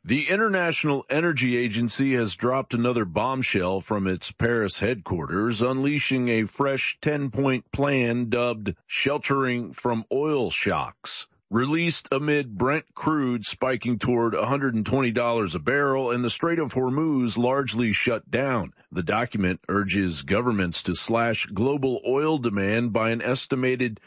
The International Energy Agency has dropped another bombshell from its Paris headquarters, unleashing a fresh 10-point plan dubbed Sheltering from Oil Shocks. Released amid Brent crude spiking toward $120 a barrel and the Strait of Hormuz largely shut down. The document urges governments to slash global oil demand by an estimated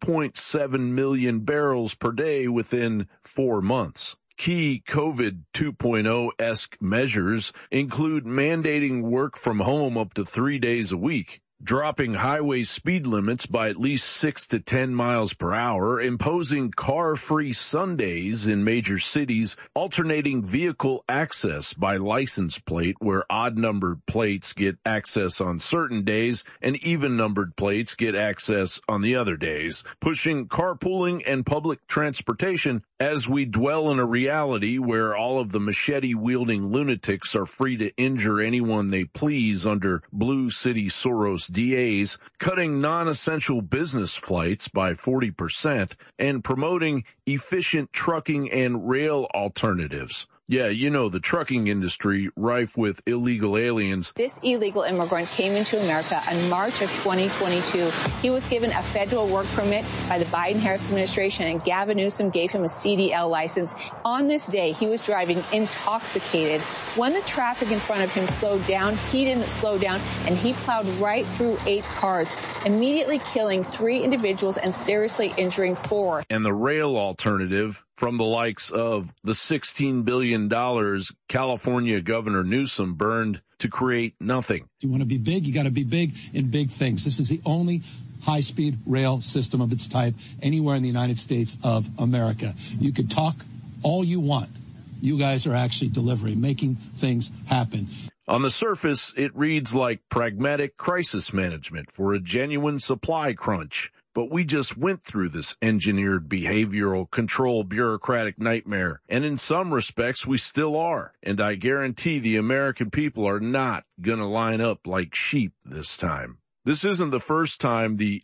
2.7 million barrels per day within 4 months. Key COVID 2.0-esque measures include mandating work from home up to 3 days a week, dropping highway speed limits by at least 6 to 10 miles per hour, imposing car-free Sundays in major cities, alternating vehicle access by license plate where odd-numbered plates get access on certain days and even-numbered plates get access on the other days, pushing carpooling and public transportation as we dwell in a reality where all of the machete-wielding lunatics are free to injure anyone they please under Blue City Soros DAs, cutting non-essential business flights by 40%, and promoting efficient trucking and rail alternatives. Yeah, you know, the trucking industry rife with illegal aliens. This illegal immigrant came into America in March of 2022. He was given a federal work permit by the Biden-Harris administration, and Gavin Newsom gave him a CDL license. On this day, he was driving intoxicated. When the traffic in front of him slowed down, he didn't slow down, and he plowed right through 8 cars, immediately killing 3 individuals and seriously injuring 4. And the rail alternative from the likes of the $16 billion California Governor Newsom burned to create nothing. You want to be big, you got to be big in big things. This is the only high-speed rail system of its type anywhere in the United States of America. You could talk all you want. You guys are actually delivering, making things happen. On the surface, it reads like pragmatic crisis management for a genuine supply crunch. But we just went through this engineered behavioral control bureaucratic nightmare, and in some respects we still are. And I guarantee the American people are not going to line up like sheep this time. This isn't the first time the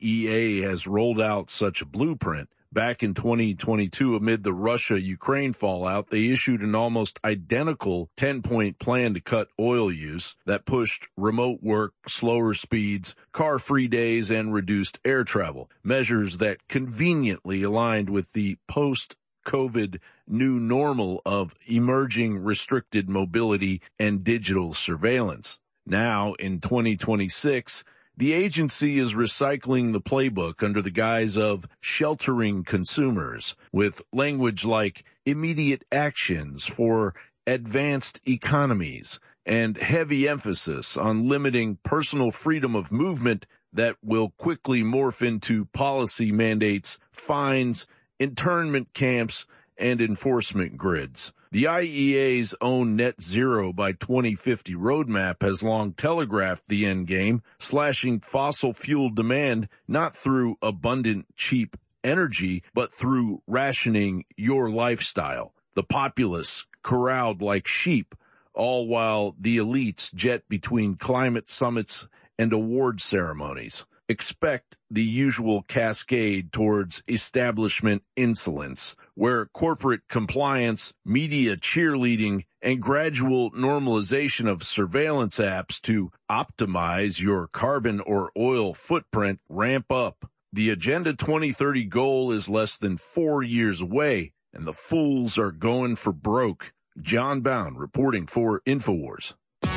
IEA has rolled out such a blueprint. Back in 2022, amid the Russia-Ukraine fallout, they issued an almost identical 10-point plan to cut oil use that pushed remote work, slower speeds, car-free days, and reduced air travel, measures that conveniently aligned with the post-COVID new normal of emerging restricted mobility and digital surveillance. Now, in 2026, the agency is recycling the playbook under the guise of sheltering consumers with language like immediate actions for advanced economies and heavy emphasis on limiting personal freedom of movement that will quickly morph into policy mandates, fines, internment camps, and enforcement grids. The IEA's own net zero by 2050 roadmap has long telegraphed the end game, slashing fossil fuel demand not through abundant, cheap energy, but through rationing your lifestyle. The populace corralled like sheep, all while the elites jet between climate summits and award ceremonies. Expect the usual cascade towards establishment insolence, where corporate compliance, media cheerleading, and gradual normalization of surveillance apps to optimize your carbon or oil footprint ramp up. The Agenda 2030 goal is less than 4 years away, and the fools are going for broke. John Bound reporting for InfoWars.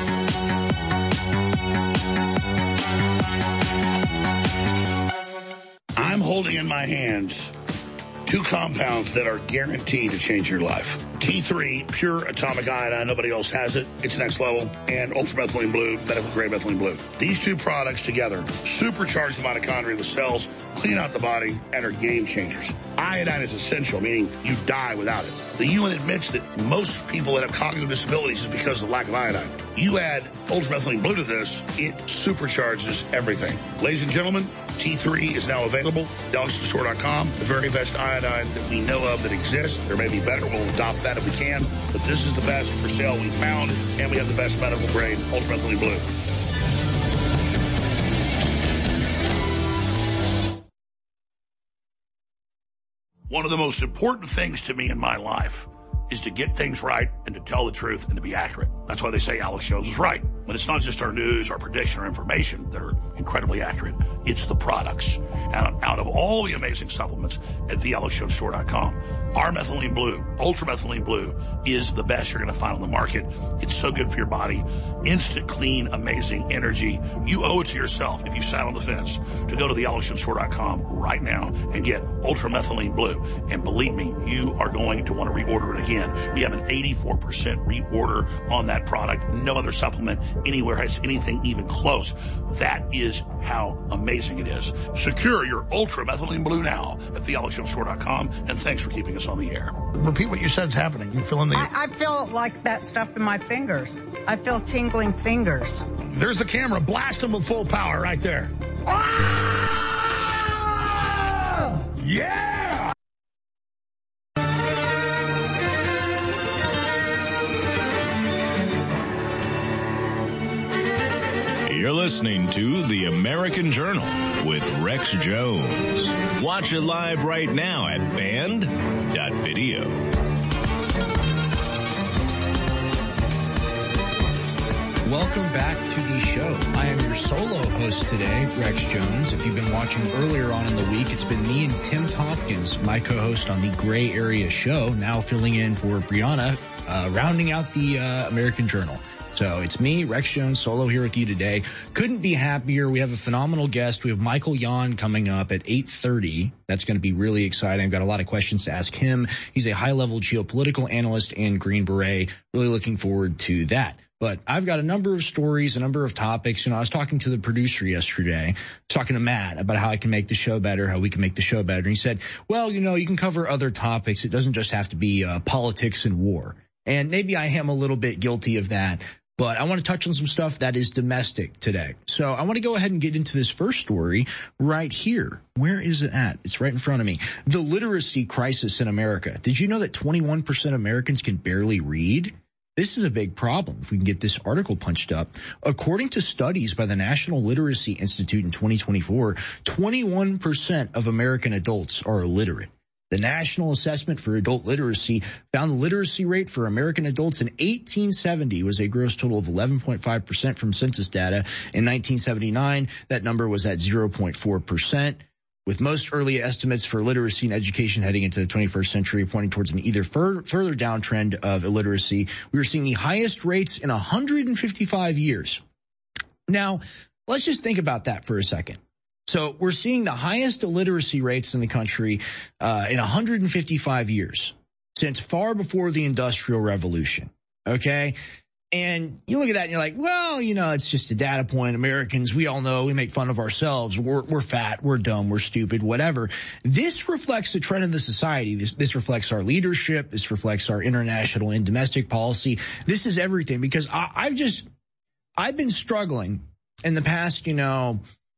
I'm holding in my hands 2 compounds that are guaranteed to change your life. T3, pure atomic iodine, nobody else has it. It's next level. And ultramethylene blue, medical grade methylene blue. These 2 products together supercharge the mitochondria of the cells, clean out the body, and are game changers. Iodine is essential, meaning you die without it. The UN admits that most people that have cognitive disabilities is because of lack of iodine. You add ultramethylene blue to this, it supercharges everything. Ladies and gentlemen, T3 is now available. DelicacyStore.com, the very best iodine that we know of that exists. There may be better. We'll adopt that if we can. But this is the best for sale we found, and we have the best medical grade ultramethylene blue. One of the most important things to me in my life is to get things right and to tell the truth and to be accurate. That's why they say Alex Jones is right. But it's not just our news, our prediction, or information that are incredibly accurate. It's the products. And out of all the amazing supplements at thealexjonestore.com, our methylene blue, ultra methylene blue, is the best you're going to find on the market. It's so good for your body. Instant, clean, amazing energy. You owe it to yourself, if you sat on the fence, to go to thealexjonestore.com right now and get ultra methylene blue. And believe me, you are going to want to reorder it again. We have an 84% reorder on that product. No other supplement anywhere has anything even close. That is how amazing it is. Secure your ultra methylene blue now at thealexjonestore.com, and thanks for keeping us on the air. Repeat what you said is happening. You feeling the... I feel like that stuff in my fingers. I feel tingling fingers. There's the camera. Blast them with full power right there. Ah! Yeah! You're listening to The American Journal with Rex Jones. Watch it live right now at band.video. Welcome back to the show. I am your solo host today, Rex Jones. If you've been watching earlier on in the week, it's been me and Tim Tompkins, my co-host on the Gray Area Show, now filling in for Brianna, rounding out the American Journal. So it's me, Rex Jones, solo here with you today. Couldn't be happier. We have a phenomenal guest. We have Michael Yon coming up at 8:30. That's going to be really exciting. I've got a lot of questions to ask him. He's a high-level geopolitical analyst and Green Beret. Really looking forward to that. But I've got a number of stories, a number of topics. You know, I was talking to the producer yesterday, I was talking to Matt about how I can make the show better, how we can make the show better. And he said, well, you know, you can cover other topics. It doesn't just have to be politics and war. And maybe I am a little bit guilty of that. But I want to touch on some stuff that is domestic today. So I want to go ahead and get into this first story right here. Where is it at? It's right in front of me. The literacy crisis in America. Did you know that 21% of Americans can barely read? This is a big problem if we can get this article punched up. According to studies by the National Literacy Institute in 2024, 21% of American adults are illiterate. The National Assessment for Adult Literacy found the literacy rate for American adults in 1870 was a gross total of 11.5% from census data. In 1979, that number was at 0.4%. With most early estimates for literacy and education heading into the 21st century pointing towards an either further downtrend of illiteracy, we are seeing the highest rates in 155 years. Now, let's just think about that for a second. So we're seeing the highest illiteracy rates in the country in 155 years, since far before the Industrial Revolution, okay? And you look at that and you're like, well, you know, it's just a data point. Americans, we all know, we make fun of ourselves. We're fat, we're dumb, we're stupid, whatever. This reflects the trend of the society. This reflects our leadership. This reflects our international and domestic policy. This is everything, because I've been struggling in the past, you know,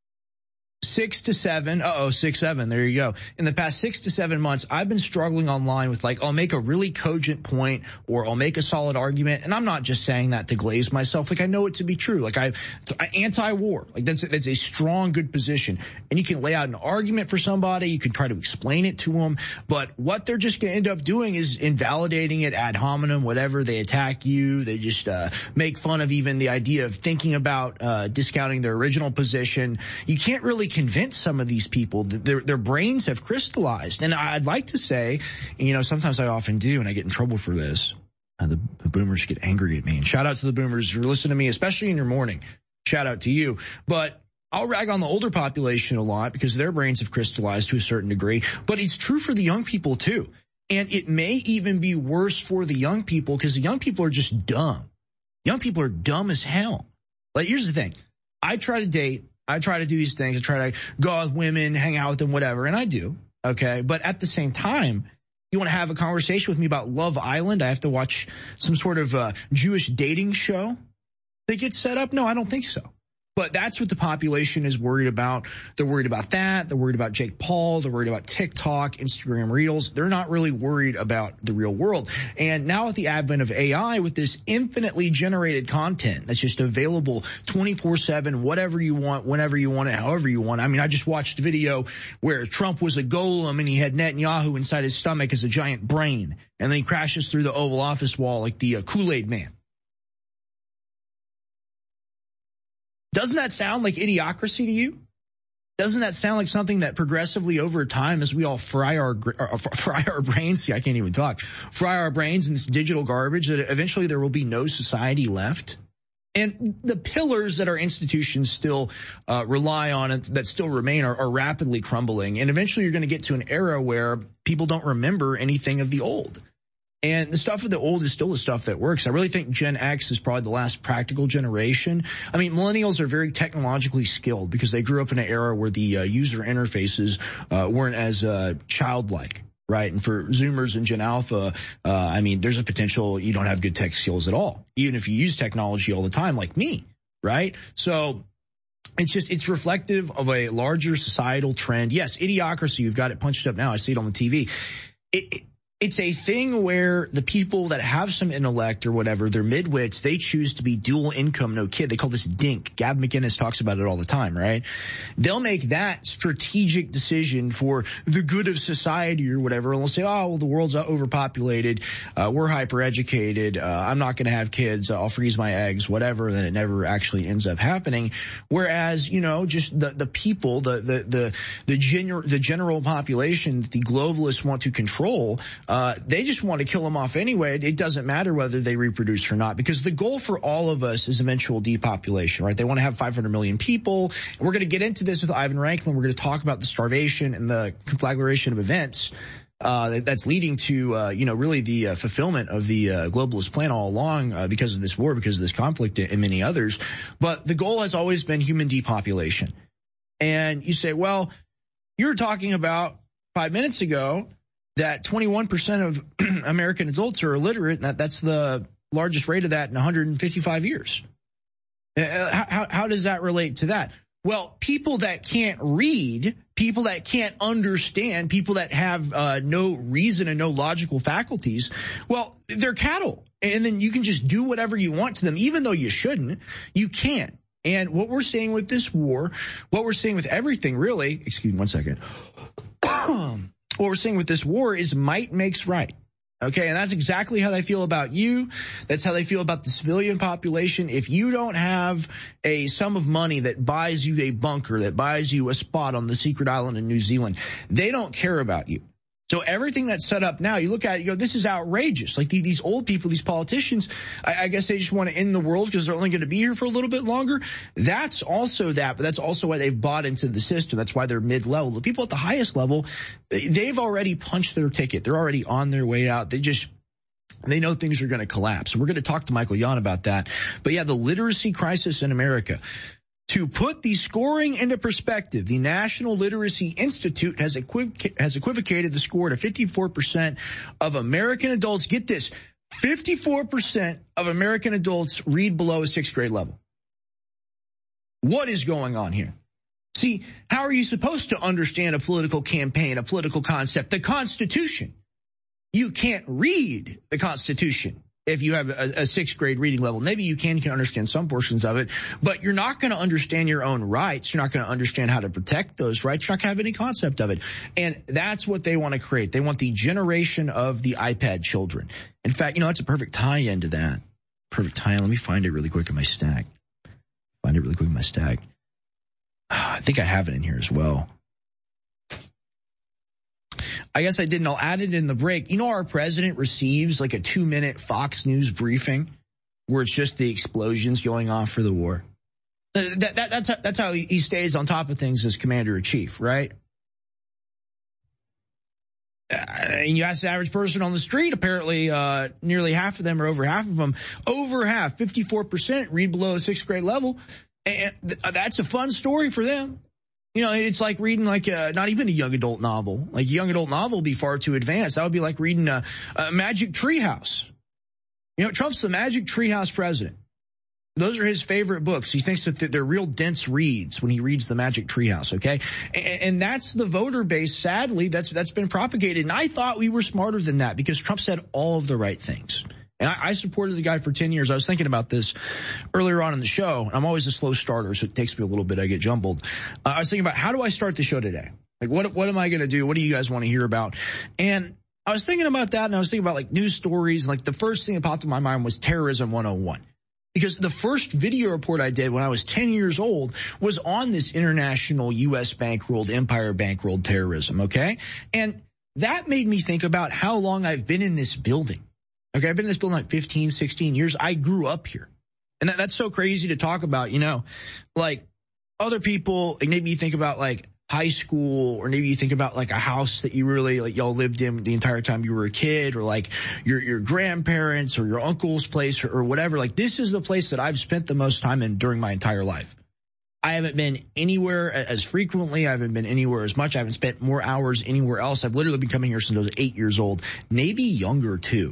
6 to 7. There you go. In the past 6 to 7 months, I've been struggling online with, like, I'll make a really cogent point or I'll make a solid argument. And I'm not just saying that to glaze myself. Like, I know it to be true. Like, anti-war. Like, that's a strong, good position. And you can lay out an argument for somebody. You can try to explain it to them. But what they're just going to end up doing is invalidating it ad hominem, whatever. They attack you. They just make fun of even the idea of thinking about discounting their original position. You can't really convince some of these people that their brains have crystallized. And I'd like to say, you know, sometimes I often do, and I get in trouble for this. The boomers get angry at me. And shout out to the boomers who listen to me, especially in your morning. Shout out to you. But I'll rag on the older population a lot because their brains have crystallized to a certain degree. But it's true for the young people too. And it may even be worse for the young people because the young people are just dumb. Young people are dumb as hell. Like, here's the thing. I try to date. I try to do these things. I try to go out with women, hang out with them, whatever. And I do. Okay. But at the same time, you want to have a conversation with me about Love Island? I have to watch some sort of Jewish dating show that gets set up? No, I don't think so. But that's what the population is worried about. They're worried about that. They're worried about Jake Paul. They're worried about TikTok, Instagram Reels. They're not really worried about the real world. And now with the advent of AI, with this infinitely generated content that's just available 24/7, whatever you want, whenever you want it, however you want. I mean, I just watched a video where Trump was a golem and he had Netanyahu inside his stomach as a giant brain. And then he crashes through the Oval Office wall like the Kool-Aid man. Doesn't that sound like idiocracy to you? Doesn't that sound like something that progressively over time, as we all fry our brains, see, I can't even talk, fry our brains in this digital garbage, that eventually there will be no society left? And the pillars that our institutions still rely on and that still remain are rapidly crumbling. And eventually you're going to get to an era where people don't remember anything of the old. And the stuff of the old is still the stuff that works. I really think Gen X is probably the last practical generation. I mean, millennials are very technologically skilled because they grew up in an era where the user interfaces weren't as childlike, right? And for Zoomers and Gen Alpha, I mean, there's a potential you don't have good tech skills at all, even if you use technology all the time like me, right? So it's reflective of a larger societal trend. Yes, idiocracy, you've got it punched up now. I see it on the TV. It's a thing where the people that have some intellect or whatever, they're midwits, they choose to be dual income, no kid. They call this DINK. Gab McInnes talks about it all the time, right? They'll make that strategic decision for the good of society or whatever. And they'll say, oh, well, the world's overpopulated. We're hyper-educated. I'm not going to have kids. I'll freeze my eggs, whatever. And then it never actually ends up happening. Whereas, you know, just the people, the general population that the globalists want to control, they just want to kill them off anyway. It doesn't matter whether they reproduce or not, because the goal for all of us is eventual depopulation, right? They want to have 500 million people. And we're going to get into this with Ivan Ranklin. We're going to talk about the starvation and the conflagration of events that's leading to, really the fulfillment of the globalist plan all along because of this war, because of this conflict and many others. But the goal has always been human depopulation. And you say, well, you were talking about 5 minutes ago that 21% of American adults are illiterate, and that's the largest rate of that in 155 years. How does that relate to that? Well, people that can't read, people that can't understand, people that have no reason and no logical faculties, well, they're cattle. And then you can just do whatever you want to them, even though you shouldn't. You can't. And what we're seeing with this war, what we're seeing with everything really, excuse me one second, what we're seeing with this war is might makes right. Okay, and that's exactly how they feel about you. That's how they feel about the civilian population. If you don't have a sum of money that buys you a bunker, that buys you a spot on the secret island in New Zealand, they don't care about you. So everything that's set up now, you look at it, you go, this is outrageous. Like these old people, these politicians, I guess they just want to end the world because they're only going to be here for a little bit longer. That's also that, but that's also why they've bought into the system. That's why they're mid-level. The people at the highest level, they've already punched their ticket. They're already on their way out. They know things are going to collapse. We're going to talk to Michael Yon about that. But yeah, the literacy crisis in America. To put the scoring into perspective, the National Literacy Institute has equivocated the score to 54% of American adults. Get this, 54% of American adults read below a 6th grade level. What is going on here? See, how are you supposed to understand a political campaign, a political concept, the Constitution? You can't read the Constitution if you have a 6th grade reading level. Maybe you can understand some portions of it, but you're not going to understand your own rights. You're not going to understand how to protect those rights. You're not going to have any concept of it. And that's what they want to create. They want the generation of the iPad children. In fact, that's a perfect tie-in to that. Perfect tie-in. Let me find it really quick in my stack. I think I have it in here as well. I guess I didn't. I'll add it in the break. Our president receives like a 2-minute Fox News briefing where it's just the explosions going off for the war. That's how he stays on top of things as commander-in-chief, right? And you ask the average person on the street, apparently nearly half of them, or over half of them, 54% read below a 6th grade level. And that's a fun story for them. It's like reading not even a young adult novel. Like a young adult novel would be far too advanced. That would be like reading a Magic Treehouse. Trump's the Magic Treehouse president. Those are his favorite books. He thinks that they're real dense reads when he reads The Magic Treehouse, okay? And that's the voter base, sadly, that's been propagated. And I thought we were smarter than that because Trump said all of the right things. And I supported the guy for 10 years. I was thinking about this earlier on in the show. I'm always a slow starter, so it takes me a little bit. I get jumbled. I was thinking about, how do I start the show today? Like, what am I going to do? What do you guys want to hear about? And I was thinking about that, and I was thinking about, like, news stories. Like, the first thing that popped in my mind was Terrorism 101. Because the first video report I did when I was 10 years old was on this international U.S. bankrolled, empire bankrolled terrorism, okay? And that made me think about how long I've been in this building. Okay, I've been in this building like 15, 16 years. I grew up here. And that's so crazy to talk about, you know. Like, other people, like, maybe you think about, like, high school, or maybe you think about, like, a house that you really, like, y'all lived in the entire time you were a kid, or, like, your grandparents or your uncle's place or whatever. Like, this is the place that I've spent the most time in during my entire life. I haven't been anywhere as frequently. I haven't been anywhere as much. I haven't spent more hours anywhere else. I've literally been coming here since I was 8 years old, maybe younger, too.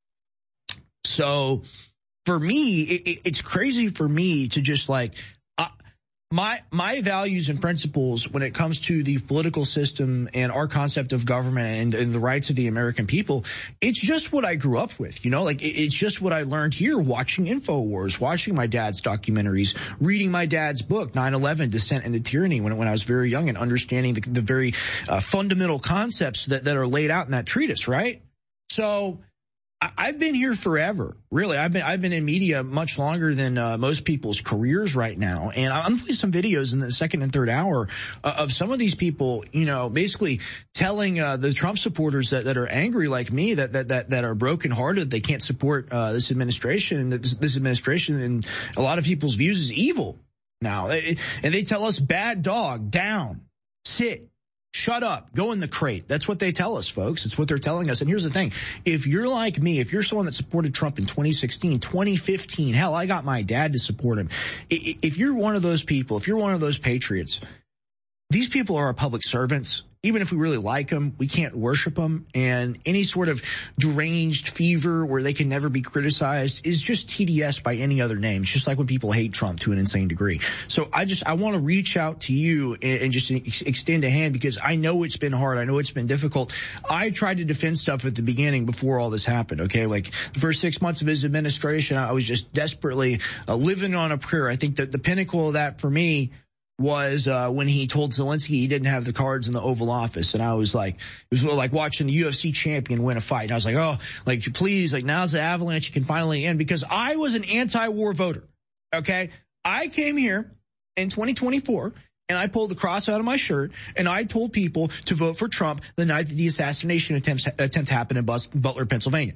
So for me, it's crazy for me to just, like, my values and principles when it comes to the political system and our concept of government and the rights of the American people, it's just what I grew up with, you know, like, it's just what I learned here watching InfoWars, watching my dad's documentaries, reading my dad's book, 9/11, Descent into Tyranny, when I was very young, and understanding the very fundamental concepts that are laid out in that treatise, right? So I've been here forever. Really, I've been in media much longer than most people's careers right now. And I'm going to play some videos in the second and third hour of some of these people, you know, basically telling the Trump supporters that are angry like me, that are brokenhearted, they can't support this administration, and that this administration, in a lot of people's views, is evil now. And they tell us, bad dog, down, sit, shut up, go in the crate. That's what they tell us, folks. It's what they're telling us. And here's the thing. If you're like me, if you're someone that supported Trump in 2016, 2015, hell, I got my dad to support him. If you're one of those people, if you're one of those patriots, these people are our public servants. Even if we really like them, we can't worship them. And any sort of deranged fever where they can never be criticized is just TDS by any other name. It's just like when people hate Trump to an insane degree. So I want to reach out to you and just extend a hand, because I know it's been hard. I know it's been difficult. I tried to defend stuff at the beginning before all this happened, okay? Like, the first 6 months of his administration, I was just desperately living on a prayer. I think that the pinnacle of that for me was when he told Zelensky he didn't have the cards in the Oval Office. And I was like, it was like watching the UFC champion win a fight. And I was like, oh, like, please, like, now's the avalanche can finally end, because I was an anti-war voter. Okay. I came here in 2024 and I pulled the cross out of my shirt and I told people to vote for Trump the night that the assassination attempt happened in Butler, Pennsylvania.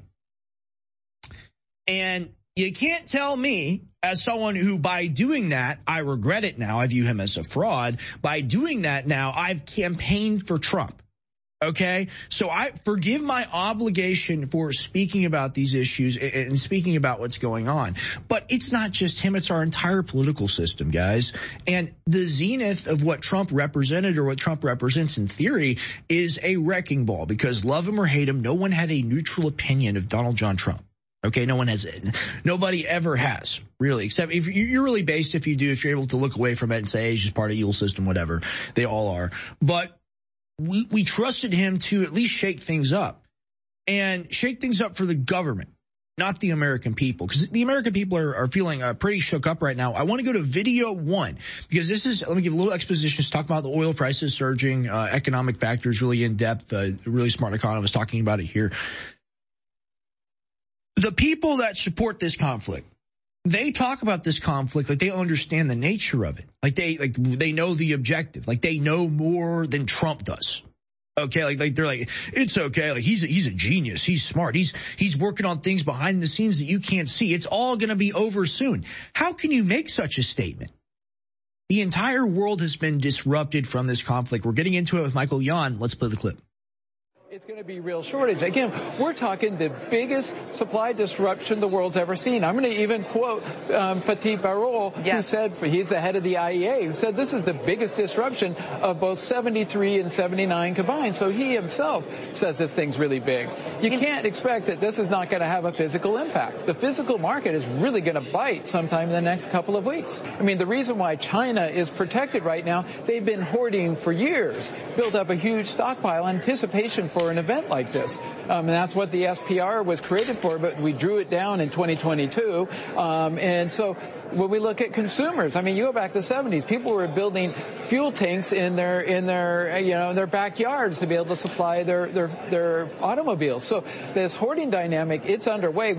And you can't tell me, as someone who, by doing that, I regret it now, I view him as a fraud. By doing that now, I've campaigned for Trump. Okay? So I forgive my obligation for speaking about these issues and speaking about what's going on. But it's not just him, it's our entire political system, guys. And the zenith of what Trump represented, or what Trump represents in theory, is a wrecking ball, because love him or hate him, no one had a neutral opinion of Donald John Trump. Okay, no one has it. Nobody ever has, really, except if you're really based, if you're able to look away from it and say, hey, he's just part of the evil system, whatever. They all are. But we trusted him to at least shake things up, and shake things up for the government, not the American people, because the American people are feeling pretty shook up right now. I want to go to video 1, because let me give a little exposition. Let's talk about the oil prices surging, economic factors really in depth, really smart economist talking about it here. The people that support this conflict, they talk about this conflict like they understand the nature of it. Like they know the objective. Like they know more than Trump does. Okay, like they're like, it's okay. Like he's a genius. He's smart. He's working on things behind the scenes that you can't see. It's all going to be over soon. How can you make such a statement? The entire world has been disrupted from this conflict. We're getting into it with Michael Yon. Let's play the clip. It's going to be real shortage. Again, we're talking the biggest supply disruption the world's ever seen. I'm going to even quote Fatih Birol, who said, he's the head of the IEA, who said this is the biggest disruption of both 73 and 79 combined. So he himself says this thing's really big. You can't expect that this is not going to have a physical impact. The physical market is really going to bite sometime in the next couple of weeks. I mean, the reason why China is protected right now, they've been hoarding for years, built up a huge stockpile in anticipation for an event like this. And that's what the SPR was created for, but we drew it down in 2022. And so when we look at consumers, I mean, you go back to the 70s, people were building fuel tanks in their backyards to be able to supply their automobiles. So this hoarding dynamic, it's underway.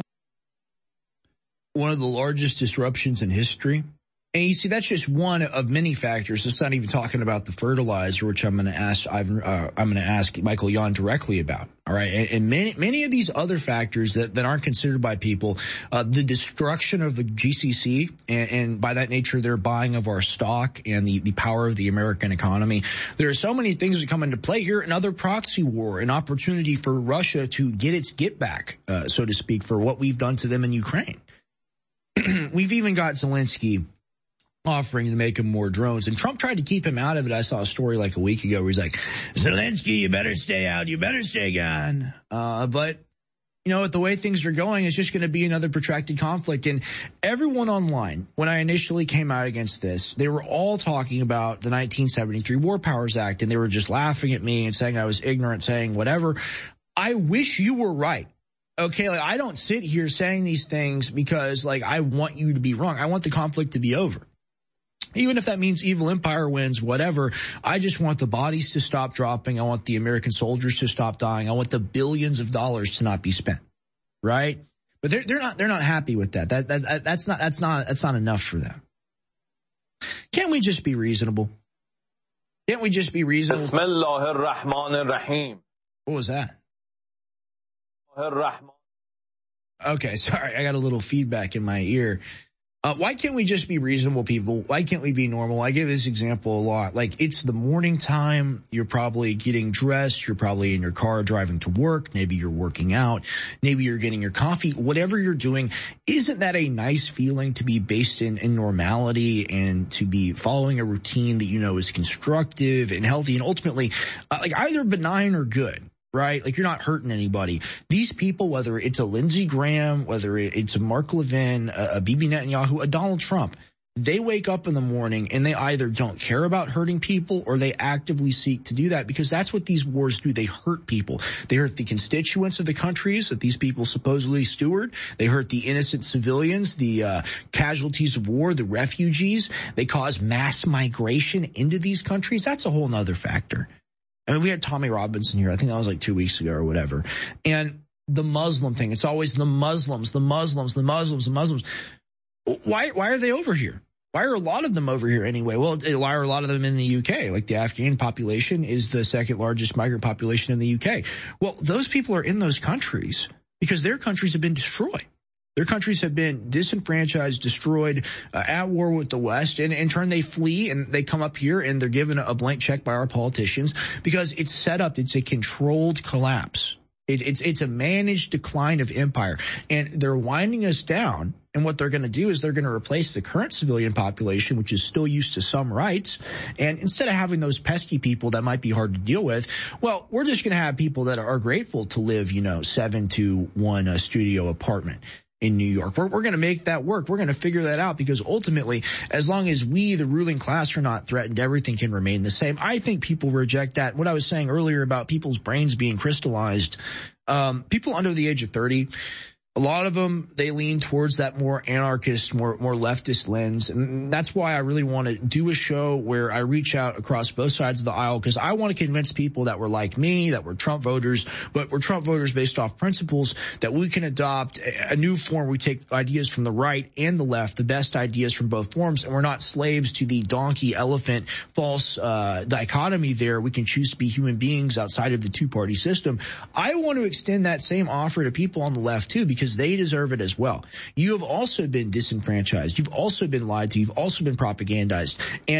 One of the largest disruptions in history. And you see, that's just one of many factors. It's not even talking about the fertilizer, which I'm going to ask Michael Yon directly about. All right. And many of these other factors that aren't considered by people, the destruction of the GCC and by that nature, their buying of our stock and the power of the American economy. There are so many things that come into play here. Another proxy war, an opportunity for Russia to get its get back, so to speak, for what we've done to them in Ukraine. We've even got Zelensky offering to make him more drones. And Trump tried to keep him out of it. I saw a story like a week ago where he's like, Zelensky, you better stay out. You better stay gone. But, you know, the way things are going, it's just going to be another protracted conflict. And everyone online, when I initially came out against this, they were all talking about the 1973 War Powers Act, and they were just laughing at me and saying I was ignorant, saying whatever. I wish you were right. Okay, like, I don't sit here saying these things because, like, I want you to be wrong. I want the conflict to be over. Even if that means evil empire wins, whatever, I just want the bodies to stop dropping. I want the American soldiers to stop dying. I want the billions of dollars to not be spent, right? But they're not happy with that. That's not enough for them. Can't we just be reasonable? Can't we just be reasonable? Bismillahir Rahmanir Rahim. What was that? Okay, sorry, I got a little feedback in my ear. Why can't we just be reasonable people? Why can't we be normal? I give this example a lot. Like, it's the morning time. You're probably getting dressed. You're probably in your car driving to work. Maybe you're working out. Maybe you're getting your coffee. Whatever you're doing, isn't that a nice feeling to be based in normality and to be following a routine that you know is constructive and healthy and ultimately like either benign or good? Right? Like, you're not hurting anybody. These people, whether it's a Lindsey Graham, whether it's a Mark Levin, a Bibi Netanyahu, a Donald Trump, they wake up in the morning and they either don't care about hurting people or they actively seek to do that, because that's what these wars do. They hurt people. They hurt the constituents of the countries that these people supposedly steward. They hurt the innocent civilians, the casualties of war, the refugees. They cause mass migration into these countries. That's a whole nother factor. I mean, we had Tommy Robinson here. I think that was like 2 weeks ago or whatever. And the Muslim thing, it's always the Muslims, the Muslims, the Muslims, the Muslims. Why are they over here? Why are a lot of them over here anyway? Well, why are a lot of them in the UK? Like, the Afghan population is the second largest migrant population in the UK. Well, those people are in those countries because their countries have been destroyed. Their countries have been disenfranchised, destroyed, at war with the West, and in turn they flee and they come up here and they're given a blank check by our politicians because it's set up. It's a controlled collapse. It's a managed decline of empire, and they're winding us down. And what they're going to do is they're going to replace the current civilian population, which is still used to some rights. And instead of having those pesky people that might be hard to deal with, well, we're just going to have people that are grateful to live, 7-to-1 studio apartment in New York. We're going to make that work. We're going to figure that out, because ultimately, as long as we, the ruling class, are not threatened, everything can remain the same. I think people reject that. What I was saying earlier about people's brains being crystallized, people under the age of 30, a lot of them, they lean towards that more anarchist, more leftist lens. And that's why I really want to do a show where I reach out across both sides of the aisle, because I want to convince people that were like me, that were Trump voters, but we're Trump voters based off principles, that we can adopt a new form. We take ideas from the right and the left, the best ideas from both forms, and we're not slaves to the donkey elephant false dichotomy there. We can choose to be human beings outside of the two-party system. I want to extend that same offer to people on the left too, because they deserve it as well. You have also been disenfranchised. You've also been lied to. You've also been propagandized. And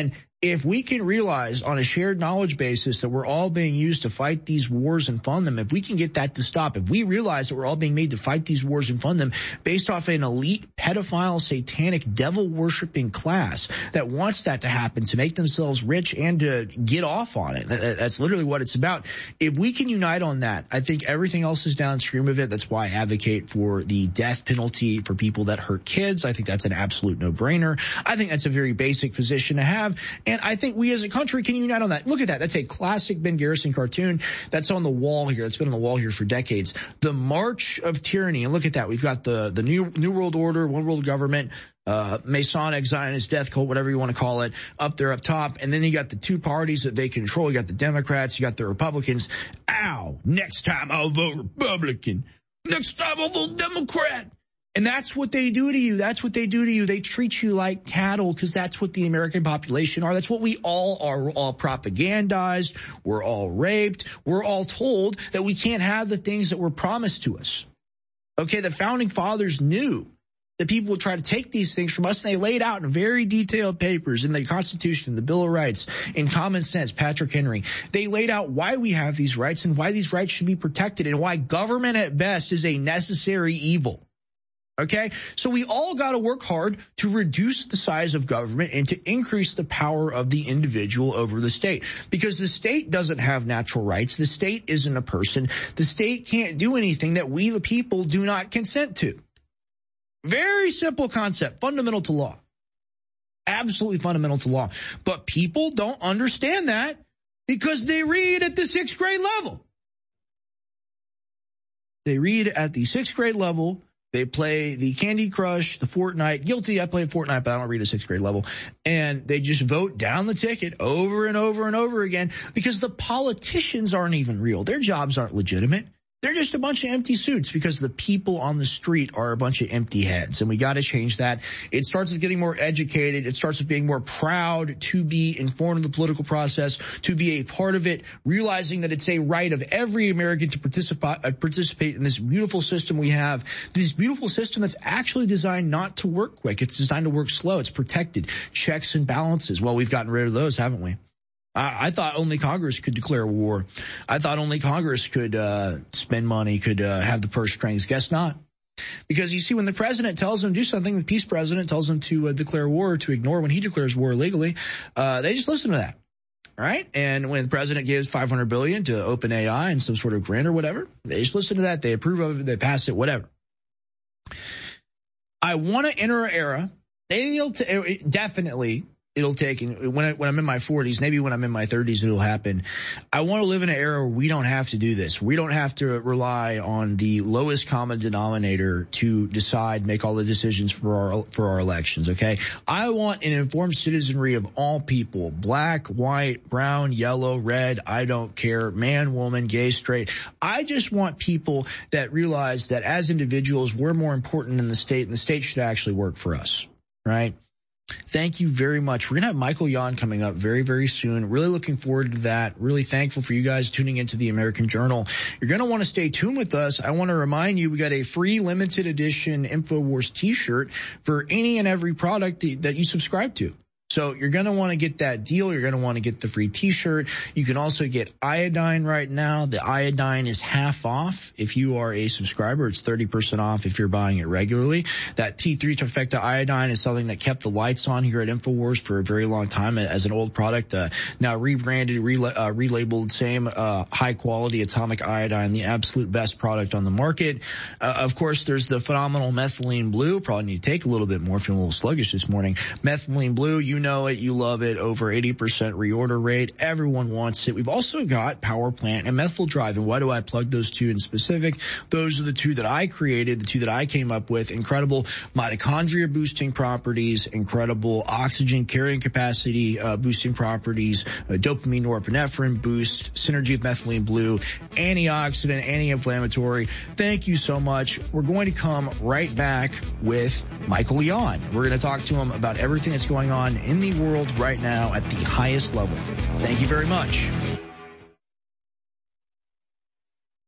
if we can realize on a shared knowledge basis that we're all being used to fight these wars and fund them, if we can get that to stop, if we realize that we're all being made to fight these wars and fund them based off an elite, pedophile, satanic, devil-worshipping class that wants that to happen to make themselves rich and to get off on it. That's literally what it's about. If we can unite on that, I think everything else is downstream of it. That's why I advocate for the death penalty for people that hurt kids. I think that's an absolute no-brainer. I think that's a very basic position to have. And I think we as a country can unite on that. Look at that. That's a classic Ben Garrison cartoon that's on the wall here. That's been on the wall here for decades. The March of Tyranny. And look at that. We've got the New World Order, one world government, Masonic, Zionist, death cult, whatever you want to call it, up there up top. And then you got the two parties that they control. You got the Democrats, you got the Republicans. Ow, next time I'll vote Republican. Next time I'll vote Democrat. And that's what they do to you. That's what they do to you. They treat you like cattle because that's what the American population are. That's what we all are. We're all propagandized. We're all raped. We're all told that we can't have the things that were promised to us. Okay, the founding fathers knew that people would try to take these things from us, and they laid out in very detailed papers in the Constitution, the Bill of Rights, in Common Sense, Patrick Henry. They laid out why we have these rights and why these rights should be protected and why government at best is a necessary evil. Okay, so we all got to work hard to reduce the size of government and to increase the power of the individual over the state, because the state doesn't have natural rights. The state isn't a person. The state can't do anything that we, the people, do not consent to. Very simple concept, fundamental to law. Absolutely fundamental to law. But people don't understand that because they read at the 6th grade level. They read at the 6th grade level. They play the Candy Crush, the Fortnite. Guilty, I played Fortnite, but I don't read at 6th grade level. And they just vote down the ticket over and over and over again because the politicians aren't even real. Their jobs aren't legitimate. They're just a bunch of empty suits because the people on the street are a bunch of empty heads. And we got to change that. It starts with getting more educated. It starts with being more proud to be informed of the political process, to be a part of it, realizing that it's a right of every American to participate in this beautiful system we have. This beautiful system that's actually designed not to work quick. It's designed to work slow. It's protected. Checks and balances. Well, we've gotten rid of those, haven't we? I thought only Congress could declare war. I thought only Congress could spend money, could have the purse strings. Guess not. Because you see, when the president tells them to do something, the peace president tells them to declare war, to ignore when he declares war illegally, they just listen to that. Right? And when the president gives $500 billion to OpenAI and some sort of grant or whatever, they just listen to that. They approve of it. They pass it, whatever. I want to enter an era. Definitely. It'll take, when I'm in my 40s, maybe when I'm in my 30s, it'll happen. I want to live in an era where we don't have to do this. We don't have to rely on the lowest common denominator to decide, make all the decisions for our elections, okay? I want an informed citizenry of all people, black, white, brown, yellow, red, I don't care, man, woman, gay, straight. I just want people that realize that as individuals, we're more important than the state, and the state should actually work for us, right? Thank you very much. We're going to have Michael Yon coming up very, very soon. Really looking forward to that. Really thankful for you guys tuning into the American Journal. You're going to want to stay tuned with us. I want to remind you, we got a free limited edition InfoWars t-shirt for any and every product that you subscribe to. So you're going to want to get that deal. You're going to want to get the free t-shirt. You can also get iodine right now. The iodine is half off. If you are a subscriber, it's 30% off if you're buying it regularly. That T3 Trifecta iodine is something that kept the lights on here at InfoWars for a very long time as an old product. Now rebranded, relabeled, same high quality atomic iodine, the absolute best product on the market. Of course, there's the phenomenal methylene blue. Probably need to take a little bit more if you're a little sluggish this morning. Methylene blue, you know it, you love it, over 80% reorder rate. Everyone wants it. We've also got Power Plant and Methyl Drive. And why do I plug those two in specific? Those are the two that I created, the two that I came up with. Incredible mitochondria boosting properties, incredible oxygen carrying capacity boosting properties, dopamine norepinephrine boost, synergy of methylene blue, antioxidant, anti-inflammatory. Thank you so much. We're going to come right back with Michael Yon. We're going to talk to him about everything that's going on in the world right now at the highest level. Thank you very much. So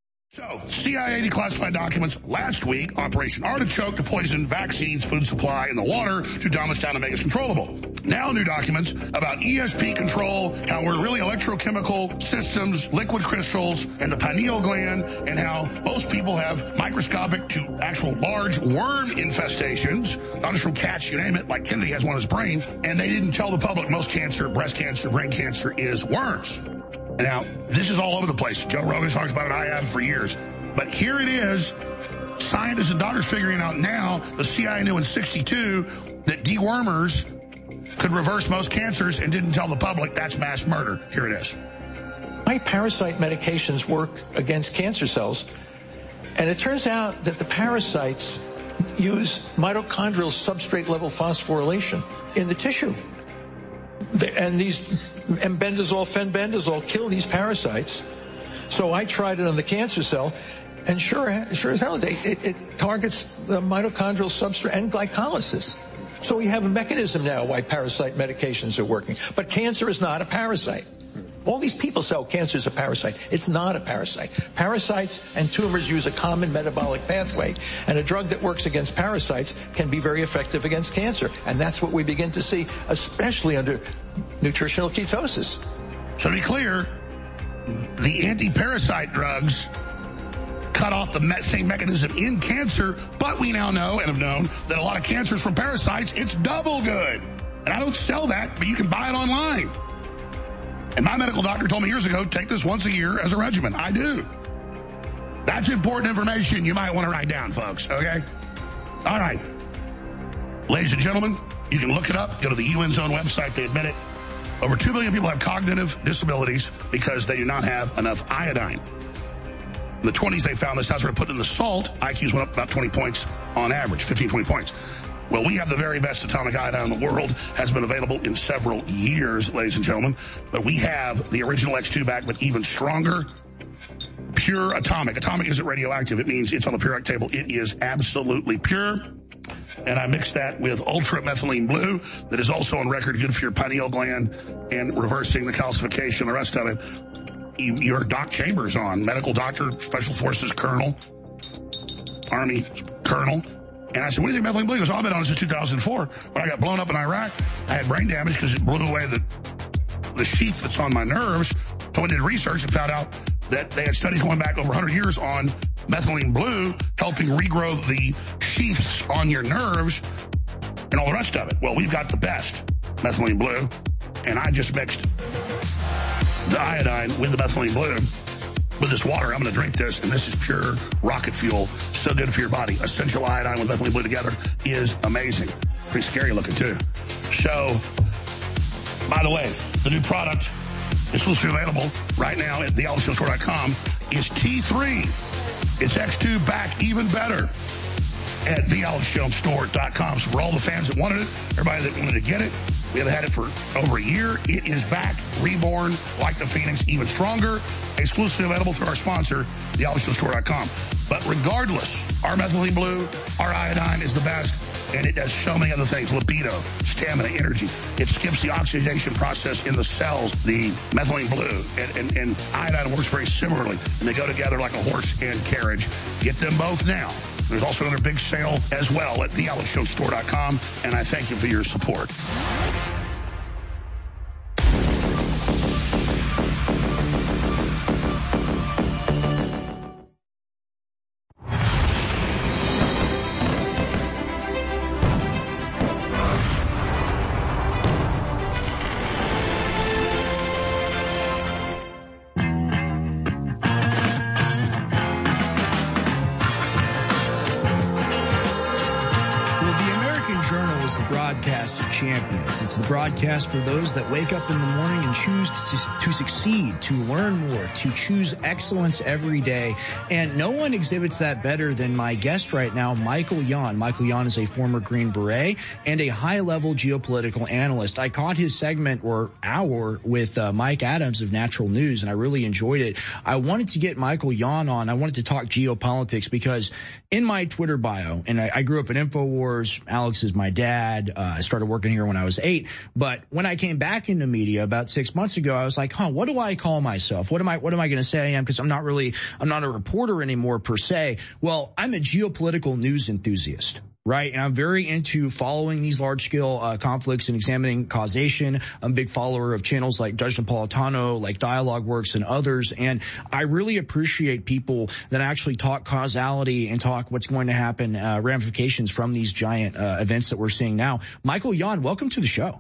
So, CIA declassified documents last week, Operation Artichoke to poison vaccines, food supply, and the water to dumb us down and make us controllable. Now new documents about ESP control, how we're really electrochemical systems, liquid crystals, and the pineal gland, and how most people have microscopic to actual large worm infestations, not just from cats, you name it, like Kennedy has one in his brain, and they didn't tell the public most cancer, breast cancer, brain cancer is worms. Now, this is all over the place. Joe Rogan talks about it. I have for years. But here it is. Scientists and doctors figuring out now, the CIA knew in 1962 that dewormers could reverse most cancers and didn't tell the public. That's mass murder. Here it is. Why parasite medications work against cancer cells. And it turns out that the parasites use mitochondrial substrate level phosphorylation in the tissue. And these embendazole, fenbendazole kill these parasites. So I tried it on the cancer cell, and sure as hell, it targets the mitochondrial substrate and glycolysis. So we have a mechanism now why parasite medications are working. But cancer is not a parasite. All these people say, oh, cancer is a parasite. It's not a parasite. Parasites and tumors use a common metabolic pathway, and a drug that works against parasites can be very effective against cancer. And that's what we begin to see, especially under nutritional ketosis. So to be clear, the anti-parasite drugs cut off the same mechanism in cancer, but we now know and have known that a lot of cancers from parasites, it's double good. And I don't sell that, but you can buy it online. And my medical doctor told me years ago, take this once a year as a regimen. I do. That's important information you might want to write down, folks, okay? All right. Ladies and gentlemen, you can look it up. Go to the UN's own website. They admit it. Over 2 billion people have cognitive disabilities because they do not have enough iodine. In the 20s, they found this. That's where they put in the salt. IQs went up about 20 points on average, 15, 20 points. Well, we have the very best atomic iodine in the world. Has been available in several years, ladies and gentlemen. But we have the original X2 back, but even stronger, pure atomic. Atomic isn't radioactive. It means it's on the periodic table. It is absolutely pure. And I mixed that with ultra methylene blue that is also on record good for your pineal gland and reversing the calcification, the rest of it. Your Doc Chambers on, medical doctor, special forces colonel, Army colonel. And I said, what do you think methylene blue? He goes, oh, I've been on it since 2004. When I got blown up in Iraq, I had brain damage because it blew away the sheath that's on my nerves. So I did research and found out that they had studies going back over 100 years on methylene blue, helping regrow the sheaths on your nerves and all the rest of it. Well, we've got the best methylene blue, and I just mixed the iodine with the methylene blue. With this water, I'm going to drink this, and this is pure rocket fuel. So good for your body. Essential iodine with methylene blue together is amazing. Pretty scary looking, too. So, by the way, the new product, exclusively available right now at thealexjonesstore.com, is T3. It's X2 back even better at thealexjonesstore.com. So for all the fans that wanted it, everybody that wanted to get it, we have had it for over a year. It is back, reborn, like the Phoenix, even stronger. Exclusively available through our sponsor, thealexjonesstore.com. But regardless, our methylene blue, our iodine is the best, and it does so many other things. Libido, stamina, energy. It skips the oxidation process in the cells, the methylene blue. And iodine works very similarly, and they go together like a horse and carriage. Get them both now. There's also another big sale as well at thealexjonesstore.com, and I thank you for your support. It's the broadcast for those that wake up in the morning and choose to succeed, to learn more, to choose excellence every day. And no one exhibits that better than my guest right now, Michael Yon. Michael Yon is a former Green Beret and a high-level geopolitical analyst. I caught his segment or hour with Mike Adams of Natural News, and I really enjoyed it. I wanted to get Michael Yon on. I wanted to talk geopolitics because in my Twitter bio, and I grew up in InfoWars, Alex is my dad, I started working working here when I was 8. But when I came back into media about 6 months ago, I was like, what do I call myself? What am I going to say I am? Because I'm not a reporter anymore per se. Well, I'm a geopolitical news enthusiast. Right. And I'm very into following these large scale conflicts and examining causation. I'm a big follower of channels like Judge Napolitano, like DialogueWorks and others. And I really appreciate people that actually talk causality and talk what's going to happen, ramifications from these giant events that we're seeing now. Michael Yon, welcome to the show.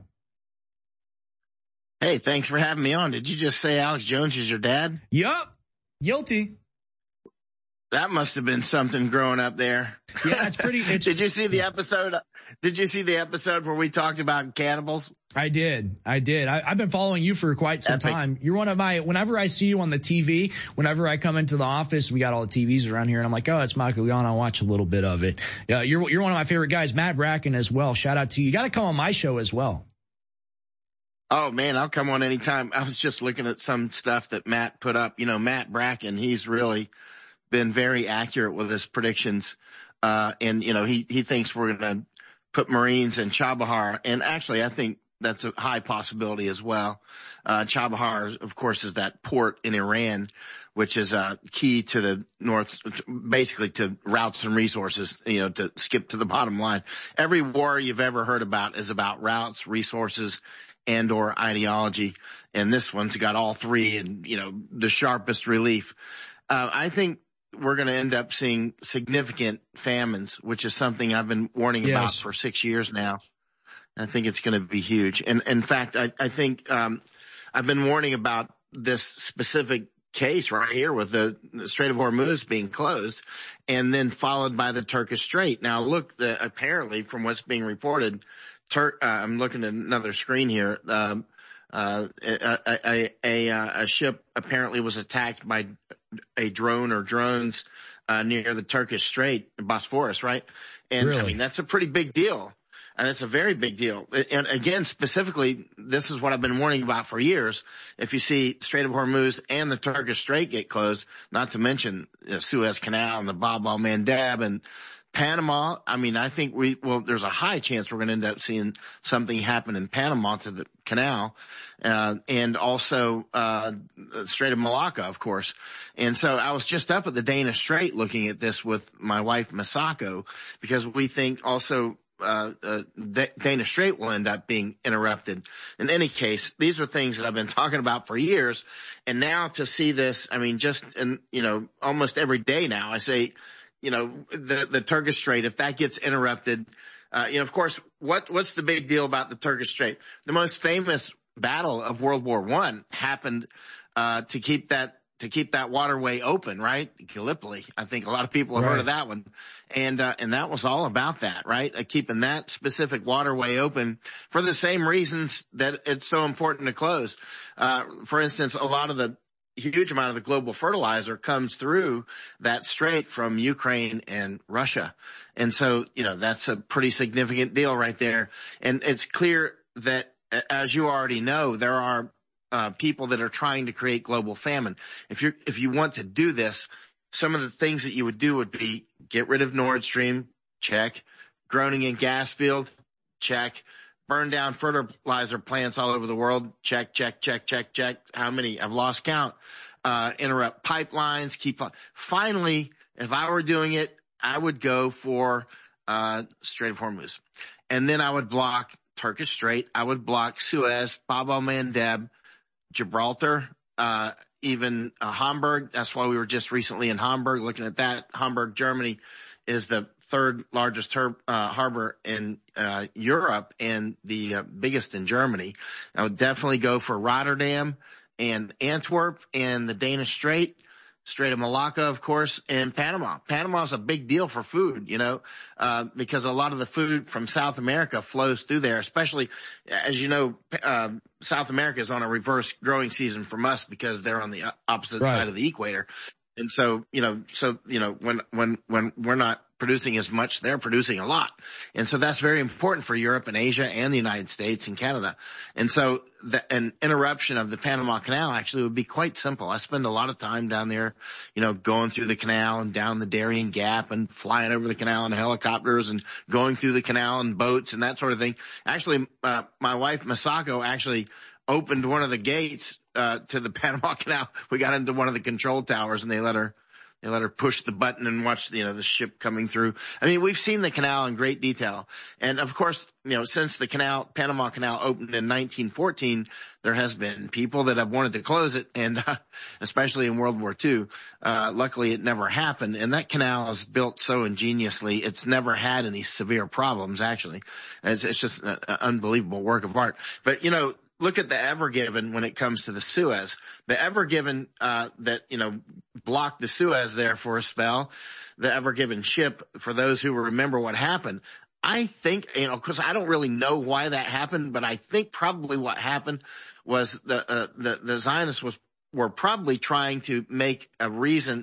Hey, thanks for having me on. Did you just say Alex Jones is your dad? Yup. Guilty. That must have been something growing up there. Yeah, it's pretty. Did you see the episode? Did you see the episode where we talked about cannibals? I did. I've been following you for quite some time. You're one of whenever I see you on the TV, whenever I come into the office, we got all the TVs around here and I'm like, oh, it's Michael Yon. I'll watch a little bit of it. You're one of my favorite guys, Matt Bracken as well. Shout out to you. You got to come on my show as well. Oh man, I'll come on anytime. I was just looking at some stuff that Matt put up. You know, Matt Bracken, he's really been very accurate with his predictions. And you know, he thinks we're going to put Marines in Chabahar. And actually, I think that's a high possibility as well. Chabahar, of course, is that port in Iran, which is key to the north, basically to routes and resources, you know, to skip to the bottom line. Every war you've ever heard about is about routes, resources, and or ideology. And this one's got all three and, you know, the sharpest relief. I think we're going to end up seeing significant famines, which is something I've been warning about for 6 years now. I think it's going to be huge. And in fact, I think, I've been warning about this specific case right here with the Strait of Hormuz being closed and then followed by the Turkish Strait. Now look, apparently from what's being reported, I'm looking at another screen here. A ship apparently was attacked by a drone or drones, near the Turkish Strait, Bosphorus, right? And really? I mean, that's a pretty big deal. And it's a very big deal. And again, specifically, this is what I've been warning about for years. If you see Strait of Hormuz and the Turkish Strait get closed, not to mention the Suez Canal and the Bab el-Mandeb and Panama, I mean, I think there's a high chance we're going to end up seeing something happen in Panama to the canal, and also, Strait of Malacca, of course. And so I was just up at the Danish Strait looking at this with my wife, Masako, because we think also, Danish Strait will end up being interrupted. In any case, these are things that I've been talking about for years. And now to see this, I mean, just in, you know, almost every day now, I say, you know, the Turkish Strait, if that gets interrupted, you know, of course, what's the big deal about the Turkish Strait? The most famous battle of World War I happened, to keep that waterway open, right? Gallipoli. I think a lot of people have heard of that one. And that was all about that, right? Keeping that specific waterway open for the same reasons that it's so important to close. For instance, huge amount of the global fertilizer comes through that strait from Ukraine and Russia. And so, you know, that's a pretty significant deal right there. And it's clear that, as you already know, there are people that are trying to create global famine. If you want to do this, some of the things that you would do would be get rid of Nord Stream, check. Groningen gas field, check. Burn down fertilizer plants all over the world, check. How many? I've lost count. Interrupt pipelines, finally, if I were doing it, I would go for Strait of Hormuz. And then I would block Turkish Strait. I would block Suez, Bab el-Mandeb, Gibraltar, even Hamburg. That's why we were just recently in Hamburg looking at that. Hamburg, Germany is the third largest harbor in Europe and the biggest in Germany. I would definitely go for Rotterdam and Antwerp and the Danish Strait, Strait of Malacca, of course, and Panama. Panama is a big deal for food, you know, because a lot of the food from South America flows through there, especially, as you know, South America is on a reverse growing season from us because they're on the opposite side of the equator. And so, when we're not producing as much. They're producing a lot. And so that's very important for Europe and Asia and the United States and Canada. And so an interruption of the Panama Canal actually would be quite simple. I spend a lot of time down there, going through the canal and down the Darien Gap and flying over the canal in helicopters and going through the canal in boats and that sort of thing. Actually, my wife, Masako, actually opened one of the gates to the Panama Canal. We got into one of the control towers and they let her push the button and watch, the ship coming through. I mean, we've seen the canal in great detail. And of course, since the Panama Canal opened in 1914, there has been people that have wanted to close it. And, especially in World War II, luckily it never happened. And that canal is built so ingeniously. It's never had any severe problems, actually. It's just an unbelievable work of art. But, look at the Ever Given when it comes to the Suez. The Ever Given, that, blocked the Suez there for a spell. The Ever Given ship, for those who remember what happened, I think, cause I don't really know why that happened, but I think probably what happened was the Zionists were probably trying to make a reason,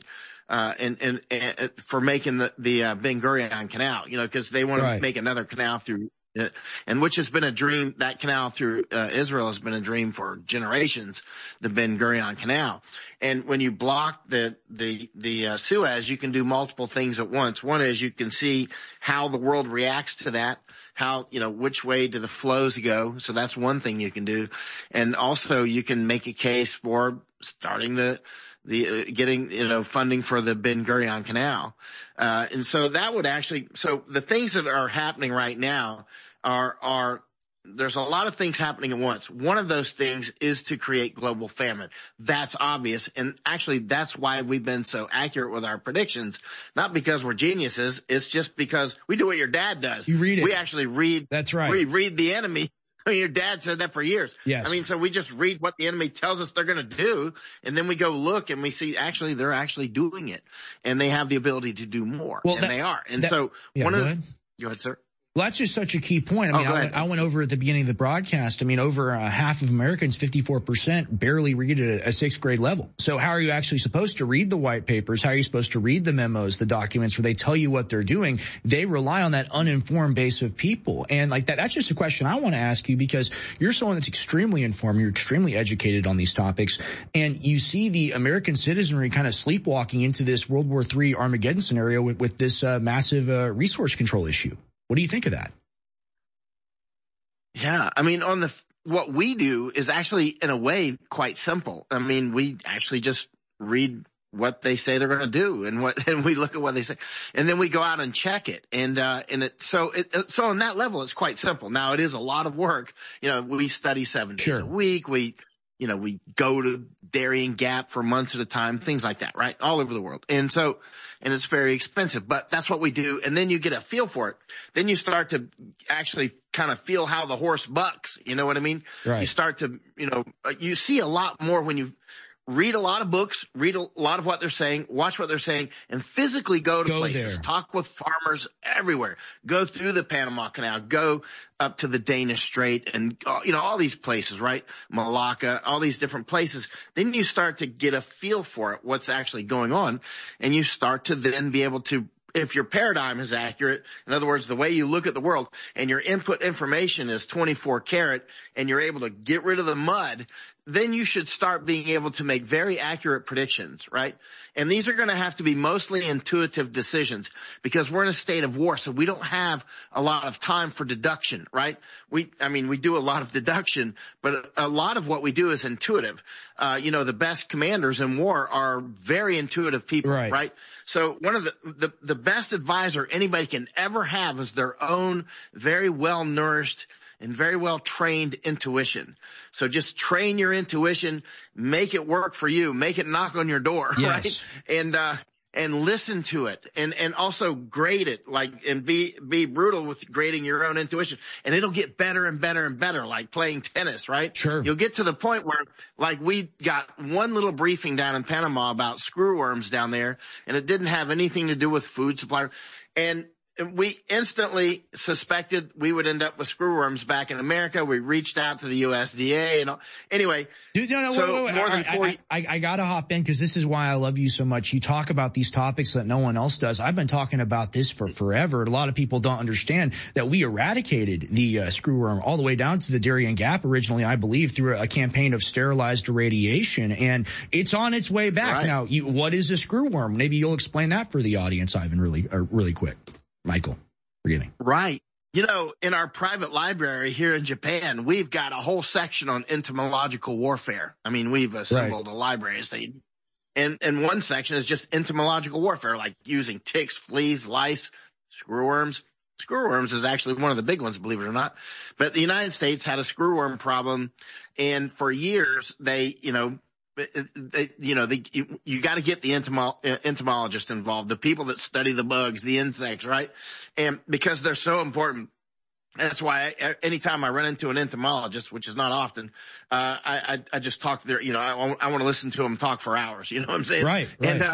for making the Ben Gurion Canal, cause they want to make another canal through, and which has been a dream. That canal through Israel has been a dream for generations, the Ben Gurion Canal. And when you block the Suez, you can do multiple things at once. One is you can see how the world reacts to that, how, which way do the flows go. So that's one thing you can do. And also you can make a case for starting getting, funding for the Ben Gurion Canal. And so that would so the things that are happening right now are there's a lot of things happening at once. One of those things is to create global famine. That's obvious. And actually that's why we've been so accurate with our predictions. Not because we're geniuses. It's just because we do what your dad does. You read it. We actually read. That's right. We read the enemy. I mean, your dad said that for years. Yes. I mean, so we just read what the enemy tells us they're going to do, and then we go look and we see actually they're actually doing it, and they have the ability to do more, they are. And go ahead, sir. Well, that's just such a key point. I mean, I went over at the beginning of the broadcast. I mean, over half of Americans, 54%, barely read at a sixth grade level. So how are you actually supposed to read the white papers? How are you supposed to read the memos, the documents where they tell you what they're doing? They rely on that uninformed base of people. And like that's just a question I want to ask you, because you're someone that's extremely informed. You're extremely educated on these topics. And you see the American citizenry kind of sleepwalking into this World War III Armageddon scenario with this massive resource control issue. What do you think of that? Yeah, I mean, what we do is actually, in a way, quite simple. I mean, we actually just read what they say they're going to do, and we look at what they say, and then we go out and check it. So on that level, it's quite simple. Now, it is a lot of work. We study 7 days a week. We go to Darien Gap for months at a time, things like that, right? All over the world. And it's very expensive, but that's what we do. And then you get a feel for it. Then you start to actually kind of feel how the horse bucks. You know what I mean? Right. You start to, you see a lot more when you read a lot of books, read a lot of what they're saying, watch what they're saying, and physically go to places, talk with farmers everywhere, go through the Panama Canal, go up to the Danish Strait and, all these places, right? Malacca, all these different places. Then you start to get a feel for it, what's actually going on, and you start to then be able to, if your paradigm is accurate, in other words, the way you look at the world, and your input information is 24 karat, and you're able to get rid of the mud, then you should start being able to make very accurate predictions, right? And these are going to have to be mostly intuitive decisions, because we're in a state of war, so we don't have a lot of time for deduction, right? We do a lot of deduction, but a lot of what we do is intuitive. The best commanders in war are very intuitive people, right? So one of the best advisor anybody can ever have is their own very well-nourished and very well trained intuition. So just train your intuition, make it work for you, make it knock on your door, right? And listen to it, and also grade it, and be brutal with grading your own intuition. And it'll get better and better and better, like playing tennis, right? Sure. You'll get to the point where, we got one little briefing down in Panama about screwworms down there, and it didn't have anything to do with food supply. And we instantly suspected we would end up with screwworms back in America. We reached out to the USDA and all. Anyway. Dude, wait. More than 40. I gotta hop in because this is why I love you so much. You talk about these topics that no one else does. I've been talking about this for forever. A lot of people don't understand that we eradicated the screwworm all the way down to the Darien Gap originally, I believe, through a campaign of sterilized irradiation, and it's on its way back. Right. Now, what is a screwworm? Maybe you'll explain that for the audience, Ivan, really quick. Michael, forgive me. Right. You know, in our private library here in Japan, we've got a whole section on entomological warfare. I mean, we've assembled a library. And one section is just entomological warfare, like using ticks, fleas, lice, screwworms. Screwworms is actually one of the big ones, believe it or not. But the United States had a screwworm problem, and for years you got to get the entomologist involved, the people that study the bugs, the insects, right? And because they're so important. That's why anytime I run into an entomologist, which is not often, I just talk to their, I want to listen to them talk for hours. You know what I'm saying? Right. And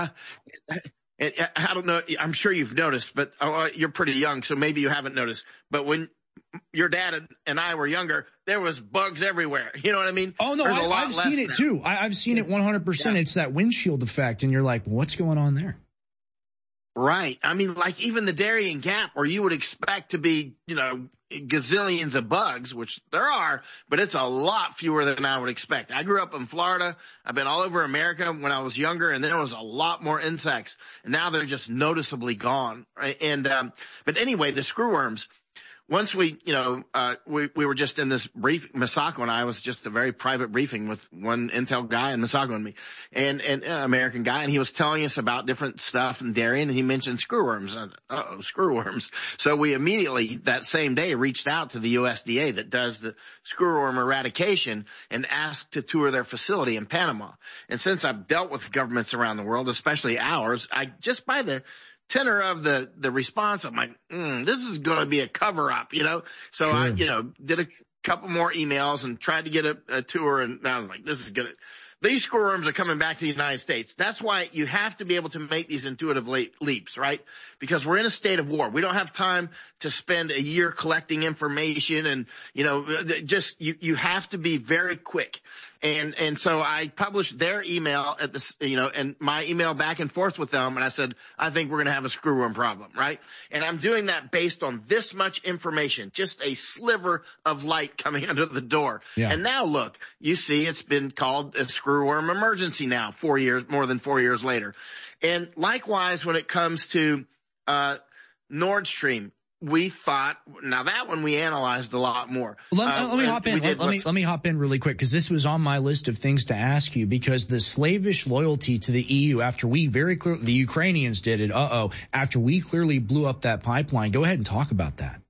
I don't know, I'm sure you've noticed, but you're pretty young, so maybe you haven't noticed. But when your dad and I were younger, there was bugs everywhere. You know what I mean? Oh, no, I've seen it too. I've seen it 100%. Yeah. It's that windshield effect, and you're like, what's going on there? Right. I mean, like even the Darien Gap, where you would expect to be, gazillions of bugs, which there are, but it's a lot fewer than I would expect. I grew up in Florida. I've been all over America when I was younger, and there was a lot more insects. And now they're just noticeably gone. Right? And, but anyway, the screwworms. Once we were just in this brief, Misako and I was just a very private briefing with one Intel guy and Misako and me and American guy. And he was telling us about different stuff in Darien, and he mentioned screwworms. Screwworms. So we immediately that same day reached out to the USDA that does the screwworm eradication and asked to tour their facility in Panama. And since I've dealt with governments around the world, especially ours, I just by the tenor of the response, I'm like, this is going to be a cover up, So sure. I, did a couple more emails and tried to get a tour, and I was like, this is good. These screwworms are coming back to the United States. That's why you have to be able to make these intuitive leaps, right? Because we're in a state of war. We don't have time to spend a year collecting information and, you have to be very quick. And so I published their email at this, and my email back and forth with them. And I said, I think we're going to have a screwworm problem, right? And I'm doing that based on this much information, just a sliver of light coming under the door. Yeah. And now look, you see, it's been called a screwworm emergency now, more than 4 years later. And likewise, when it comes to, Nord Stream, we thought, now that one we analyzed a lot more. Let me hop in. Let me hop in really quick, because this was on my list of things to ask you, because the slavish loyalty to the EU after we very clearly, the Ukrainians did it, after we clearly blew up that pipeline. Go ahead and talk about that.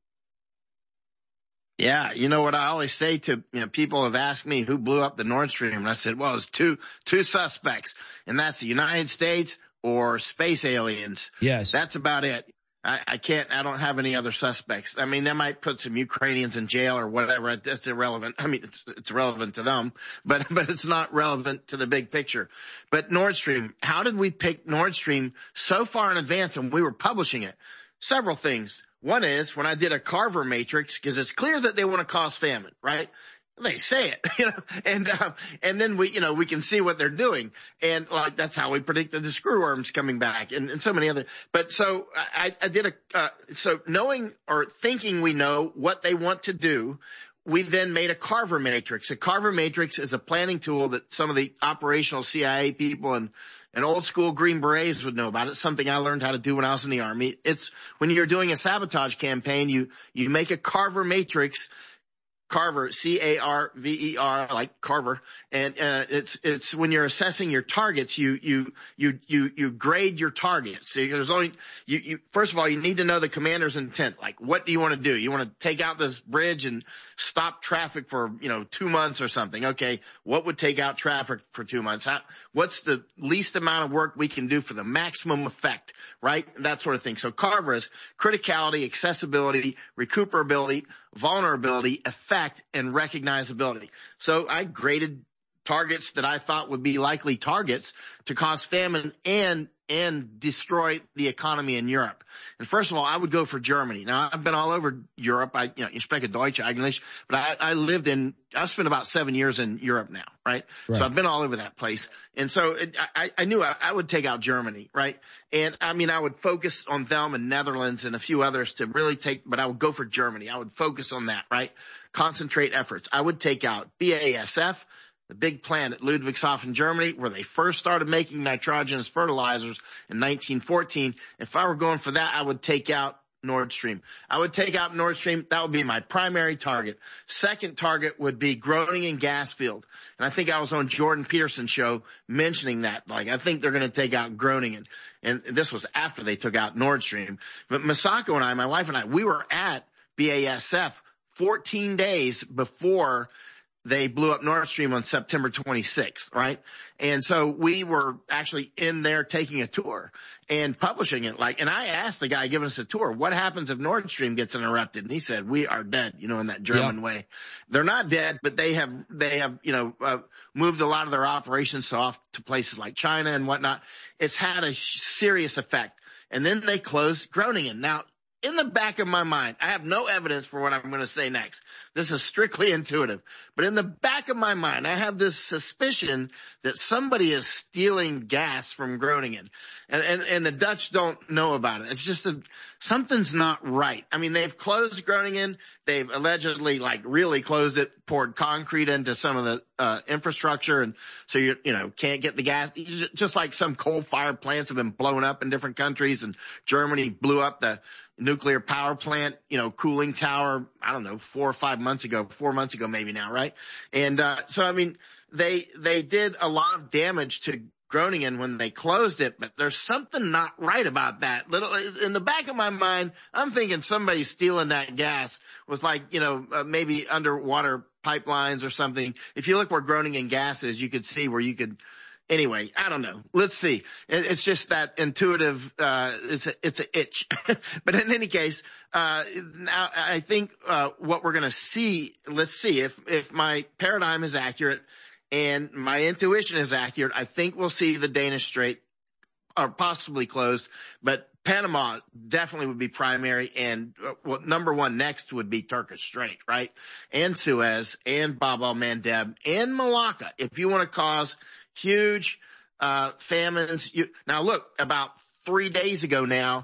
Yeah, you know what I always say to people have asked me who blew up the Nord Stream, and I said, well, it's two suspects, and that's the United States or space aliens. Yes. That's about it. I don't have any other suspects. I mean, they might put some Ukrainians in jail or whatever. That's irrelevant. I mean, it's relevant to them, but it's not relevant to the big picture. But Nord Stream, how did we pick Nord Stream so far in advance when we were publishing it? Several things. One is when I did a Carver matrix, because it's clear that they want to cause famine, right? They say it, and then we can see what they're doing. And like, that's how we predicted the screwworms coming back and so many other. But so I did so knowing or thinking we know what they want to do, we then made a Carver matrix. A Carver matrix is a planning tool that some of the operational CIA people and old school Green Berets would know about. It's something I learned how to do when I was in the Army. It's when you're doing a sabotage campaign, you make a Carver matrix. Carver, C-A-R-V-E-R, like Carver. And, it's when you're assessing your targets, you grade your targets. So there's only, first of all, you need to know the commander's intent. Like, what do you want to do? You want to take out this bridge and stop traffic for, 2 months or something. Okay. What would take out traffic for 2 months? What's the least amount of work we can do for the maximum effect, right? That sort of thing. So Carver is criticality, accessibility, recuperability, vulnerability, effect, and recognizability. So I graded targets that I thought would be likely targets to cause famine and destroy the economy in Europe. And first of all, I would go for Germany. Now, I've been all over Europe. Ich spreche Deutsch, English, but I've spent about 7 years in Europe now, right? So I've been all over that place. And so I knew I would take out Germany, right? And I mean, I would focus on them and Netherlands and a few others to really but I would go for Germany. I would focus on that, right? Concentrate efforts. I would take out BASF, the big plant at Ludwigshafen, Germany, where they first started making nitrogenous fertilizers in 1914. If I were going for that, I would take out Nord Stream. I would take out Nord Stream. That would be my primary target. Second target would be Groningen gas field. And I think I was on Jordan Peterson's show mentioning that. Like, I think they're going to take out Groningen. And this was after they took out Nord Stream. But Masako and I, my wife and I, we were at BASF 14 days before they blew up Nord Stream on September 26th, right? And so we were actually in there taking a tour and publishing it. And I asked the guy giving us a tour, what happens if Nord Stream gets interrupted? And he said, we are dead, in that German way. They're not dead, but they have, moved a lot of their operations off to places like China and whatnot. It's had a serious effect. And then they closed Groningen. Now, in the back of my mind, I have no evidence for what I'm going to say next. This is strictly intuitive. But in the back of my mind, I have this suspicion that somebody is stealing gas from Groningen. And the Dutch don't know about it. It's just something's not right. I mean, they've closed Groningen. They've allegedly, really closed it, poured concrete into some of the infrastructure. And so you can't get the gas. Just like some coal-fired plants have been blown up in different countries, and Germany blew up the nuclear power plant, cooling tower, I don't know, 4 months ago maybe now, right? And so I mean, they did a lot of damage to Groningen when they closed it, but there's something not right about that. In the back of my mind, I'm thinking somebody's stealing that gas with maybe underwater pipelines or something. If you look where Groningen gas is, you could see where you could. Anyway, I don't know. Let's see. It's just that intuitive, it's an itch. But in any case, now I think, what we're going to see, let's see if my paradigm is accurate and my intuition is accurate. I think we'll see the Danish Strait are possibly closed, but Panama definitely would be primary, and number one next would be Turkish Strait, right? And Suez and Bab el-Mandeb and Malacca. If you want to cause huge famines. Now look, about 3 days ago now,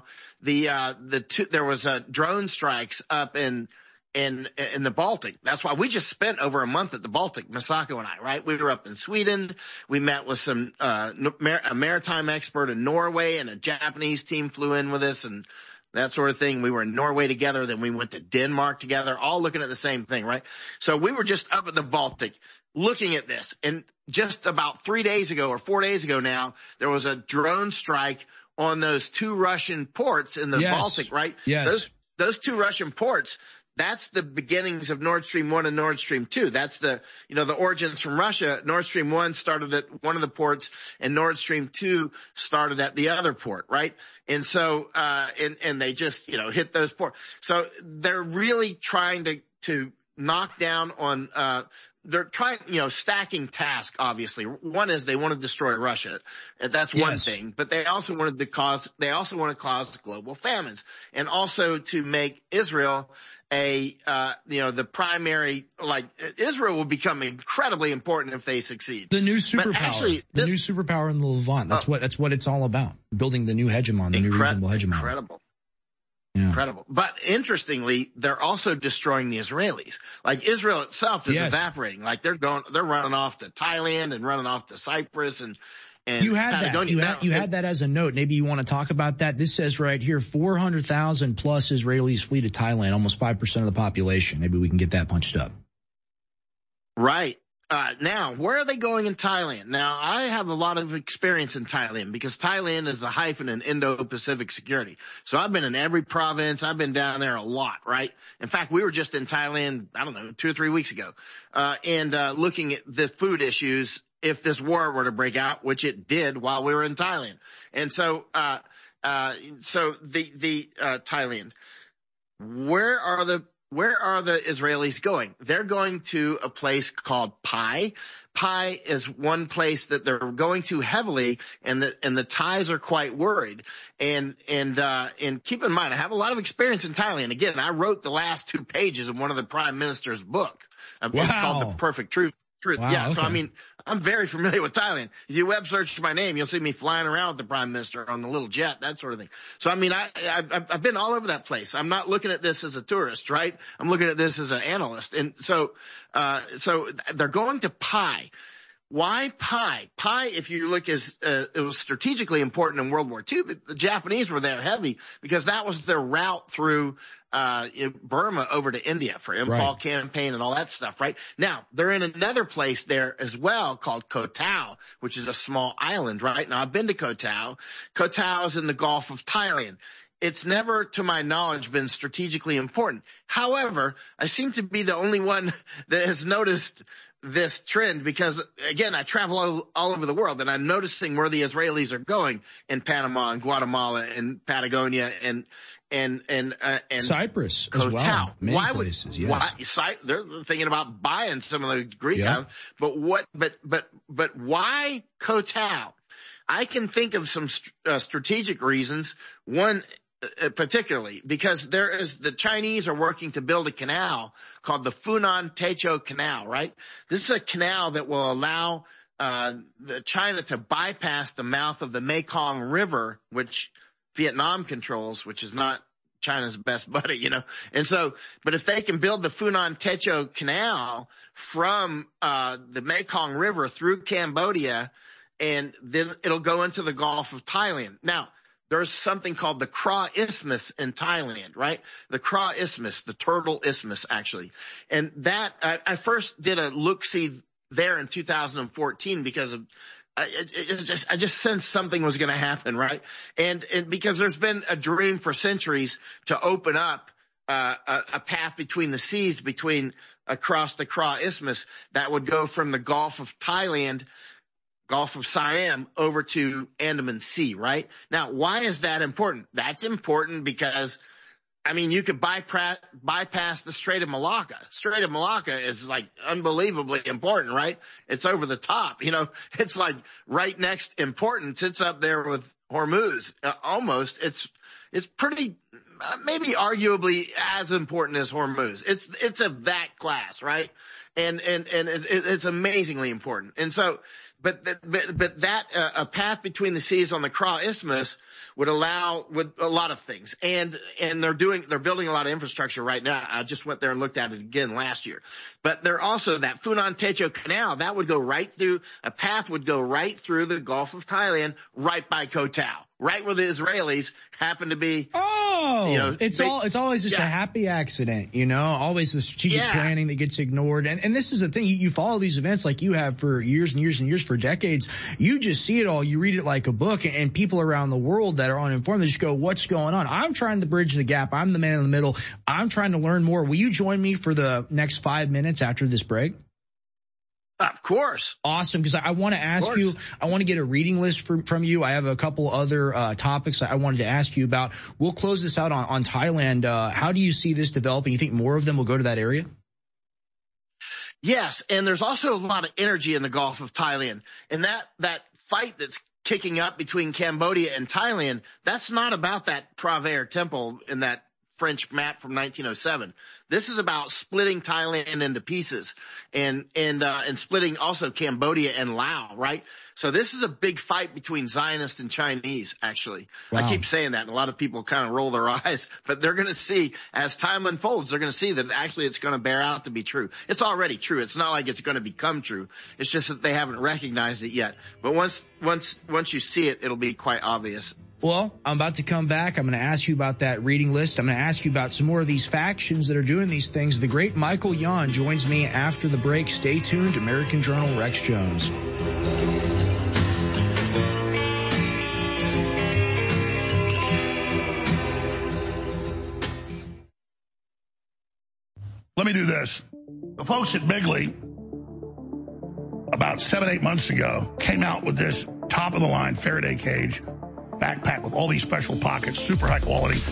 there was drone strikes up in the Baltic. That's why we just spent over a month at the Baltic, Masako and I, right? We were up in Sweden. We met with a maritime expert in Norway, and a Japanese team flew in with us and that sort of thing. We were in Norway together. Then we went to Denmark together, all looking at the same thing, right? So we were just up at the Baltic looking at this. And just about 3 days ago or 4 days ago now, there was a drone strike on those 2 Russian ports in the Baltic, right? Yes. Those 2 Russian ports, that's the beginnings of Nord Stream 1 and Nord Stream 2. That's the origins from Russia. Nord Stream 1 started at one of the ports, and Nord Stream 2 started at the other port, right? And so, and they just, hit those ports. So they're really trying to knock down on, they're trying, stacking tasks, obviously. One is they want to destroy Russia. That's one thing. But they also want to cause global famines, and also to make Israel the primary, Israel will become incredibly important if they succeed. The new superpower. The new superpower in the Levant. That's what it's all about. Building the new hegemon, the new reasonable hegemon. Incredible. Yeah. Incredible. But interestingly, they're also destroying the Israelis. Israel itself is evaporating. They're running off to Thailand and running off to Cyprus and you had that. You had that as a note. Maybe you want to talk about that. This says right here, 400,000 plus Israelis flee to Thailand, almost 5% of the population. Maybe we can get that punched up. Right. Now, where are they going in Thailand? Now, I have a lot of experience in Thailand because Thailand is the hyphen in Indo-Pacific security. So I've been in every province. I've been down there a lot, right? In fact, we were just in Thailand, 2 or 3 weeks ago, and looking at the food issues if this war were to break out, which it did while we were in Thailand. And so, Thailand, where are the where are the Israelis going? They're going to a place called Pai. Pai is one place that they're going to heavily, and the Thais are quite worried. And keep in mind, I have a lot of experience in Thailand. Again, I wrote the last 2 pages of one of the prime minister's book. Wow. It's called The Perfect Truth. Wow, yeah, okay. So I mean, I'm very familiar with Thailand. If you web search my name, you'll see me flying around with the prime minister on the little jet, that sort of thing. So I mean, I've been all over that place. I'm not looking at this as a tourist, right? I'm looking at this as an analyst. And so they're going to Pai. Why Pai? Pai, if you look, it was strategically important in World War II, but the Japanese were there heavy because that was their route through Burma over to India for Imphal campaign and all that stuff, right? Now, they're in another place there as well called Koh Tao, which is a small island, right? Now, I've been to Koh Tao. Koh Tao is in the Gulf of Thailand. It's never, to my knowledge, been strategically important. However, I seem to be the only one that has noticed this trend because, again, I travel all over the world and I'm noticing where the Israelis are going in Panama and Guatemala and Patagonia and Cyprus Koh as well. Tao. Many places, yes. They're thinking about buying some of the Greek islands. But why Koh Tao? I can think of some strategic reasons. One, particularly because the Chinese are working to build a canal called the Funan Techo Canal, right? This is a canal that will allow China to bypass the mouth of the Mekong River, which Vietnam controls, which is not China's best buddy, you know. And so, but if they can build the Funan Techo Canal from the Mekong River through Cambodia, and then it'll go into the Gulf of Thailand. Now, there's something called the Kra Isthmus in Thailand, right? The Kra Isthmus, the Turtle Isthmus, actually. And that, I first did a look-see there in 2014 because I just sensed something was going to happen, right? And because there's been a dream for centuries to open up a path between the seas, across the Kra Isthmus that would go from the Gulf of Thailand, Gulf of Siam over to Andaman Sea, right? Now, why is that important? That's important because, I mean, you could bypass the Strait of Malacca. Strait of Malacca is like unbelievably important, right? It's over the top, you know, it's like right next importance. It's up there with Hormuz, almost. It's pretty, maybe arguably as important as Hormuz. It's of that class, right? And it's amazingly important. And so, but that a path between the seas on the Kra Isthmus would allow a lot of things. And they're building a lot of infrastructure right now. I just went there and looked at it again last year. But they're also that Funan Techo Canal, that would go right through, a path would go right through the Gulf of Thailand, right by Koh Tao. Right where the Israelis happen to be. Oh, you know, it's always just a happy accident, you know, always the strategic planning that gets ignored. And this is the thing, you follow these events like you have for years and years and years, for decades. You just see it all. You read it like a book, and people around the world that are uninformed, they just go, what's going on? I'm trying to bridge the gap. I'm the man in the middle. I'm trying to learn more. Will you join me for the next 5 minutes after this break? Of course. Awesome. Because I want to ask you, I want to get a reading list from you. I have a couple other topics I wanted to ask you about. We'll close this out on Thailand. How do you see this developing? You think more of them will go to that area? Yes. And there's also a lot of energy in the Gulf of Thailand. And that fight that's kicking up between Cambodia and Thailand, that's not about that Pravert temple in that French map from 1907. This is about splitting Thailand into pieces and splitting also Cambodia and Laos, right? So this is a big fight between Zionists and Chinese, actually. Wow. I keep saying that, and a lot of people kind of roll their eyes, but they're going to see, as time unfolds, they're going to see that actually it's going to bear out to be true. It's already true. It's not like it's going to become true. It's just that they haven't recognized it yet. But once you see it, it'll be quite obvious. Well, I'm about to come back. I'm going to ask you about that reading list. I'm going to ask you about some more of these factions that are doing these things. The great Michael Yon joins me after the break. Stay tuned. American Journal, Rex Jones. Let me do this. The folks at Bigley, about 7-8 months ago, came out with this top-of-the-line Faraday cage backpack with all these special pockets, super high quality.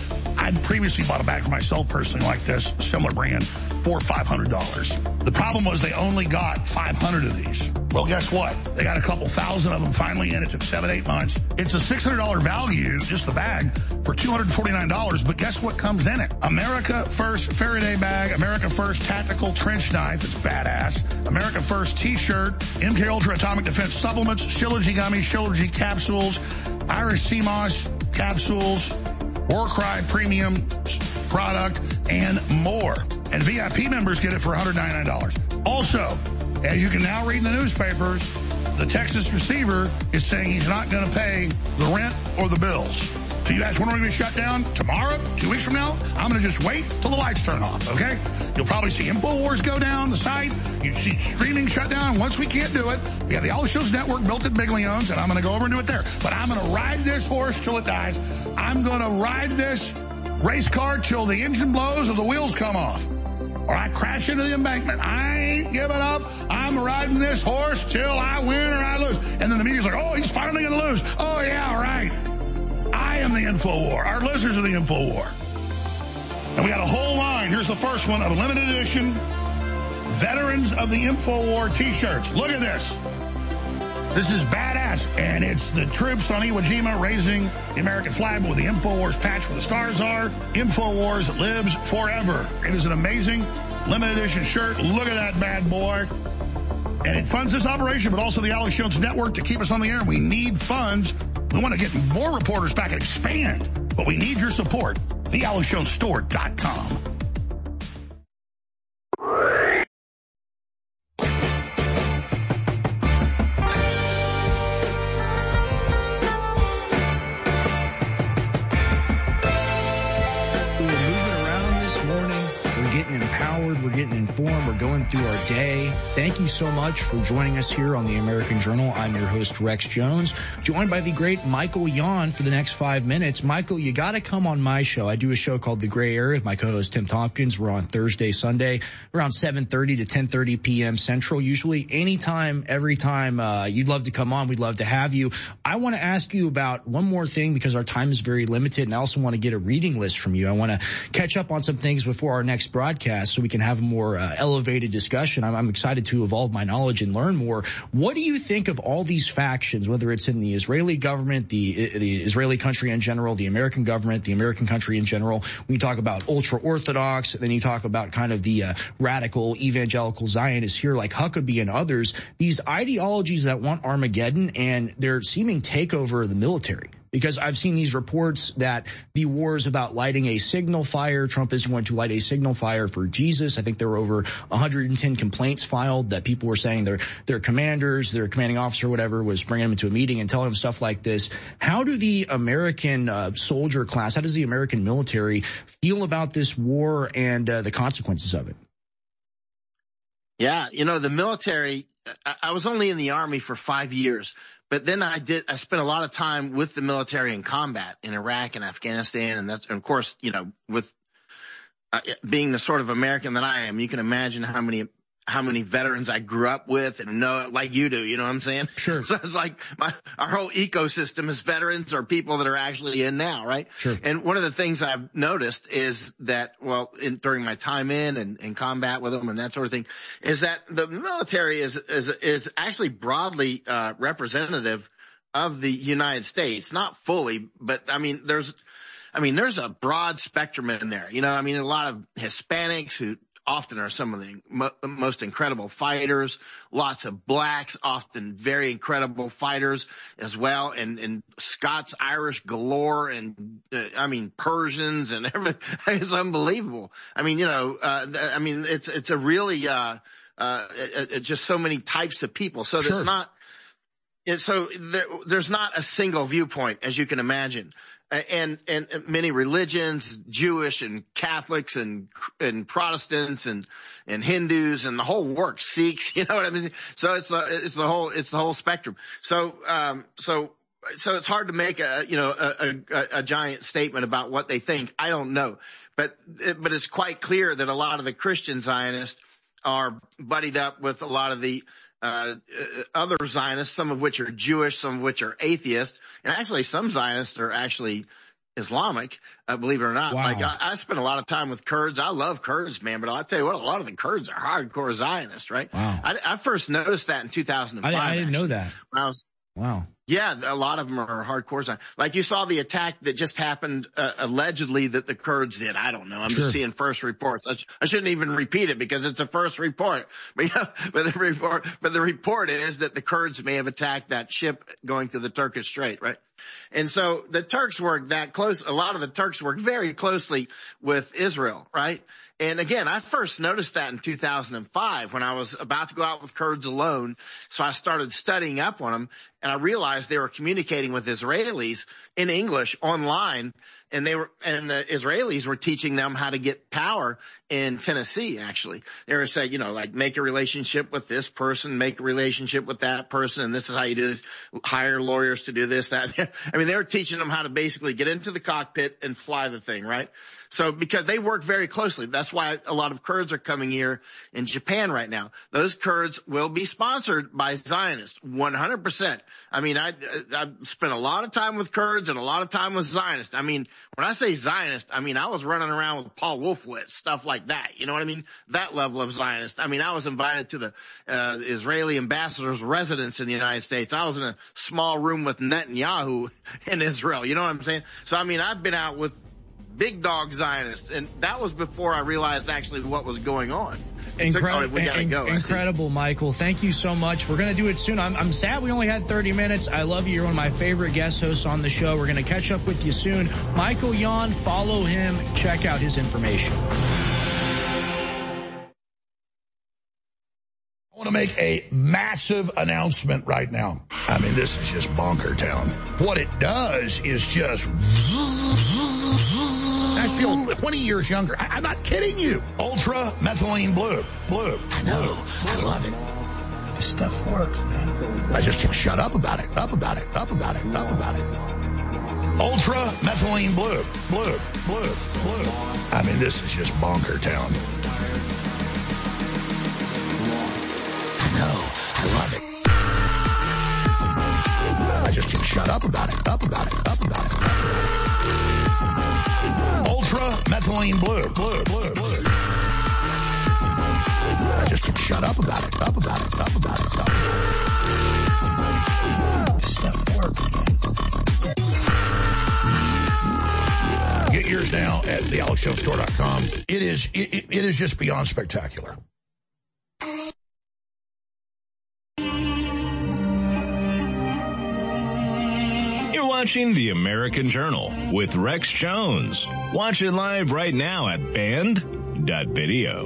I'd previously bought a bag for myself personally like this, similar brand, for $500. The problem was they only got 500 of these. Well, guess what? They got a couple thousand of them finally in. It took 7-8 months. It's a $600 value, just the bag, for $249. But guess what comes in it? America First Faraday bag, America First tactical trench knife. It's badass. America First t-shirt, MK Ultra Atomic Defense supplements, Shilajit gummies, Shilajit capsules, Irish sea moss capsules, Warcry premium product, and more. And VIP members get it for $199. Also, as you can now read in the newspapers, the Texas receiver is saying he's not going to pay the rent or the bills. So you guys, when are we going to be shut down? Tomorrow? 2 weeks from now? I'm going to just wait till the lights turn off, okay? You'll probably see InfoWars go down the site. You see streaming shut down. Once we can't do it, we have the All Shows Network built at Bigley owns, and I'm going to go over and do it there. But I'm going to ride this horse till it dies. I'm going to ride this race car till the engine blows or the wheels come off, or I crash into the embankment. I ain't giving up. I'm riding this horse till I win or I lose. And then the media's like, oh, he's finally going to lose. Oh, yeah, right. I am the InfoWar. Our listeners are the InfoWar. And we got a whole line. Here's the first one of limited edition Veterans of the InfoWar t-shirts. Look at this. This is badass. And it's the troops on Iwo Jima raising the American flag with the InfoWars patch where the stars are. InfoWars lives forever. It is an amazing limited edition shirt. Look at that bad boy. And it funds this operation, but also the Alex Jones Network to keep us on the air. We need funds. We want to get more reporters back and expand, but we need your support. TheAlexJonesStore.com. We're getting informed. We're going through our day. Thank you so much for joining us here on the American Journal. I'm your host, Rex Jones, joined by the great Michael Yon for the next 5 minutes. Michael, you got to come on my show. I do a show called The Gray Area with my co-host, Tim Tompkins. We're on Thursday, Sunday, around 7:30 to 10:30 p.m. Central. Usually anytime, every time you'd love to come on, we'd love to have you. I want to ask you about one more thing because our time is very limited, and I also want to get a reading list from you. I want to catch up on some things before our next broadcast so we can have a more elevated discussion. I'm excited to evolve my knowledge and learn more. What do you think of all these factions, whether it's in the Israeli government, the Israeli country in general, the American government, the American country in general? When you talk about ultra-Orthodox, then you talk about kind of the radical evangelical Zionists here like Huckabee and others, these ideologies that want Armageddon and their seeming takeover of the military. Because I've seen these reports that the war is about lighting a signal fire. Trump is going to light a signal fire for Jesus. I think there were over 110 complaints filed that people were saying their commanders, their commanding officer, whatever, was bringing them into a meeting and telling them stuff like this. How do the American soldier class, how does the American military feel about this war and the consequences of it? Yeah, the military, I was only in the Army for 5 years. But then I spent a lot of time with the military in combat in Iraq and Afghanistan. And that's, and of course, with being the sort of American that I am, you can imagine how many veterans I grew up with and know, like you do, you know what I'm saying? Sure. So it's like our whole ecosystem is veterans or people that are actually in now, right? Sure. And one of the things I've noticed is that, during my time in combat with them and that sort of thing, is that the military is actually broadly, representative of the United States. Not fully, but there's a broad spectrum in there. A lot of Hispanics who often are some of the most incredible fighters, lots of blacks, often very incredible fighters as well, and Scots, Irish galore, and Persians and everything. It's unbelievable. It's a really just so many types of people. So there's not. So there's not a single viewpoint, as you can imagine. And many religions, Jewish and Catholics and Protestants and Hindus and the whole works, Sikhs, you know what I mean? So it's the whole spectrum. So it's hard to make a giant statement about what they think. I don't know. But it's quite clear that a lot of the Christian Zionists are buddied up with a lot of the other Zionists, some of which are Jewish, some of which are atheists. And actually some Zionists are actually Islamic, believe it or not. Wow. Like I spent a lot of time with Kurds. I love Kurds, man, but I'll tell you what, a lot of the Kurds are hardcore Zionists, right? Wow. I first noticed that in 2005. I didn't know that. Wow. Yeah, a lot of them are hardcore Zionists. Like you saw the attack that just happened, allegedly that the Kurds did. I don't know. I'm just seeing first reports. I shouldn't even repeat it because it's a first report. But, but the report is that the Kurds may have attacked that ship going through the Turkish Strait, right? And so the Turks work that close. A lot of the Turks work very closely with Israel, right? And again, I first noticed that in 2005 when I was about to go out with Kurds alone. So I started studying up on them, and I realized they were communicating with Israelis in English online, and the Israelis were teaching them how to get power in Tennessee, actually. They were saying, like make a relationship with this person, make a relationship with that person, and this is how you do this, hire lawyers to do this, that. I mean, they were teaching them how to basically get into the cockpit and fly the thing, right? So because they work very closely, that's why a lot of Kurds are coming here in Japan right now. Those Kurds will be sponsored by Zionists, 100%. I mean, I spent a lot of time with Kurds and a lot of time with Zionists. I mean, when I say Zionist, I mean, I was running around with Paul Wolfowitz, stuff like that. You know what I mean? That level of Zionist. I mean, I was invited to the Israeli ambassador's residence in the United States. I was in a small room with Netanyahu in Israel. You know what I'm saying? So, I mean, I've been out with big dog Zionists, and that was before I realized actually what was going on. Incredible, Michael. Thank you so much. We're going to do it soon. I'm sad we only had 30 minutes. I love you. You're one of my favorite guest hosts on the show. We're going to catch up with you soon. Michael Yon, follow him. Check out his information. I want to make a massive announcement right now. I mean, this is just bonker town. What it does is just... I feel 20 years younger. I'm not kidding you. Ultra methylene blue. I know. I love it. This stuff works, man. I just can't shut up about it. Ultra methylene blue. I mean, this is just bonker town. I know. I love it. I just can't shut up about it. Ultra methylene blue. I just can't shut up about it. Stuff works. Get yours now at thealexjonesstore.com. It is just beyond spectacular. Watching The American Journal with Rex Jones. Watch it live right now at band.video.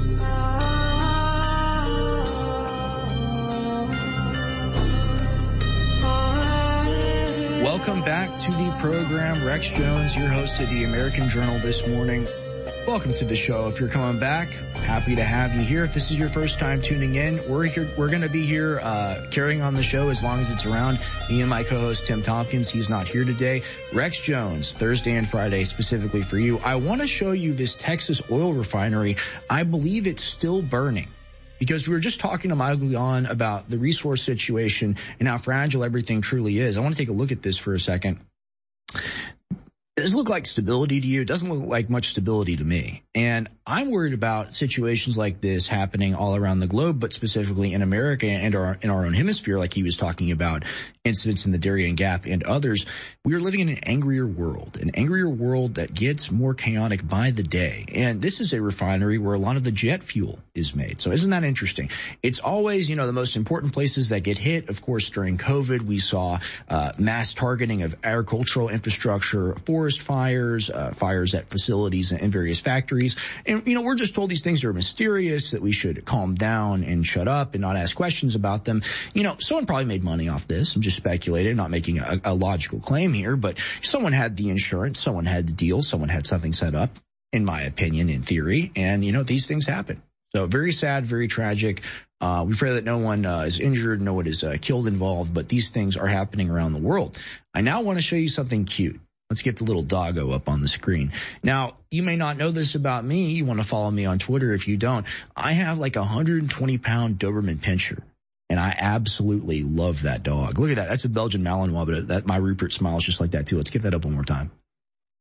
Welcome back to the program. Rex Jones, your host of The American Journal this morning. Welcome to the show. If you're coming back, happy to have you here. If this is your first time tuning in, we're going to be here carrying on the show as long as it's around. Me and my co-host Tim Tompkins, he's not here today. Rex Jones, Thursday and Friday specifically for you. I want to show you this Texas oil refinery. I believe it's still burning. Because we were just talking to Michael Yon about the resource situation and how fragile everything truly is. I want to take a look at this for a second. Does it look like stability to you? It doesn't look like much stability to me. And I'm worried about situations like this happening all around the globe, but specifically in America and in our own hemisphere, like he was talking about incidents in the Darien Gap and others. We are living in an angrier world that gets more chaotic by the day. And this is a refinery where a lot of the jet fuel is made. So isn't that interesting? It's always, the most important places that get hit. Of course, during COVID, we saw mass targeting of agricultural infrastructure, forest fires, fires at facilities and various factories. And, we're just told these things are mysterious, that we should calm down and shut up and not ask questions about them. Someone probably made money off this. I'm just speculating, not making a logical claim here, but someone had the insurance, someone had the deal, someone had something set up, in my opinion, in theory. And, these things happen. So very sad, very tragic. We pray that no one is injured, no one is killed involved, but these things are happening around the world. I now want to show you something cute. Let's get the little doggo up on the screen. Now, you may not know this about me. You want to follow me on Twitter if you don't. I have like a 120-pound Doberman Pinscher, and I absolutely love that dog. Look at that. That's a Belgian Malinois, but my Rupert smiles just like that too. Let's get that up one more time.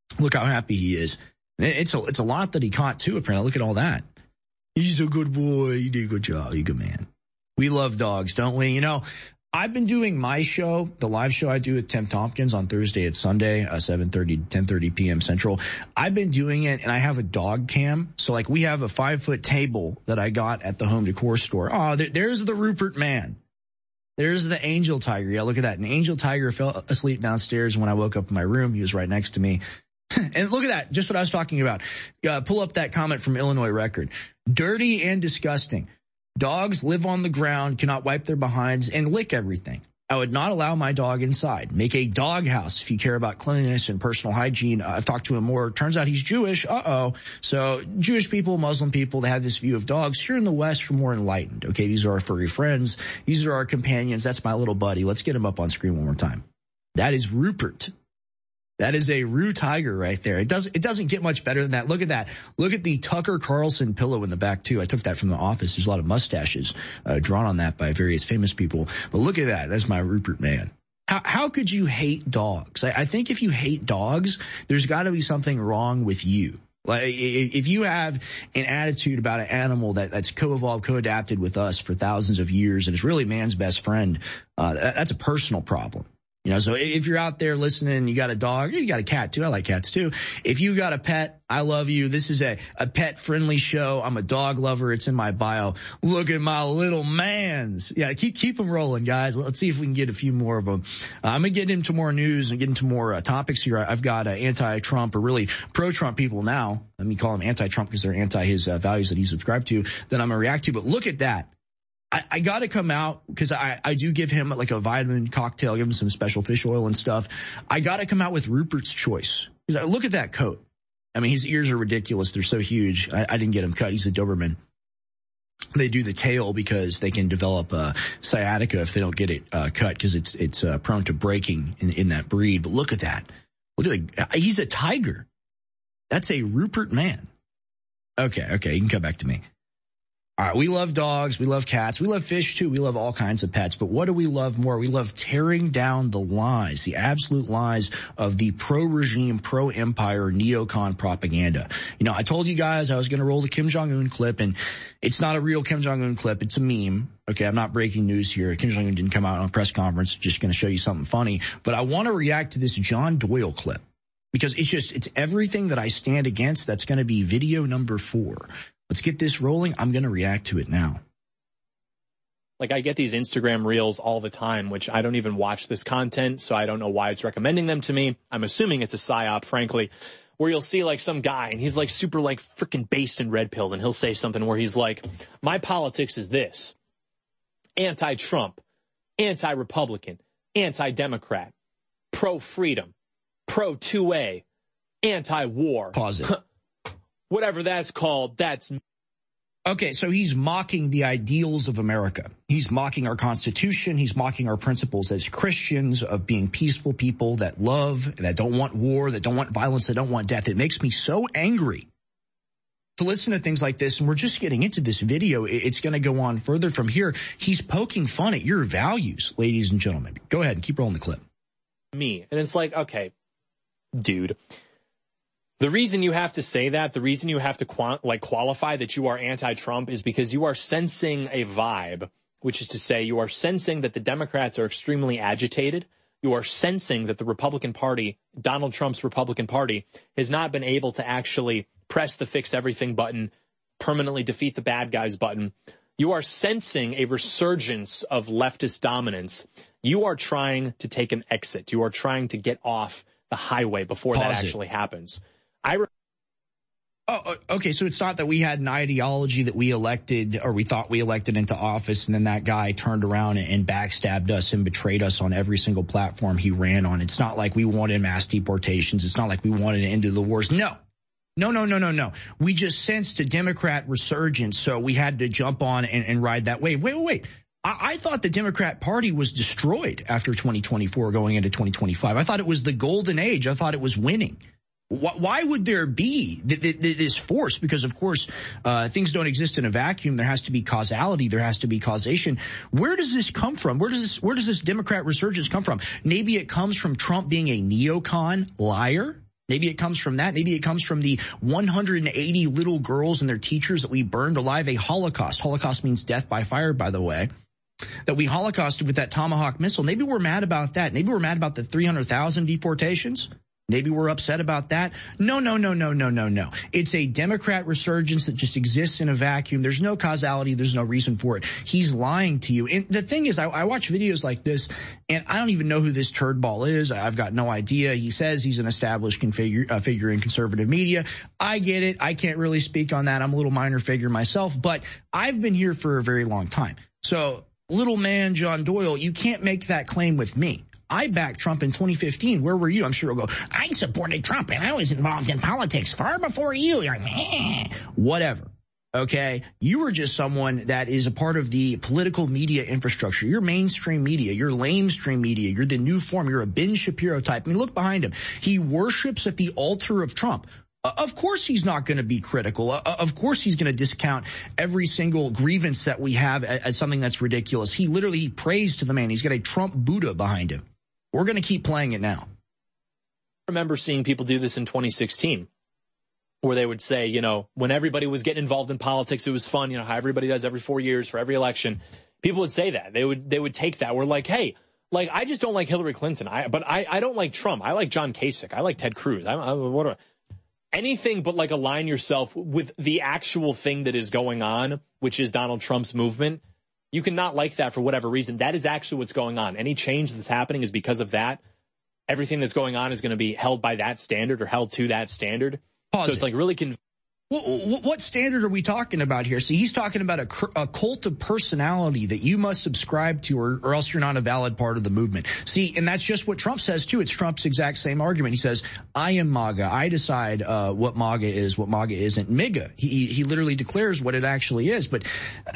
Look how happy he is. It's a lot that he caught too, apparently. Look at all that. He's a good boy. He did a good job. He's a good man. We love dogs, don't we? You know, I've been doing my show, the live show I do with Tim Tompkins on Thursday and Sunday, 7:30 to 10:30 p.m. Central. I've been doing it, and I have a dog cam. So, like, we have a 5-foot table that I got at the home decor store. Oh, there's the Rupert man. There's the Angel Tiger. Yeah, look at that. An Angel Tiger fell asleep downstairs. When I woke up in my room, he was right next to me. And look at that, just what I was talking about. Pull up that comment from Illinois Record. Dirty and disgusting. Dogs live on the ground, cannot wipe their behinds, and lick everything. I would not allow my dog inside. Make a dog house if you care about cleanliness and personal hygiene. I've talked to him more. Turns out he's Jewish. So Jewish people, Muslim people, they have this view of dogs. Here in the West, we're more enlightened. Okay, these are our furry friends. These are our companions. That's my little buddy. Let's get him up on screen one more time. That is Rupert. That is a Roo Tiger right there. It doesn't get much better than that. Look at that. Look at the Tucker Carlson pillow in the back too. I took that from The Office. There's a lot of mustaches drawn on that by various famous people. But look at that. That's my Rupert man. How could you hate dogs? I think if you hate dogs, there's got to be something wrong with you. Like, if you have an attitude about an animal that's co-evolved, co-adapted with us for thousands of years and is really man's best friend, that's a personal problem. You know, so if you're out there listening, you got a dog, you got a cat too. I like cats too. If you got a pet, I love you. This is a pet friendly show. I'm a dog lover. It's in my bio. Look at my little mans. Yeah, keep them rolling, guys. Let's see if we can get a few more of them. I'm going to get into more news and get into more topics here. I've got anti-Trump or really pro-Trump people now. Let me call them anti-Trump because they're anti his values that he subscribed to that I'm going to react to. But look at that. I got to come out because I do give him like a vitamin cocktail, give him some special fish oil and stuff. I got to come out with Rupert's choice. Look at that coat. I mean, his ears are ridiculous. They're so huge. I didn't get him cut. He's a Doberman. They do the tail because they can develop sciatica if they don't get it cut because it's prone to breaking in that breed. But look at that. He's a tiger. That's a Rupert man. Okay, you can come back to me. All right, we love dogs, we love cats, we love fish too, we love all kinds of pets, but what do we love more? We love tearing down the lies, the absolute lies of the pro-regime, pro-empire, neocon propaganda. You know, I told you guys I was going to roll the Kim Jong-un clip, and it's not a real Kim Jong-un clip, it's a meme. Okay, I'm not breaking news here. Kim Jong-un didn't come out on a press conference, just going to show you something funny, but I want to react to this John Doyle clip, because it's everything that I stand against. That's going to be video number 4. Let's get this rolling. I'm going to react to it now. Like, I get these Instagram reels all the time, which I don't even watch this content, so I don't know why it's recommending them to me. I'm assuming it's a psyop, frankly, where you'll see like some guy and he's like super like freaking based and red pilled, and he'll say something where he's like, my politics is this: anti-Trump, anti-Republican, anti-Democrat, pro-freedom, pro-2A, anti-war. Pause it. Whatever that's called, that's... Okay, so he's mocking the ideals of America. He's mocking our Constitution. He's mocking our principles as Christians of being peaceful people that love, that don't want war, that don't want violence, that don't want death. It makes me so angry to listen to things like this, and we're just getting into this video. It's going to go on further from here. He's poking fun at your values, ladies and gentlemen. Go ahead and keep rolling the clip. Me. And it's like, okay, dude... The reason you have to say that, the reason you have to qualify that you are anti-Trump is because you are sensing a vibe, which is to say you are sensing that the Democrats are extremely agitated. You are sensing that the Republican Party, Donald Trump's Republican Party, has not been able to actually press the fix everything button, permanently defeat the bad guys button. You are sensing a resurgence of leftist dominance. You are trying to take an exit. You are trying to get off the highway before that actually happens. Okay, so it's not that we had an ideology that we elected or we thought we elected into office, and then that guy turned around and backstabbed us and betrayed us on every single platform he ran on. It's not like we wanted mass deportations. It's not like we wanted an end to the wars. No. We just sensed a Democrat resurgence, so we had to jump on and ride that wave. Wait. I thought the Democrat Party was destroyed after 2024 going into 2025. I thought it was the golden age. I thought it was winning. Why would there be this force? Because, of course, things don't exist in a vacuum. There has to be causality. There has to be causation. Where does this come from? Where does this Democrat resurgence come from? Maybe it comes from Trump being a neocon liar. Maybe it comes from that. Maybe it comes from the 180 little girls and their teachers that we burned alive, a Holocaust. Holocaust means death by fire, by the way, that we Holocausted with that Tomahawk missile. Maybe we're mad about that. Maybe we're mad about the 300,000 deportations. Maybe we're upset about that. No. It's a Democrat resurgence that just exists in a vacuum. There's no causality. There's no reason for it. He's lying to you. And the thing is, I watch videos like this, and I don't even know who this turd ball is. I've got no idea. He says he's an established figure in conservative media. I get it. I can't really speak on that. I'm a little minor figure myself, but I've been here for a very long time. So, little man John Doyle, you can't make that claim with me. I backed Trump in 2015. Where were you? I'm sure he'll go, I supported Trump and I was involved in politics far before you. You're like, whatever. Okay. You are just someone that is a part of the political media infrastructure. You're mainstream media. You're lamestream media. You're the new form. You're a Ben Shapiro type. I mean, look behind him. He worships at the altar of Trump. Of course he's not going to be critical. Of course he's going to discount every single grievance that we have as something that's ridiculous. He literally prays to the man. He's got a Trump Buddha behind him. We're going to keep playing it now. I remember seeing people do this in 2016 where they would say, you know, when everybody was getting involved in politics, it was fun, you know, how everybody does every 4 years for every election. People would say that. They would take that. We're like, hey, like, I just don't like Hillary Clinton. But I don't like Trump. I like John Kasich. I like Ted Cruz. Anything but like align yourself with the actual thing that is going on, which is Donald Trump's movement. You cannot like that for whatever reason. That is actually what's going on. Any change that's happening is because of that. Everything that's going on is going to be held by that standard or held to that standard. So it's like really what standard are we talking about here? See, he's talking about a cult of personality that you must subscribe to or else you're not a valid part of the movement. See, and that's just what Trump says too. It's Trump's exact same argument. He says, I am MAGA. I decide what MAGA is, what MAGA isn't. MAGA. He literally declares what it actually is. But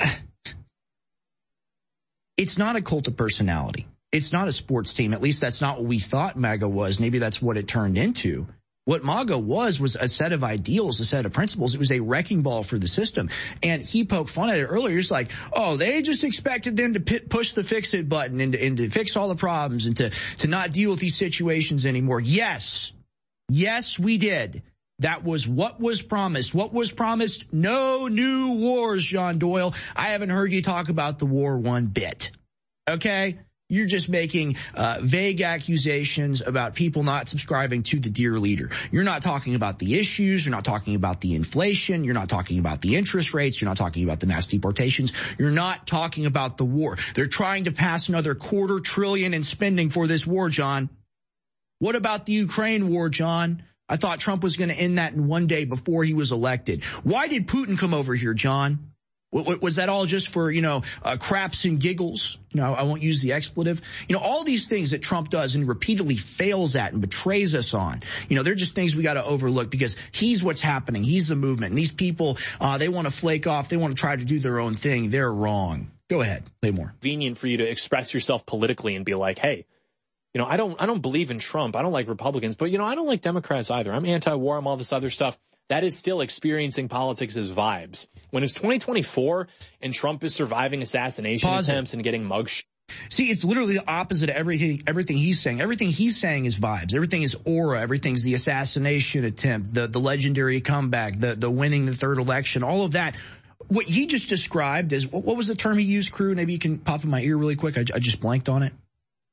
it's not a cult of personality. It's not a sports team. At least that's not what we thought MAGA was. Maybe that's what it turned into. What MAGA was a set of ideals, a set of principles. It was a wrecking ball for the system. And he poked fun at it earlier. It's like, oh, they just expected them to push the fix-it button and to fix all the problems and to not deal with these situations anymore. Yes, we did. That was what was promised. What was promised? No new wars, John Doyle. I haven't heard you talk about the war one bit. Okay? You're just making vague accusations about people not subscribing to the dear leader. You're not talking about the issues. You're not talking about the inflation. You're not talking about the interest rates. You're not talking about the mass deportations. You're not talking about the war. They're trying to pass another $250 billion in spending for this war, John. What about the Ukraine war, John? I thought Trump was going to end that in one day before he was elected. Why did Putin come over here, John? Was that all just for, craps and giggles? I won't use the expletive. All these things that Trump does and repeatedly fails at and betrays us on, they're just things we got to overlook because he's what's happening. He's the movement. And these people, they want to flake off. They want to try to do their own thing. They're wrong. Go ahead. Play more. Convenient for you to express yourself politically and be like, hey, I don't believe in Trump. I don't like Republicans, but, I don't like Democrats either. I'm anti-war. I'm all this other stuff. That is still experiencing politics as vibes. When it's 2024 and Trump is surviving assassination attempts and getting mugshots. See, it's literally the opposite of everything he's saying. Everything he's saying is vibes. Everything is aura. Everything's the assassination attempt, the legendary comeback, the winning the third election, all of that. What he just described as, what was the term he used, Crew? Maybe you can pop in my ear really quick. I just blanked on it.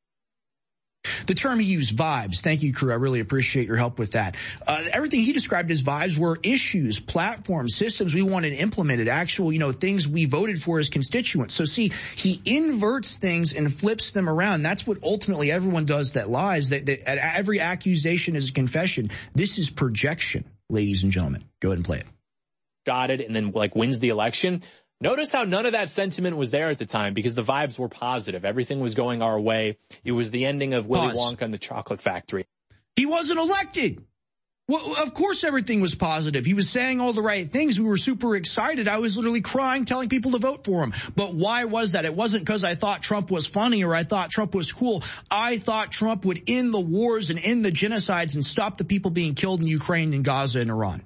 The term he used, vibes. Thank you, Crew. I really appreciate your help with that. Everything he described as vibes were issues, platforms, systems we wanted implemented, actual, things we voted for as constituents. So see, he inverts things and flips them around. That's what ultimately everyone does that lies. That every accusation is a confession. This is projection, ladies and gentlemen. Go ahead and play it. Got it, and then wins the election. Notice how none of that sentiment was there at the time because the vibes were positive. Everything was going our way. It was the ending of Willy Wonka and the Chocolate Factory. He wasn't elected. Well, of course everything was positive. He was saying all the right things. We were super excited. I was literally crying, telling people to vote for him. But why was that? It wasn't because I thought Trump was funny or I thought Trump was cool. I thought Trump would end the wars and end the genocides and stop the people being killed in Ukraine and Gaza and Iran.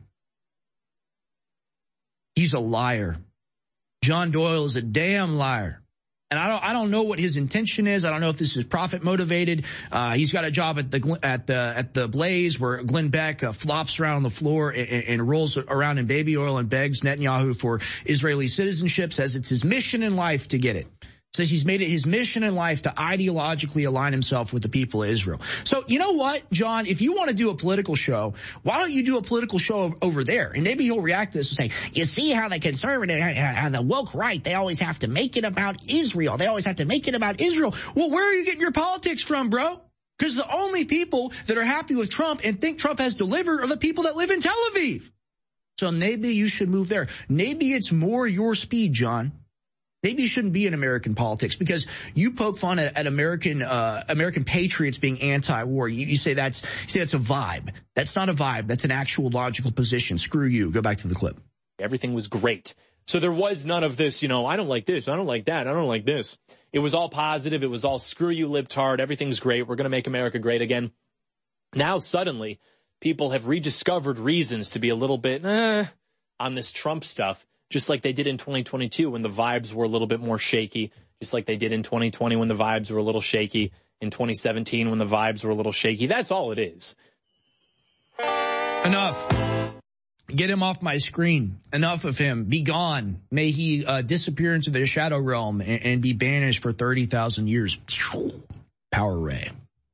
He's a liar. John Doyle is a damn liar. And I don't know what his intention is. I don't know if this is profit motivated. He's got a job at the Blaze where Glenn Beck flops around on the floor and rolls around in baby oil and begs Netanyahu for Israeli citizenship, says it's his mission in life to get it. Says he's made it his mission in life to ideologically align himself with the people of Israel. So you know what, John, if you want to do a political show, why don't you do a political show over there? And maybe he'll react to this and say, you see how the conservative and the woke right, they always have to make it about Israel. They always have to make it about Israel. Well, where are you getting your politics from, bro? Because the only people that are happy with Trump and think Trump has delivered are the people that live in Tel Aviv. So maybe you should move there. Maybe it's more your speed, John. Maybe you shouldn't be in American politics because you poke fun at American patriots being anti-war. You say that's a vibe. That's not a vibe. That's an actual logical position. Screw you. Go back to the clip. Everything was great. So there was none of this, I don't like this. I don't like that. I don't like this. It was all positive. It was all screw you, libtard. Everything's great. We're going to make America great again. Now suddenly people have rediscovered reasons to be a little bit on this Trump stuff. Just like they did in 2022 when the vibes were a little bit more shaky, just like they did in 2020 when the vibes were a little shaky, in 2017 when the vibes were a little shaky. That's all it is. Enough. Get him off my screen. Enough of him. Be gone. May he disappear into the shadow realm and be banished for 30,000 years. Power Ray.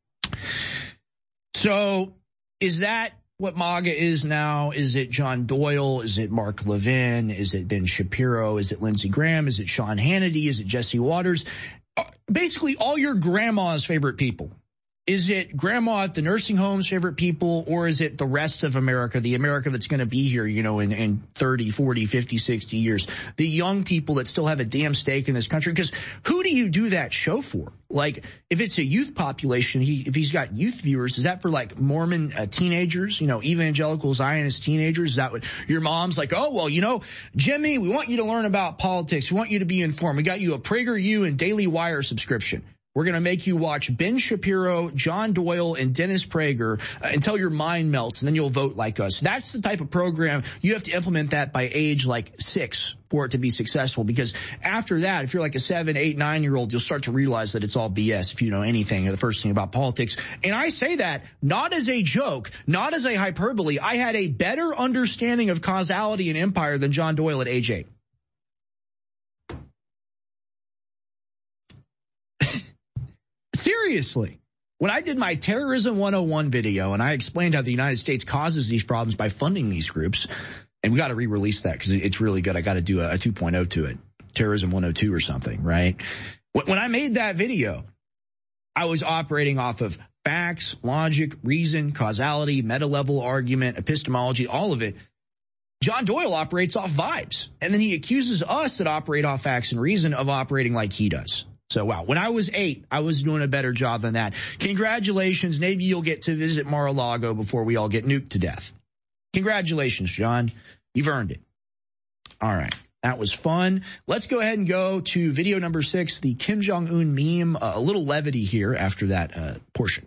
So is that what MAGA is now? Is it John Doyle? Is it Mark Levin? Is it Ben Shapiro? Is it Lindsey Graham? Is it Sean Hannity? Is it Jesse Waters? Basically all your grandma's favorite people. Is it grandma at the nursing home's favorite people, or is it the rest of America, the America that's going to be here, in 30, 40, 50, 60 years? The young people that still have a damn stake in this country. Because who do you do that show for? Like, if it's a youth population, if he's got youth viewers, is that for like Mormon teenagers, evangelical Zionist teenagers? Is that what your mom's like? Oh, well, Jimmy, we want you to learn about politics. We want you to be informed. We got you a PragerU and Daily Wire subscription. We're going to make you watch Ben Shapiro, John Doyle, and Dennis Prager until your mind melts, and then you'll vote like us. That's the type of program. You have to implement that by age like 6 for it to be successful, because after that, if you're like a 7, 8, 9-year-old, you'll start to realize that it's all BS if you know anything or the first thing about politics. And I say that not as a joke, not as a hyperbole. I had a better understanding of causality and empire than John Doyle at age 8. Seriously, when I did my Terrorism 101 video and I explained how the United States causes these problems by funding these groups, and we got to re-release that because it's really good. I got to do a 2.0 to it, Terrorism 102 or something, right? When I made that video, I was operating off of facts, logic, reason, causality, meta-level argument, epistemology, all of it. John Doyle operates off vibes, and then he accuses us that operate off facts and reason of operating like he does. So, wow, when I was 8, I was doing a better job than that. Congratulations. Maybe you'll get to visit Mar-a-Lago before we all get nuked to death. Congratulations, John. You've earned it. All right. That was fun. Let's go ahead and go to video number 6, the Kim Jong-un meme. A little levity here after that portion.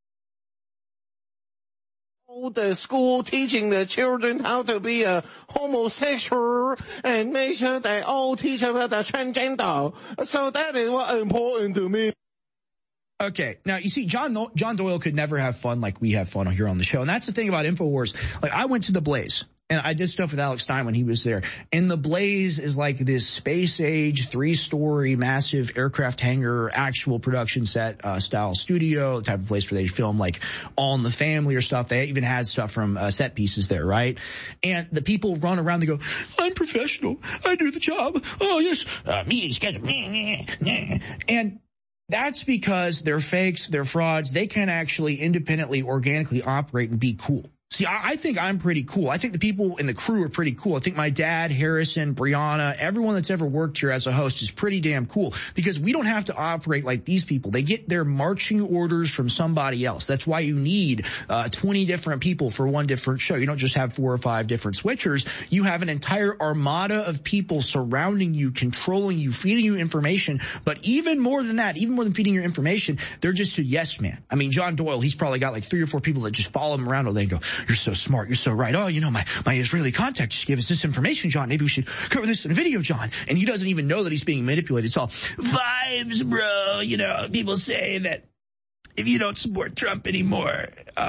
The school teaching the children how to be a homosexual and make sure they all teach about the transgender. So that is what important to me. Okay. Now, you see, John Doyle could never have fun like we have fun here on the show. And that's the thing about InfoWars. Like, I went to the Blaze. And I did stuff with Alex Stein when he was there. And the Blaze is like this space age, 3-story, massive aircraft hangar, actual production set style studio, the type of place where they film like All in the Family or stuff. They even had stuff from set pieces there, right? And the people run around, they go, I'm professional. I do the job. Oh, yes. Meeting schedule. And that's because they're fakes, they're frauds. They can actually independently, organically operate and be cool. See, I think I'm pretty cool. I think the people in the crew are pretty cool. I think my dad, Harrison, Brianna, everyone that's ever worked here as a host is pretty damn cool because we don't have to operate like these people. They get their marching orders from somebody else. That's why you need 20 different people for one different show. You don't just have 4 or 5 different switchers. You have an entire armada of people surrounding you, controlling you, feeding you information. But even more than that, even more than feeding your information, they're just a yes man. I mean, John Doyle, he's probably got like 3 or 4 people that just follow him around all day and go, you're so smart. You're so right. Oh, you know, my Israeli contact just gave us this information, John. Maybe we should cover this in a video, John. And he doesn't even know that he's being manipulated. It's all vibes, bro. You know, people say that if you don't support Trump anymore,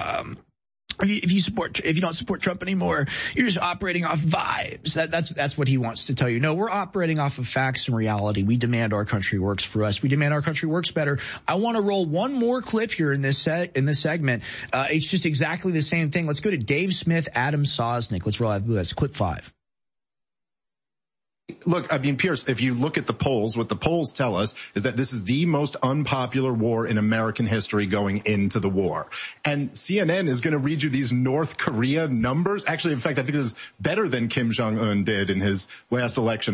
if you don't support Trump anymore, you're just operating off vibes. That's what he wants to tell you. No, we're operating off of facts and reality. We demand our country works for us. We demand our country works better. I want to roll one more clip here in this segment. It's just exactly the same thing. Let's go to Dave Smith, Adam Sosnick. Let's roll out this clip 5. Look, I mean, Pierce, if you look at the polls, what the polls tell us is that this is the most unpopular war in American history going into the war. And CNN is going to read you these North Korea numbers. Actually, in fact, I think it was better than Kim Jong-un did in his last election,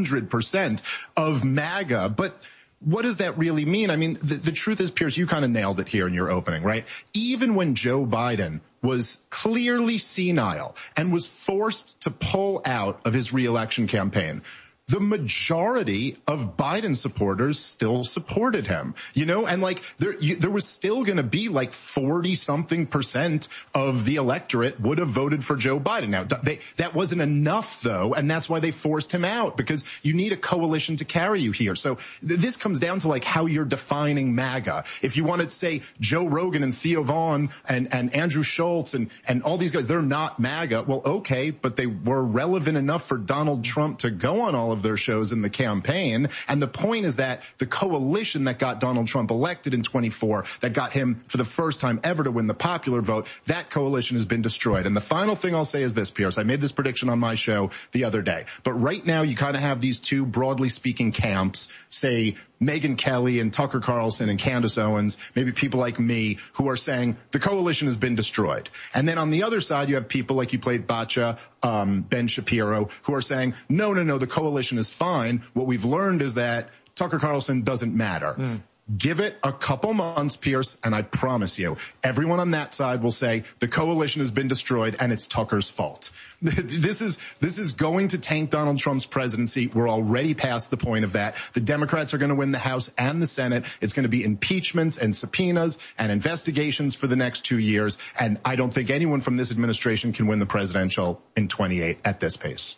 100% of MAGA. But what does that really mean? I mean, the truth is, Pierce, you kind of nailed it here in your opening, right? Even when Joe Biden was clearly senile and was forced to pull out of his reelection campaign, the majority of Biden supporters still supported him, you know, and like there was still going to be like 40-something% of the electorate would have voted for Joe Biden. Now, that wasn't enough, though, and that's why they forced him out, because you need a coalition to carry you here. So this comes down to like how you're defining MAGA. If you want to say Joe Rogan and Theo Vaughn and Andrew Schultz and all these guys, they're not MAGA. Well, okay, but they were relevant enough for Donald Trump to go on all of their shows in the campaign. And the point is that the coalition that got Donald Trump elected in 24, that got him for the first time ever to win the popular vote, that coalition has been destroyed. And the final thing I'll say is this, Pierce. I made this prediction on my show the other day. But right now you kind of have these two, broadly speaking, camps, say Megyn Kelly and Tucker Carlson and Candace Owens, maybe people like me, who are saying the coalition has been destroyed. And then on the other side, you have people like you played Bacha, Ben Shapiro, who are saying, no, the coalition is fine. What we've learned is that Tucker Carlson doesn't matter. Give it a couple months, Pierce, and I promise you, everyone on that side will say the coalition has been destroyed and it's Tucker's fault. This is going to tank Donald Trump's presidency. We're already past the point of that. The Democrats are going to win the House and the Senate. It's going to be impeachments and subpoenas and investigations for the next 2 years. And I don't think anyone from this administration can win the presidential in 28 at this pace.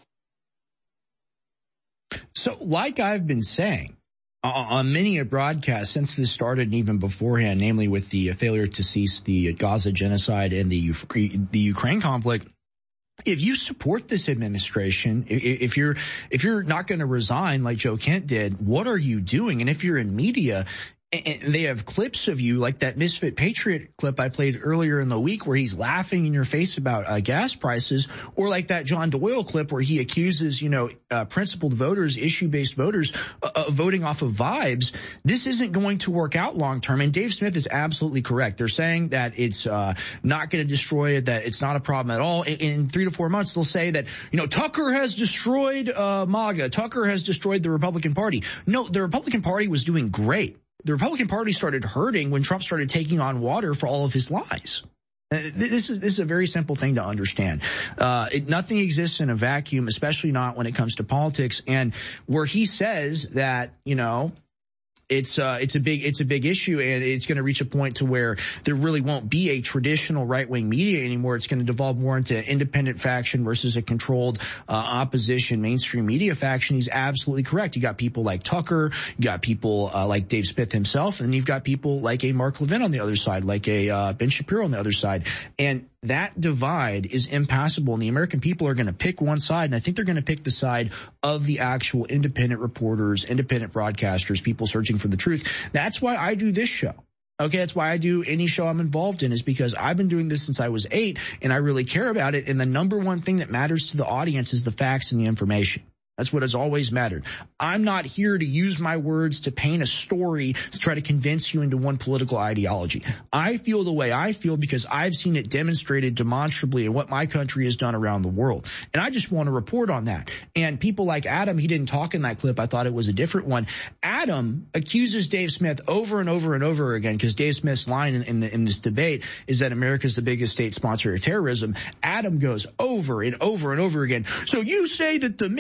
So like I've been saying, on many a broadcast since this started and even beforehand, namely with the failure to cease the Gaza genocide and the Ukraine conflict, if you support this administration, if you're not going to resign like Joe Kent did, what are you doing? And if you're in media, and they have clips of you, like that Misfit Patriot clip I played earlier in the week where he's laughing in your face about gas prices, or like that John Doyle clip where he accuses, principled voters, issue-based voters of voting off of vibes. This isn't going to work out long term. And Dave Smith is absolutely correct. They're saying that it's not going to destroy it, that it's not a problem at all. In 3 to 4 months, they'll say that, Tucker has destroyed MAGA. Tucker has destroyed the Republican Party. No, the Republican Party was doing great. The Republican Party started hurting when Trump started taking on water for all of his lies. This is a very simple thing to understand. Nothing exists in a vacuum, especially not when it comes to politics. And where he says that, it's a big issue, and it's going to reach a point to where there really won't be a traditional right-wing media anymore. It's going to devolve more into independent faction versus a controlled opposition mainstream media faction. He's absolutely correct. You got people like Tucker, you got people like Dave Smith himself, and you've got people like a Mark Levin on the other side, like a Ben Shapiro on the other side. And that divide is impassable, and the American people are going to pick one side, and I think they're going to pick the side of the actual independent reporters, independent broadcasters, people searching for the truth. That's why I do this show. Okay, that's why I do any show I'm involved in, is because I've been doing this since I was 8, and I really care about it, and the number one thing that matters to the audience is the facts and the information. That's what has always mattered. I'm not here to use my words to paint a story to try to convince you into one political ideology. I feel the way I feel because I've seen it demonstrated demonstrably in what my country has done around the world. And I just want to report on that. And people like Adam, he didn't talk in that clip. I thought it was a different one. Adam accuses Dave Smith over and over and over again, because Dave Smith's line in this debate is that America's the biggest state sponsor of terrorism. Adam goes over and over and over again. So you say that the men in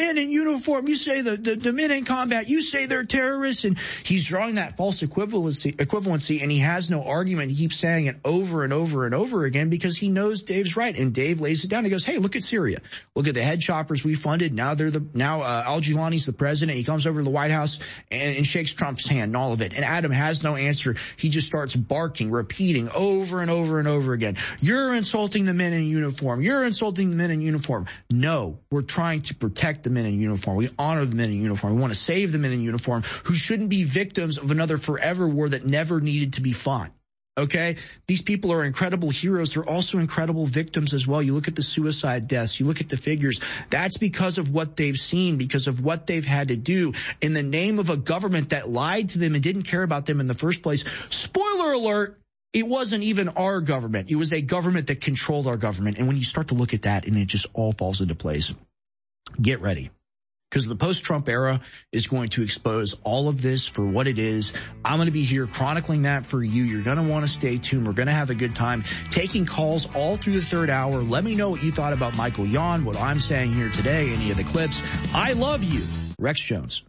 uniform. You say the men in combat. You say they're terrorists. And he's drawing that false equivalency, and he has no argument. He keeps saying it over and over and over again because he knows Dave's right. And Dave lays it down. He goes, hey, look at Syria. Look at the head choppers we funded. Now Al-Jilani's the president. He comes over to the White House and shakes Trump's hand and all of it. And Adam has no answer. He just starts barking, repeating over and over and over again. You're insulting the men in uniform. You're insulting the men in uniform. No, we're trying to protect the men in uniform. We honor the men in uniform. We want to save the men in uniform who shouldn't be victims of another forever war that never needed to be fought. Okay? These people are incredible heroes. They're also incredible victims as well. You look at the suicide deaths. You look at the figures. That's because of what they've seen, because of what they've had to do in the name of a government that lied to them and didn't care about them in the first place. Spoiler alert. It wasn't even our government. It was a government that controlled our government. And when you start to look at that and it just all falls into place, get ready. Because the post-Trump era is going to expose all of this for what it is. I'm going to be here chronicling that for you. You're going to want to stay tuned. We're going to have a good time taking calls all through the third hour. Let me know what you thought about Michael Yon, what I'm saying here today, any of the clips. I love you. Rex Jones.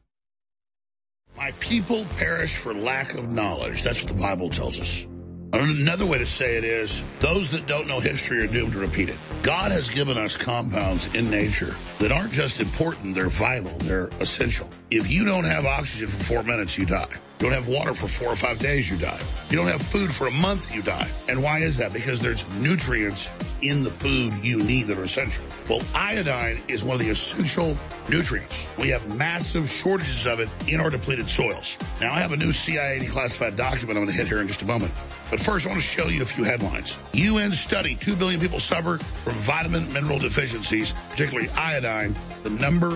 My people perish for lack of knowledge. That's what the Bible tells us. Another way to say it is, those that don't know history are doomed to repeat it. God has given us compounds in nature that aren't just important, they're vital, they're essential. If you don't have oxygen for 4 minutes, you die. You don't have water for 4 or 5 days, you die. You don't have food for a month, you die. And why is that? Because there's nutrients in the food you need that are essential. Well, iodine is one of the essential nutrients. We have massive shortages of it in our depleted soils. Now, I have a new CIA declassified document I'm going to hit here in just a moment. But first, I want to show you a few headlines. UN study, 2 billion people suffer from vitamin mineral deficiencies, particularly iodine, the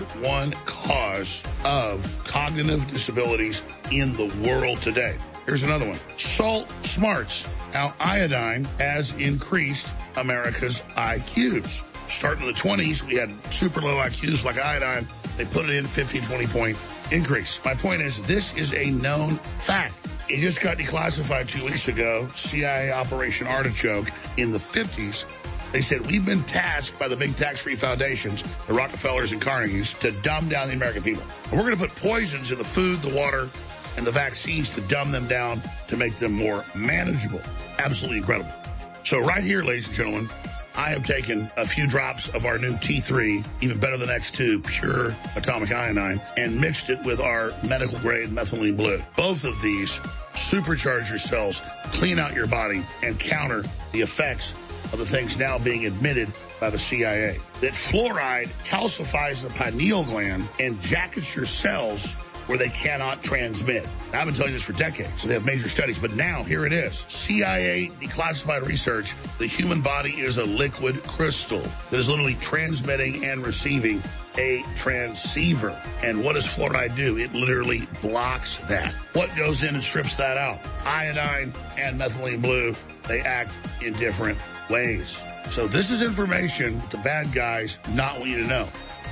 #1 cause of cognitive disabilities in the world today. Here's another one. Salt smarts, how iodine has increased America's IQs. Starting in the 20s, we had super low IQs like iodine. They put it in 15, 20-point increase. My point is, this is a known fact. It just got declassified 2 weeks ago, CIA Operation Artichoke in the 50s. They said, we've been tasked by the big tax-free foundations, the Rockefellers and Carnegies, to dumb down the American people. And we're going to put poisons in the food, the water, and the vaccines to dumb them down to make them more manageable. Absolutely incredible. So right here, ladies and gentlemen, I have taken a few drops of our new T3, even better than X2, pure atomic iodine, and mixed it with our medical-grade methylene blue. Both of these supercharge your cells, clean out your body, and counter the effects of the things now being admitted by the CIA. That fluoride calcifies the pineal gland and jackets your cells where they cannot transmit. Now, I've been telling you this for decades, so they have major studies, but now here it is. CIA declassified research, the human body is a liquid crystal that is literally transmitting and receiving a transceiver. And what does fluoride do? It literally blocks that. What goes in and strips that out? Iodine and methylene blue, they act in different ways. So this is information the bad guys not want you to know.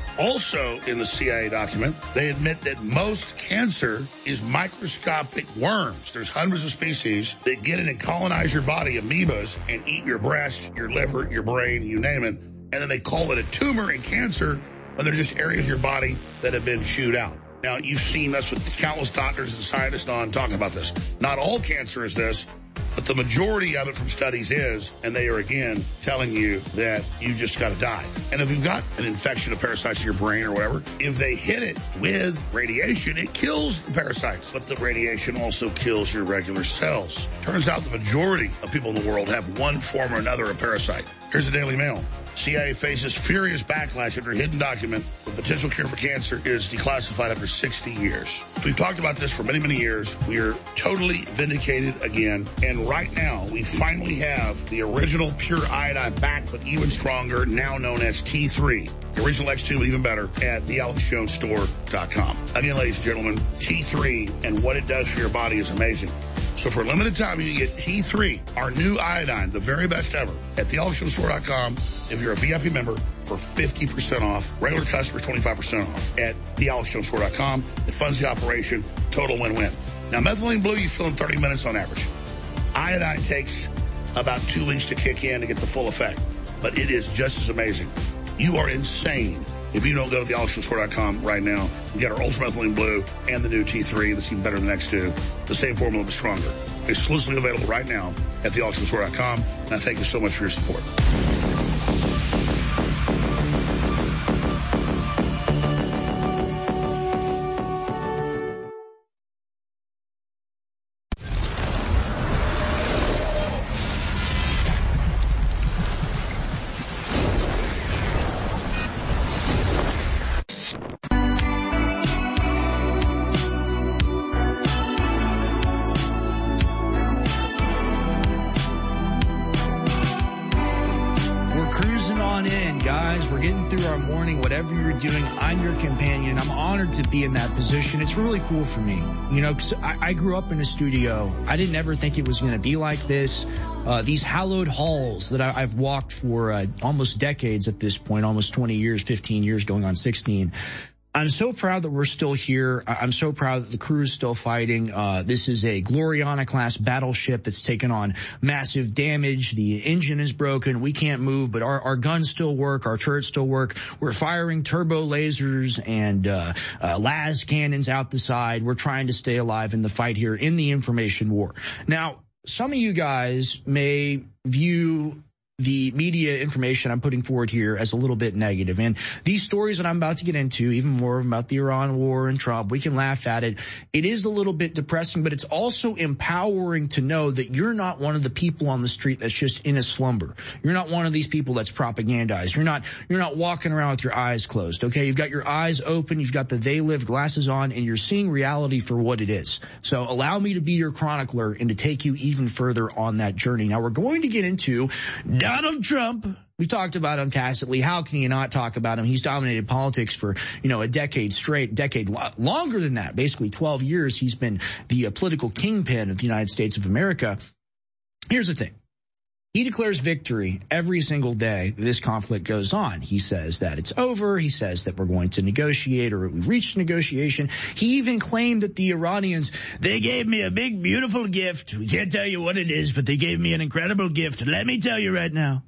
Also in the CIA document, they admit that most cancer is microscopic worms. There's hundreds of species that get in and colonize your body, amoebas, and eat your breast, your liver, your brain, you name it. And then they call it a tumor in cancer when they're just areas of your body that have been chewed out. Now, you've seen us with countless doctors and scientists on talking about this. Not all cancer is this, but the majority of it from studies is, and they are again telling you that you just got to die. And if you've got an infection of parasites in your brain or whatever, if they hit it with radiation, it kills the parasites. But the radiation also kills your regular cells. Turns out the majority of people in the world have one form or another of parasite. Here's the Daily Mail. CIA faces furious backlash after a hidden document. The potential cure for cancer is declassified after 60 years. We've talked about this for many, many years. We are totally vindicated again. And right now, we finally have the original pure iodine back, but even stronger, now known as T3. The original X2, but even better, at thealexjonesstore.com. Again, ladies and gentlemen, T3 and what it does for your body is amazing. So for a limited time, you can get T3, our new iodine, the very best ever, at thealexjonesstore.com. If you're a VIP member, for 50% off. Regular customers, 25% off at thealexjonesstore.com. It funds the operation. Total win-win. Now, methylene blue, you fill in 30 minutes on average. Iodine takes about 2 weeks to kick in to get the full effect. But it is just as amazing. You are insane If you don't go to thealexandroscore.com right now, you get our Ultra Methylene Blue and the new T3 that's even better than the next two. The same formula, but stronger. Exclusively available right now at thealexandroscore.com. And I thank you so much for your support. To be in that position. It's really cool for me, you know, because I grew up in a studio. I didn't ever think it was going to be like this. These hallowed halls that I've walked for almost decades at this point, almost 20 years, 15 years, going on 16. I'm so proud that we're still here. I'm so proud that the crew is still fighting. This is a Gloriana-class battleship that's taken on massive damage. The engine is broken. We can't move, but our guns still work. Our turrets still work. We're firing turbo lasers and las cannons out the side. We're trying to stay alive in the fight here in the information war. Now, some of you guys may view the media information I'm putting forward here as a little bit negative. And these stories that I'm about to get into, even more about the Iran war and Trump, we can laugh at it. It is a little bit depressing, but it's also empowering to know that you're not one of the people on the street that's just in a slumber. You're not one of these people that's propagandized. You're not walking around with your eyes closed, okay? You've got your eyes open, you've got the They Live glasses on, and you're seeing reality for what it is. So allow me to be your chronicler and to take you even further on that journey. Now we're going to get into Donald Trump. We talked about him tacitly. How can you not talk about him? He's dominated politics for, a decade straight, longer than that, basically 12 years. He's been the political kingpin of the United States of America. Here's the thing. He declares victory every single day this conflict goes on. He says that it's over. He says that we're going to negotiate, or we've reached negotiation. He even claimed that the Iranians, they gave me a big, beautiful gift. We can't tell you what it is, but they gave me an incredible gift. Let me tell you right now.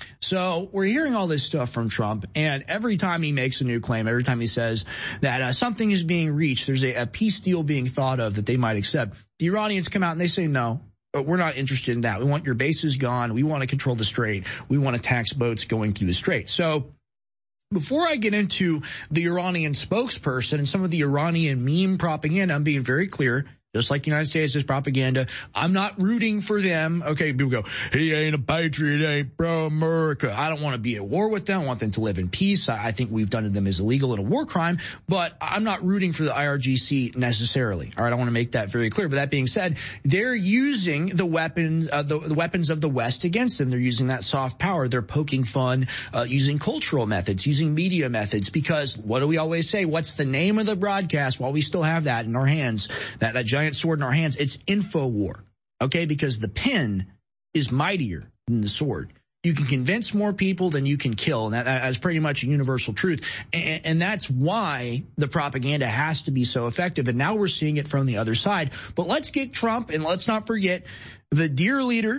So we're hearing all this stuff from Trump, and every time he makes a new claim, every time he says that something is being reached, there's a peace deal being thought of that they might accept, the Iranians come out and they say no. But we're not interested in that. We want your bases gone. We want to control the strait. We want to tax boats going through the strait. So before I get into the Iranian spokesperson and some of the Iranian meme propaganda, I'm being very clear. Just like the United States is propaganda, I'm not rooting for them. Okay, people go, he ain't a patriot, he ain't pro-America. I don't want to be at war with them. I want them to live in peace. I think we've done to them as illegal and a war crime, but I'm not rooting for the IRGC necessarily. All right, I want to make that very clear. But that being said, they're using the weapons of the West against them. They're using that soft power. They're poking fun, using cultural methods, using media methods, because what do we always say? What's the name of the broadcast? While we still have that in our hands, that giant sword in our hands, it's InfoWar, okay? Because the pen is mightier than the sword. You can convince more people than you can kill, and that's pretty much a universal truth. And that's why the propaganda has to be so effective. And now we're seeing it from the other side. But let's get Trump, and let's not forget the dear leader,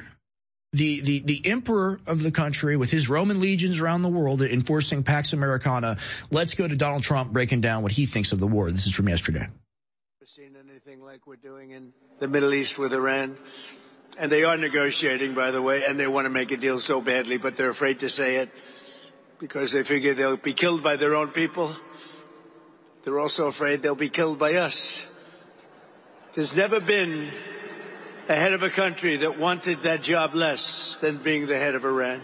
the emperor of the country with his Roman legions around the world enforcing Pax Americana. Let's go to Donald Trump breaking down what he thinks of the war. This is from yesterday. Seen anything like we're doing in the Middle East with Iran? And they are negotiating, by the way, and they want to make a deal so badly, but they're afraid to say it because they figure they'll be killed by their own people. They're also afraid they'll be killed by us. There's never been a head of a country that wanted that job less than being the head of Iran.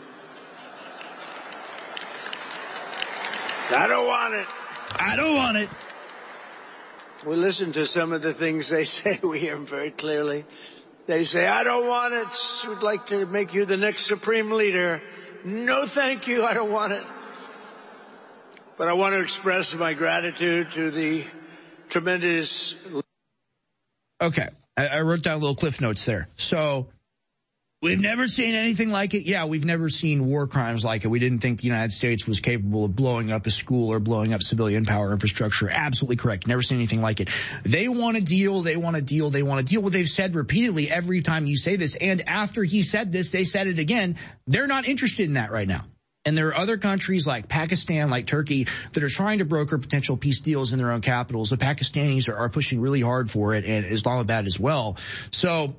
I don't want it. I don't want it. We listen to some of the things they say. We hear them very clearly. They say, I don't want it. We'd like to make you the next supreme leader. No, thank you. I don't want it. But I want to express my gratitude to the tremendous... Okay. I wrote down little cliff notes there. So we've never seen anything like it. Yeah, we've never seen war crimes like it. We didn't think the United States was capable of blowing up a school or blowing up civilian power infrastructure. Absolutely correct. Never seen anything like it. They want a deal. They want a deal. They want a deal. Well, they've said repeatedly every time you say this. And after he said this, they said it again. They're not interested in that right now. And there are other countries like Pakistan, like Turkey, that are trying to broker potential peace deals in their own capitals. The Pakistanis are pushing really hard for it, and Islamabad as well. So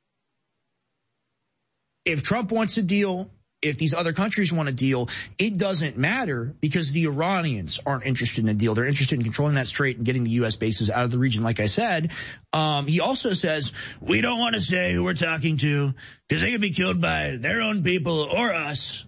if Trump wants a deal, if these other countries want a deal, it doesn't matter because the Iranians aren't interested in a deal. They're interested in controlling that strait and getting the U.S. bases out of the region, like I said. He also says, we don't want to say who we're talking to because they could be killed by their own people or us.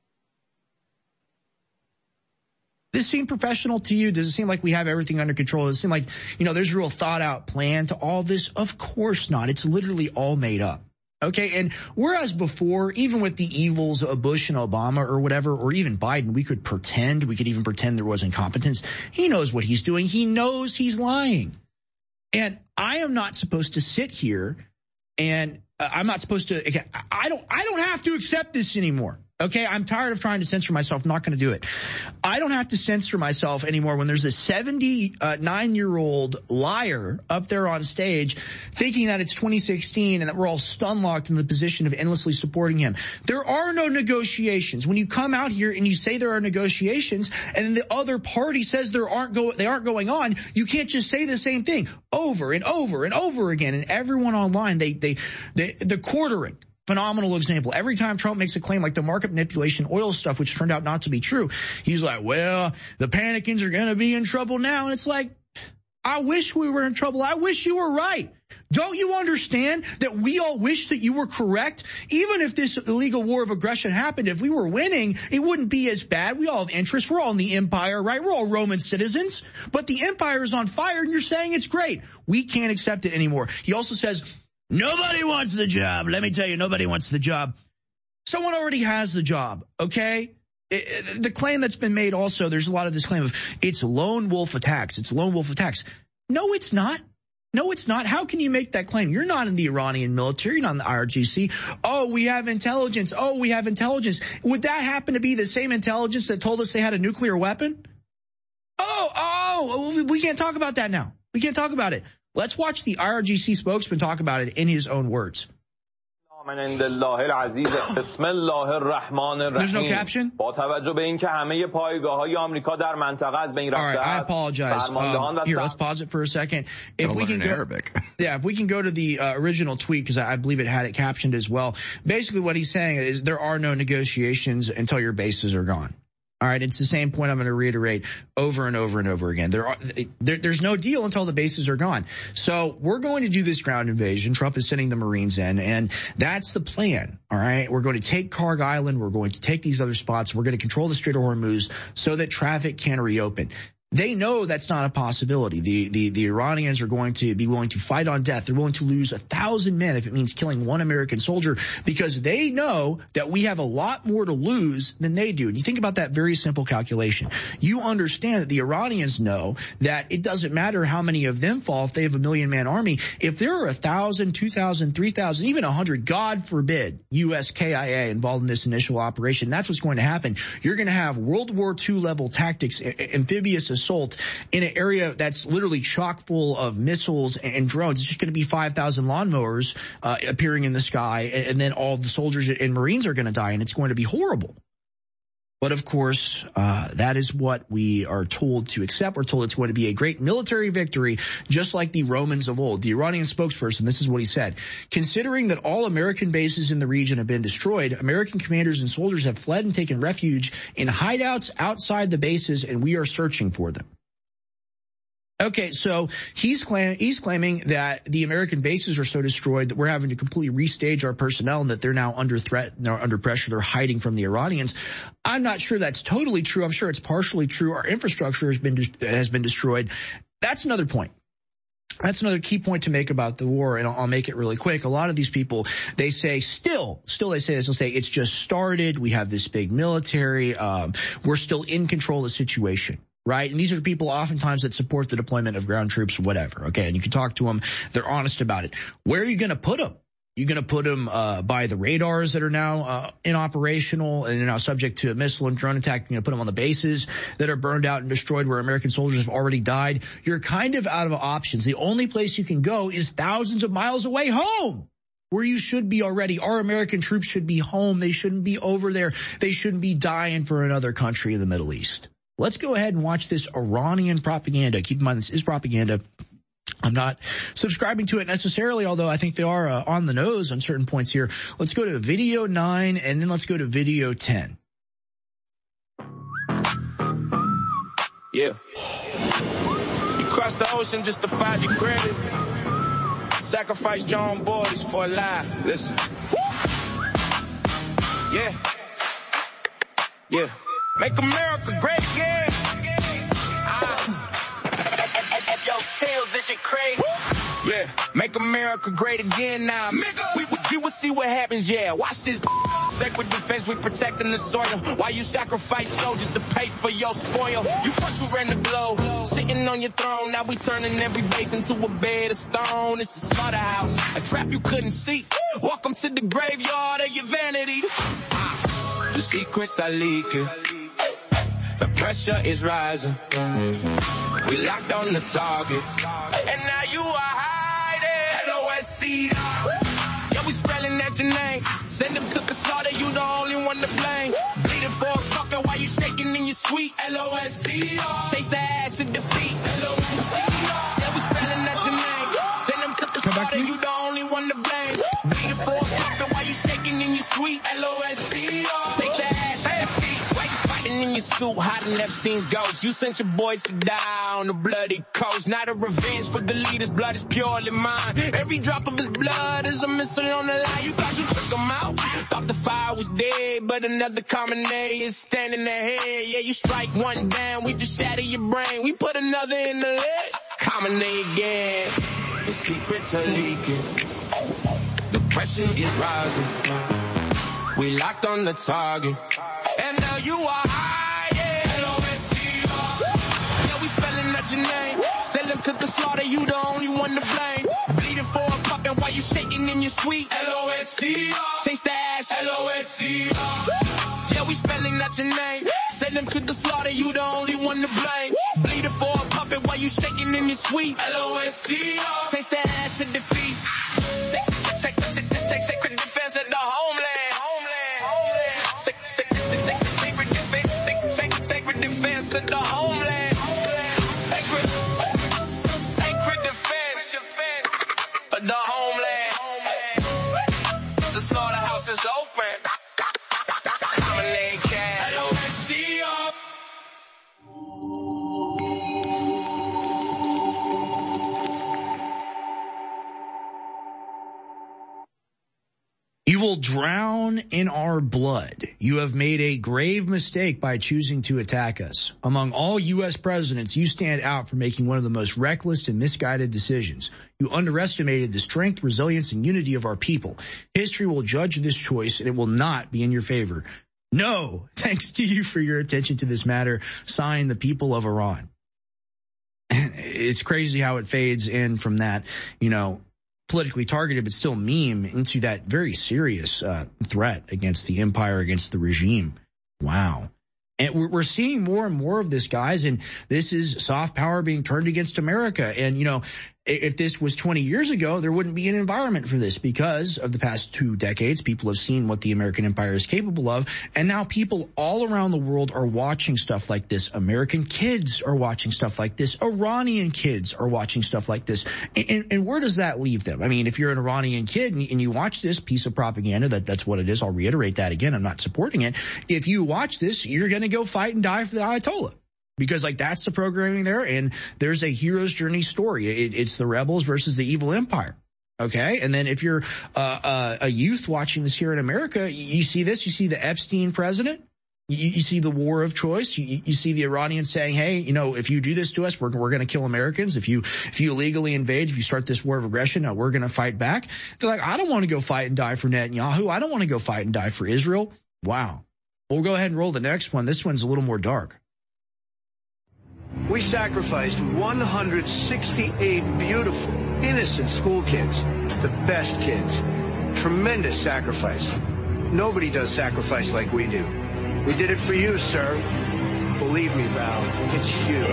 Does this seem professional to you? Does it seem like we have everything under control? Does it seem like, there's a real thought out plan to all this? Of course not. It's literally all made up. Okay, and whereas before, even with the evils of Bush and Obama or whatever, or even Biden, we could even pretend there was incompetence. He knows what he's doing. He knows he's lying. And I am not supposed to sit here and I'm not supposed to, I don't have to accept this anymore. Okay, I'm tired of trying to censor myself. I'm not going to do it. I don't have to censor myself anymore when there's a 79-year-old liar up there on stage thinking that it's 2016 and that we're all stun-locked in the position of endlessly supporting him. There are no negotiations. When you come out here and you say there are negotiations and then the other party says they aren't going on, you can't just say the same thing over and over and over again. And everyone online, the quartering. Phenomenal example. Every time Trump makes a claim like the market manipulation oil stuff, which turned out not to be true, he's like, well, the Panicans are going to be in trouble now. And it's like, I wish we were in trouble. I wish you were right. Don't you understand that we all wish that you were correct? Even if this illegal war of aggression happened, if we were winning, it wouldn't be as bad. We all have interests. We're all in the empire, right? We're all Roman citizens. But the empire is on fire and you're saying it's great. We can't accept it anymore. He also says, nobody wants the job. Let me tell you, nobody wants the job. Someone already has the job, okay? The claim that's been made also, there's a lot of this claim of it's lone wolf attacks. It's lone wolf attacks. No, it's not. No, it's not. How can you make that claim? You're not in the Iranian military. You're not in the IRGC. Oh, we have intelligence. Oh, we have intelligence. Would that happen to be the same intelligence that told us they had a nuclear weapon? Oh, we can't talk about that now. We can't talk about it. Let's watch the IRGC spokesman talk about it in his own words. There's no caption? All right, I apologize. Here, let's pause it for a second. If we can go, Arabic. Yeah, if we can go to the original tweet, because I believe it had it captioned as well. Basically what he's saying is there are no negotiations until your bases are gone. All right, it's the same point I'm going to reiterate over and over and over again. There's no deal until the bases are gone. So we're going to do this ground invasion. Trump is sending the Marines in, and that's the plan. All right, we're going to take Karg Island. We're going to take these other spots. We're going to control the Strait of Hormuz so that traffic can reopen. They know that's not a possibility. The Iranians are going to be willing to fight on death. They're willing to lose 1,000 men if it means killing one American soldier because they know that we have a lot more to lose than they do. And you think about that very simple calculation. You understand that the Iranians know that it doesn't matter how many of them fall if they have a 1,000,000-man army. If there are 1,000, 2,000, 3,000, even 100, God forbid, U.S. KIA involved in this initial operation, that's what's going to happen. You're going to have World War II level tactics, amphibious assault in an area that's literally chock full of missiles and drones. It's just going to be 5,000 lawnmowers appearing in the sky, and then all the soldiers and Marines are going to die, and it's going to be horrible. But of course, that is what we are told to accept. We're told it's going to be a great military victory, just like the Romans of old. The Iranian spokesperson, this is what he said. Considering that all American bases in the region have been destroyed, American commanders and soldiers have fled and taken refuge in hideouts outside the bases, and we are searching for them. Okay, so he's claiming that the American bases are so destroyed that we're having to completely restage our personnel and that they're now under threat, they're under pressure, they're hiding from the Iranians. I'm not sure that's totally true. I'm sure it's partially true. Our infrastructure has been destroyed. That's another point. That's another key point to make about the war, and I'll make it really quick. A lot of these people, they say still they say this, they'll say it's just started. We have this big military. We're still in control of the situation. Right? And these are people oftentimes that support the deployment of ground troops or whatever. Okay. And you can talk to them. They're honest about it. Where are you going to put them? You're going to put them by the radars that are now inoperational and they're now subject to a missile and drone attack. You're going to put them on the bases that are burned out and destroyed where American soldiers have already died. You're kind of out of options. The only place you can go is thousands of miles away home. where you should be already. Our American troops should be home. They shouldn't be over there. They shouldn't be dying for another country in the Middle East. Let's go ahead and watch this Iranian propaganda. Keep in mind, this is propaganda. I'm not subscribing to it necessarily, although I think they are on the nose on certain points here. Let's go to video 9, and then let's go to video 10. Yeah. You crossed the ocean just to find your credit. Sacrifice your own boys for a lie. Listen. Yeah. Yeah. Make America great again. Yo, Tails, this shit crazy. Yeah. Make America great again now. We will see what happens, yeah. Watch this. Sacred defense, we protecting the soil. While you sacrifice soldiers to pay for your spoil. You first who ran the globe, sitting on your throne. Now we turning every base into a bed of stone. It's a slaughterhouse, a trap you couldn't see. Welcome to the graveyard of your vanity. The secrets are leaking. The pressure is rising. We locked on the target. And now you are hiding. LOSC. Yeah, we spelling at your name. Send them to the slaughter, you the only one to blame. Bleeding for a fucker while you shaking in your sweet. LOSC. Taste the ass of defeat. LOSC. Yeah, we spelling at your name. Send them to the slaughter, you the only one to blame. Bleeding for a fucker while you shaking in your sweet. LOSC. Taste the ass of defeat. Fighting in your suit, hiding Epstein's ghost. You sent your boys to die on the bloody coast. Not a revenge for the leader's blood is purely mine. Every drop of his blood is a missile on the line. You thought you took him out. Thought the fire was dead, but another common name is standing ahead. Yeah, you strike one down, we just shatter your brain. We put another in the leg. Common name again. The secrets are leaking. The pressure is rising. We locked on the target. And now you are hiding. LOSC. Yeah, we spelling out your name. Send them to the slaughter, you the only one to blame. Bleeding for a puppet while you shaking in your sweet. LOSC. Taste the ash. LOSC. Yeah, we spelling out your name. Send them to the slaughter, you the only one to blame. Bleeding for a puppet while you shaking in your sweet. LOSC. Taste the ash of defeat. Sacred defense of the homeland. Sacred defense of the homeland. Sacred defense of the homeland. The slaughterhouse is open. Common name cat. LOSC. You will drown in our blood. You have made a grave mistake by choosing to attack us. Among all U.S. presidents, you stand out for making one of the most reckless and misguided decisions. You underestimated the strength, resilience, and unity of our people. History will judge this choice, and it will not be in your favor. No, thanks to you for your attention to this matter. Signed, the people of Iran. It's crazy how it fades in from that, politically targeted, but still meme into that very serious threat against the empire, against the regime. Wow. And we're seeing more and more of this, guys, and this is soft power being turned against America. And, if this was 20 years ago, there wouldn't be an environment for this because of the past 2 decades. People have seen what the American empire is capable of. And now people all around the world are watching stuff like this. American kids are watching stuff like this. Iranian kids are watching stuff like this. And where does that leave them? I mean, if you're an Iranian kid and you watch this piece of propaganda, that's what it is. I'll reiterate that again. I'm not supporting it. If you watch this, you're going to go fight and die for the Ayatollah. Because that's the programming there, and there's a hero's journey story. It's the rebels versus the evil empire. Okay, and then if you're a youth watching this here in America, you see this. You see the Epstein president. You see the war of choice. You see the Iranians saying, "Hey, if you do this to us, we're going to kill Americans. If you illegally invade, if you start this war of aggression, we're going to fight back." They're like, "I don't want to go fight and die for Netanyahu. I don't want to go fight and die for Israel." Wow. We'll go ahead and roll the next one. This one's a little more dark. We sacrificed 168 beautiful, innocent school kids, the best kids. Tremendous sacrifice. Nobody does sacrifice like we do. We did it for you, sir. Believe me, Val, it's huge.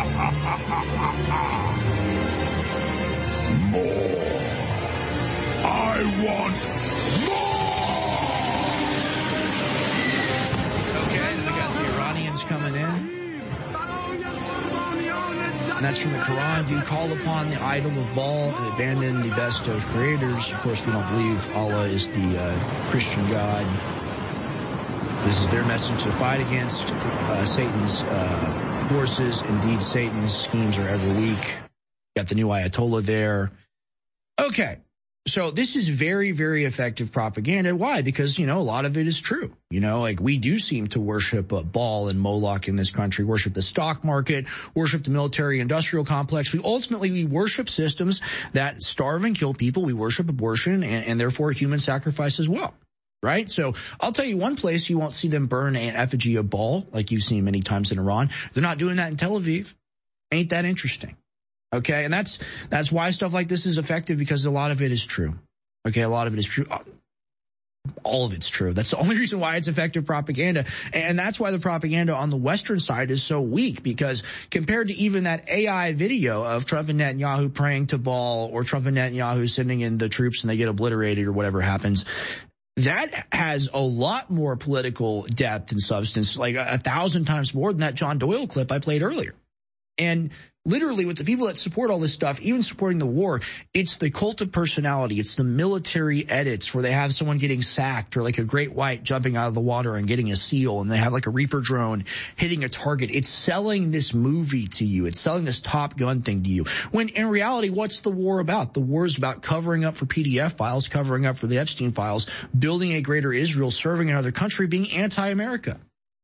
More I want more! Okay, we got the Iranians coming in. And that's from the Quran. Do you call upon the idol of Baal and abandon the best of creators? Of course, we don't believe Allah is the Christian God. This is their message to fight against Satan's forces. Indeed, Satan's schemes are ever weak. Got the new Ayatollah there. Okay. So this is very, very effective propaganda. Why? Because, a lot of it is true. We do seem to worship Baal and Moloch in this country, worship the stock market, worship the military industrial complex. We worship systems that starve and kill people. We worship abortion and therefore human sacrifice as well. Right? So I'll tell you one place you won't see them burn an effigy of Baal like you've seen many times in Iran. They're not doing that in Tel Aviv. Ain't that interesting? Okay, and that's why stuff like this is effective, because a lot of it is true. Okay, a lot of it is true. All of it's true. That's the only reason why it's effective propaganda. And that's why the propaganda on the Western side is so weak, because compared to even that AI video of Trump and Netanyahu praying to Baal, or Trump and Netanyahu sending in the troops and they get obliterated or whatever happens, that has a lot more political depth and substance, like 1,000 times more than that John Doyle clip I played earlier. And literally with the people that support all this stuff, even supporting the war, it's the cult of personality. It's the military edits where they have someone getting sacked, or like a great white jumping out of the water and getting a seal, and they have like a Reaper drone hitting a target. It's selling this movie to you. It's selling this Top Gun thing to you. When in reality, what's the war about? The war is about covering up for PDF files, covering up for the Epstein files, building a greater Israel, serving another country, being anti-America.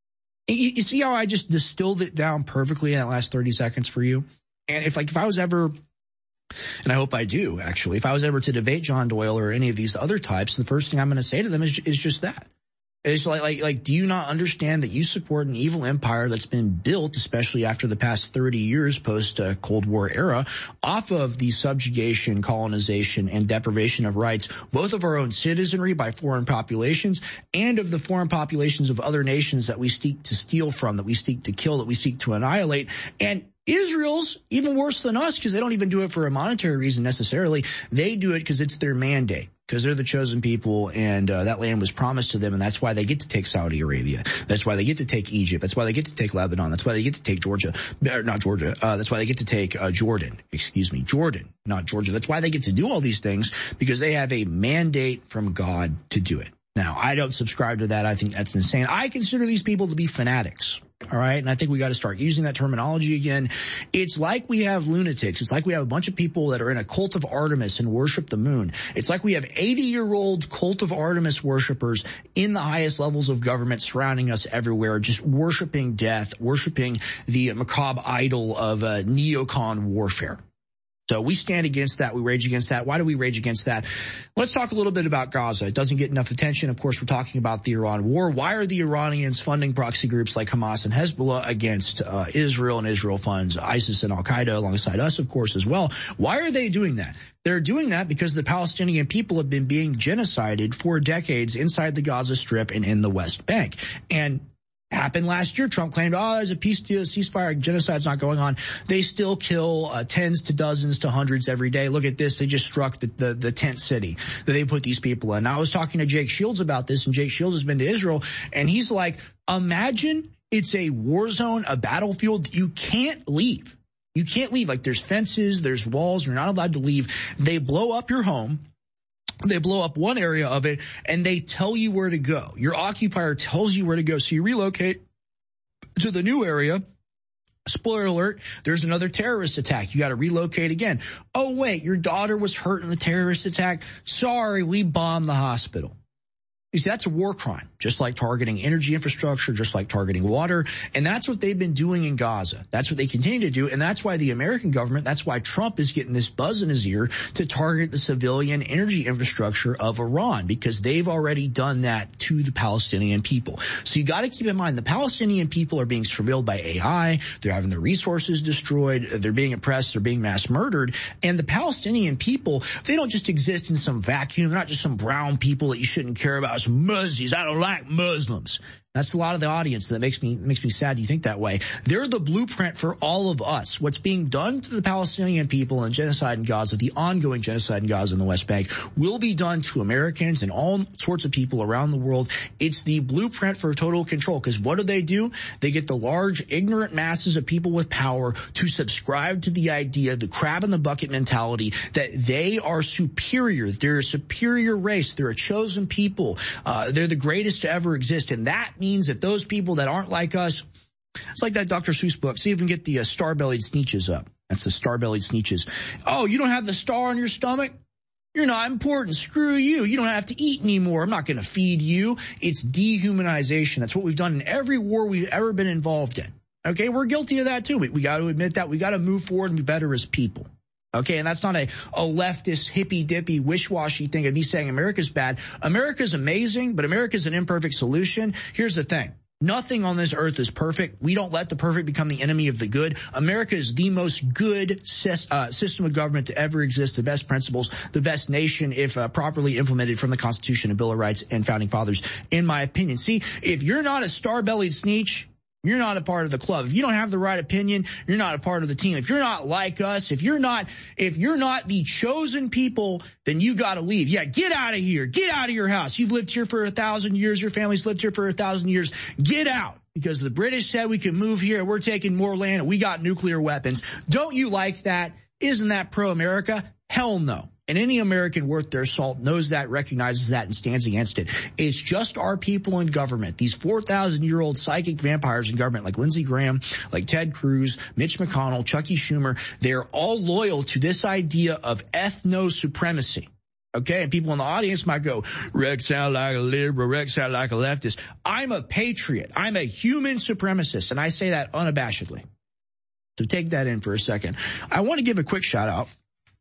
You see how I just distilled it down perfectly in that last 30 seconds for you? And if I was ever, and I hope I do actually, if I was ever to debate John Doyle or any of these other types, the first thing I'm going to say to them is just that. It's like, do you not understand that you support an evil empire that's been built, especially after the past 30 years post Cold War era, off of the subjugation, colonization, and deprivation of rights, both of our own citizenry by foreign populations and of the foreign populations of other nations that we seek to steal from, that we seek to kill, that we seek to annihilate. And Israel's even worse than us, because they don't even do it for a monetary reason necessarily. They do it because it's their mandate, because they're the chosen people, and that land was promised to them, and that's why they get to take Saudi Arabia. That's why they get to take Egypt. That's why they get to take Lebanon. That's why they get to take Georgia. Not Georgia. That's why they get to take Jordan. Jordan, not Georgia. That's why they get to do all these things, because they have a mandate from God to do it. Now, I don't subscribe to that. I think that's insane. I consider these people to be fanatics. All right. And I think we got to start using that terminology again. It's like we have lunatics. It's like we have a bunch of people that are in a cult of Artemis and worship the moon. It's like we have 80-year-old cult of Artemis worshipers in the highest levels of government surrounding us everywhere, just worshiping death, worshiping the macabre idol of neocon warfare. So we stand against that. We rage against that. Why do we rage against that? Let's talk a little bit about Gaza. It doesn't get enough attention. Of course, we're talking about the Iran war. Why are the Iranians funding proxy groups like Hamas and Hezbollah against Israel, and Israel funds ISIS and Al-Qaeda alongside us, of course, as well? Why are they doing that? They're doing that because the Palestinian people have been being genocided for decades inside the Gaza Strip and in the West Bank. And happened last year. Trump claimed, there's a peace deal, ceasefire, genocide's not going on. They still kill tens to dozens to hundreds every day. Look at this. They just struck the tent city that they put these people in. Now, I was talking to Jake Shields about this, and Jake Shields has been to Israel, and he's like, imagine it's a war zone, a battlefield. You can't leave. You can't leave. Like, there's fences, there's walls. You're not allowed to leave. They blow up your home. They blow up one area of it, and they tell you where to go. Your occupier tells you where to go, so you relocate to the new area. Spoiler alert, there's another terrorist attack. You got to relocate again. Oh, wait, your daughter was hurt in the terrorist attack. Sorry, we bombed the hospital. You see, that's a war crime, just like targeting energy infrastructure, just like targeting water. And that's what they've been doing in Gaza. That's what they continue to do. And that's why the American government, that's why Trump is getting this buzz in his ear to target the civilian energy infrastructure of Iran, because they've already done that to the Palestinian people. So you got to keep in mind, the Palestinian people are being surveilled by AI. They're having their resources destroyed. They're being oppressed. They're being mass murdered. And the Palestinian people, they don't just exist in some vacuum. They're not just some brown people that you shouldn't care about. Some Muslims. I don't like Muslims. That's a lot of the audience that makes me sad you think that way. They're the blueprint for all of us. What's being done to the Palestinian people and genocide in Gaza, the ongoing genocide in Gaza and the West Bank, will be done to Americans and all sorts of people around the world. It's the blueprint for total control, because what do? They get the large, ignorant masses of people with power to subscribe to the idea, the crab in the bucket mentality, that they are superior. They're a superior race. They're a chosen people. They're the greatest to ever exist. And that means that those people that aren't like us, it's like that Dr. Seuss book. See if we can get the star-bellied Sneetches up. That's the star-bellied Sneetches. Oh, you don't have the star on your stomach? You're not important. Screw you. You don't have to eat anymore. I'm not going to feed you. It's dehumanization. That's what we've done in every war we've ever been involved in. Okay, we're guilty of that too. We got to admit that. We got to move forward and be better as people. Okay, and that's not a leftist, hippy-dippy, wish-washy thing of me saying America's bad. America's amazing, but America's an imperfect solution. Here's the thing. Nothing on this earth is perfect. We don't let the perfect become the enemy of the good. America is the most good system of government to ever exist, the best principles, the best nation if properly implemented from the Constitution and Bill of Rights and Founding Fathers, in my opinion. See, if you're not a star-bellied Sneetch, you're not a part of the club. If you don't have the right opinion, you're not a part of the team. If you're not like us, if you're not the chosen people, then you got to leave. Yeah, get out of here. Get out of your house. You've lived here for 1,000 years. Your family's lived here for 1,000 years. Get out. Because the British said we can move here. We're taking more land and we got nuclear weapons. Don't you like that? Isn't that pro-America? Hell no. And any American worth their salt knows that, recognizes that, and stands against it. It's just our people in government. These 4,000-year-old psychic vampires in government like Lindsey Graham, like Ted Cruz, Mitch McConnell, Chucky Schumer, they're all loyal to this idea of ethno-supremacy. Okay, and people in the audience might go, Rex sound like a liberal, Rex sound like a leftist. I'm a patriot. I'm a human supremacist, and I say that unabashedly. So take that in for a second. I want to give a quick shout-out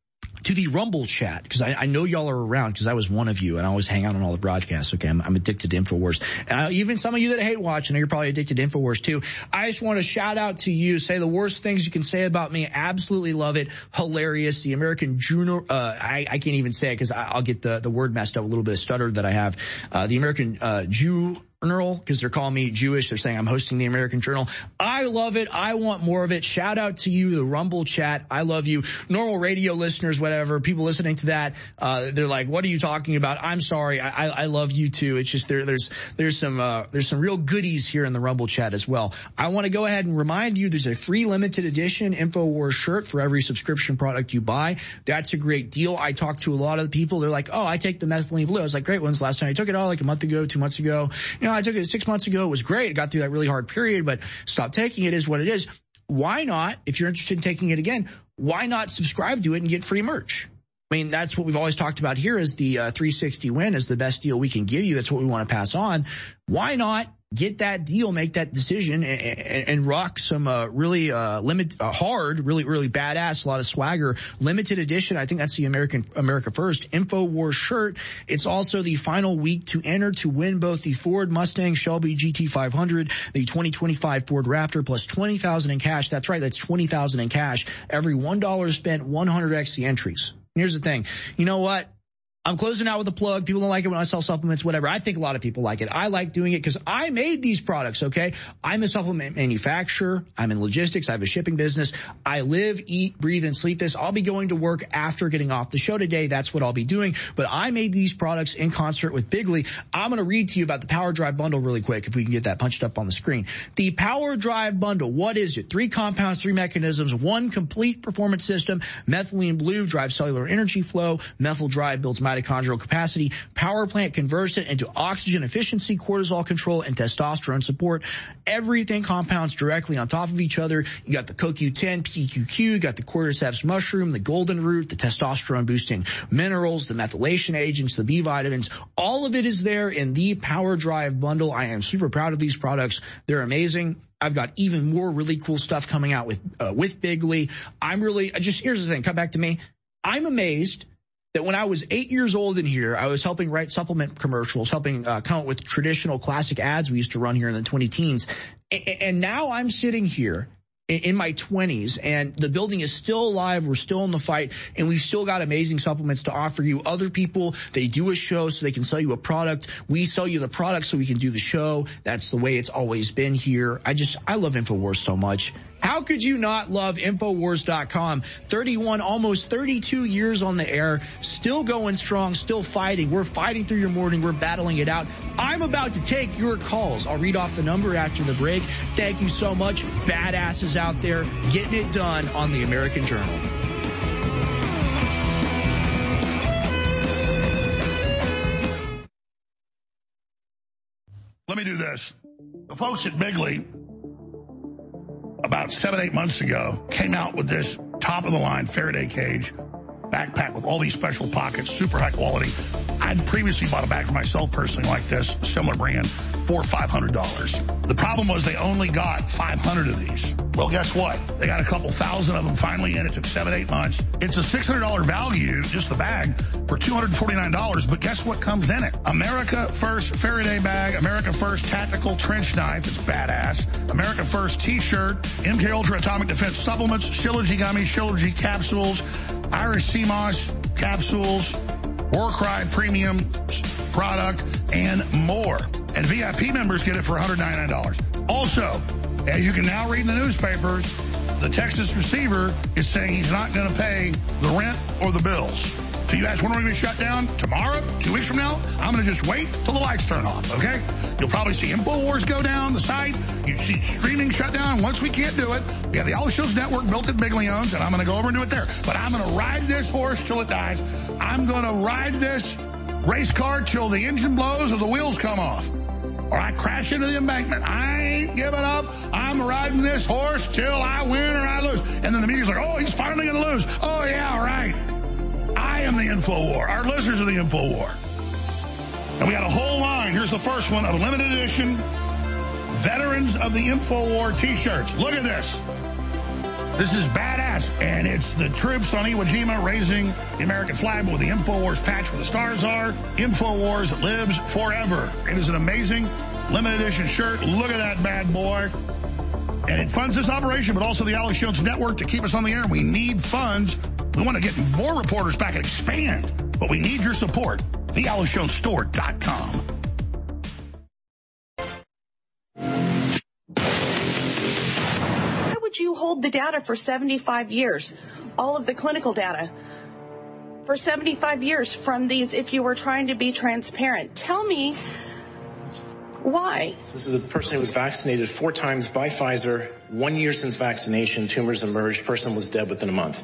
to the Rumble chat, because I know y'all are around, because I was one of you, and I always hang out on all the broadcasts. Okay, I'm addicted to InfoWars. And even some of you that hate watching, you're probably addicted to InfoWars too. I just want to shout out to you, say the worst things you can say about me. Absolutely love it. Hilarious. The American Journal, I can't even say it because I'll get the word messed up, a little bit of stutter that I have. The American Journal, because they're calling me Jewish. They're saying I'm hosting the American Journal. I love it. I want more of it. Shout out to you, the Rumble chat. I love you. Normal radio listeners, whatever, people listening to that, they're like, what are you talking about? I'm sorry. I love you too. It's just there's some real goodies here in the Rumble chat as well. I want to go ahead and remind you there's a free limited edition InfoWars shirt for every subscription product you buy. That's a great deal. I talked to a lot of the people. They're like, oh, I take the methylene blue. I was like, great. When's the last time I took it? Oh, like a month ago, 2 months ago. I took it 6 months ago. It was great. I got through that really hard period, but stopped taking it. Is what it is. Why not, if you're interested in taking it again, why not subscribe to it and get free merch? I mean, that's what we've always talked about here is the 360 win is the best deal we can give you. That's what we want to pass on. Why not get that deal, make that decision, and rock some really hard, really badass, a lot of swagger, limited edition. I think that's the America First InfoWars shirt. It's also the final week to enter to win both the Ford Mustang Shelby GT500, the 2025 Ford Raptor, plus $20,000 in cash. That's right, that's $20,000 in cash. Every $1 spent, 100x the entries. Here's the thing. You know what? I'm closing out with a plug. People don't like it when I sell supplements, whatever. I think a lot of people like it. I like doing it because I made these products, okay? I'm a supplement manufacturer. I'm in logistics. I have a shipping business. I live, eat, breathe, and sleep this. I'll be going to work after getting off the show today. That's what I'll be doing. But I made these products in concert with Bigley. I'm going to read to you about the Power Drive Bundle really quick, if we can get that punched up on the screen. The Power Drive Bundle, what is it? 3 compounds, 3 mechanisms, 1 complete performance system. Methylene Blue drives cellular energy flow. Methyl Drive builds mitochondrial capacity. Power Plant converts it into oxygen efficiency, cortisol control, and testosterone support. Everything compounds directly on top of each other. You got the CoQ10, PQQ, you got the cordyceps mushroom, the golden root, the testosterone boosting minerals, the methylation agents, the B vitamins. All of it is there in the Power Drive Bundle. I am super proud of these products. They're amazing. I've got even more really cool stuff coming out with Bigley. Here's the thing, come back to me. I'm amazed that when I was 8 years old in here, I was helping write supplement commercials, helping come up with traditional classic ads we used to run here in the 20 teens. And now I'm sitting here in my 20s, and the building is still alive. We're still in the fight, and we've still got amazing supplements to offer you. Other people, they do a show so they can sell you a product. We sell you the product so we can do the show. That's the way it's always been here. I love InfoWars so much. How could you not love Infowars.com? 31, almost 32 years on the air, still going strong, still fighting. We're fighting through your morning. We're battling it out. I'm about to take your calls. I'll read off the number after the break. Thank you so much. Badasses out there getting it done on the American Journal. Let me do this. The folks at Bigley, about 7-8 months ago, came out with this top-of-the-line Faraday cage backpack with all these special pockets, super high quality. I'd previously bought a bag for myself personally like this, similar brand, for $500. The problem was they only got 500 of these. Well, guess what? They got a couple thousand of them finally in. It took 7-8 months. It's a $600 value, just the bag, for $249. But guess what comes in it? America First Faraday bag, America First tactical trench knife. It's badass. America First t-shirt, MK Ultra Atomic Defense supplements, Shilajit gummies, Shilajit capsules, Irish Sea Moss capsules, Warcry premium product, and more. And VIP members get it for $199. Also, as you can now read in the newspapers, the Texas receiver is saying he's not going to pay the rent or the bills. So you ask, when are we going to be shut down? Tomorrow? 2 weeks from now? I'm going to just wait till the lights turn off, okay? You'll probably see InfoWars go down the site. You see streaming shut down. Once we can't do it, we have the All Shows Network built at Bigley owns, and I'm going to go over and do it there. But I'm going to ride this horse till it dies. I'm going to ride this race car till the engine blows or the wheels come off. Or I crash into the embankment. I ain't giving up. I'm riding this horse till I win or I lose. And then the media's like, oh, he's finally going to lose. Oh, yeah, right. I am the InfoWar. Our listeners are the InfoWar. And we got a whole line. Here's the first one of a limited edition Veterans of the InfoWar t-shirts. Look at this. This is badass. And it's the troops on Iwo Jima raising the American flag with the InfoWars patch where the stars are. InfoWars lives forever. It is an amazing limited edition shirt. Look at that bad boy. And it funds this operation, but also the Alex Jones Network to keep us on the air. We need funds. We want to get more reporters back and expand, but we need your support. TheAlexJonesStore.com. Why would you hold the data for 75 years, all of the clinical data, for 75 years from these if you were trying to be transparent? Tell me why. This is a person who was vaccinated 4 times by Pfizer. 1 year since vaccination, tumors emerged. Person was dead within a month.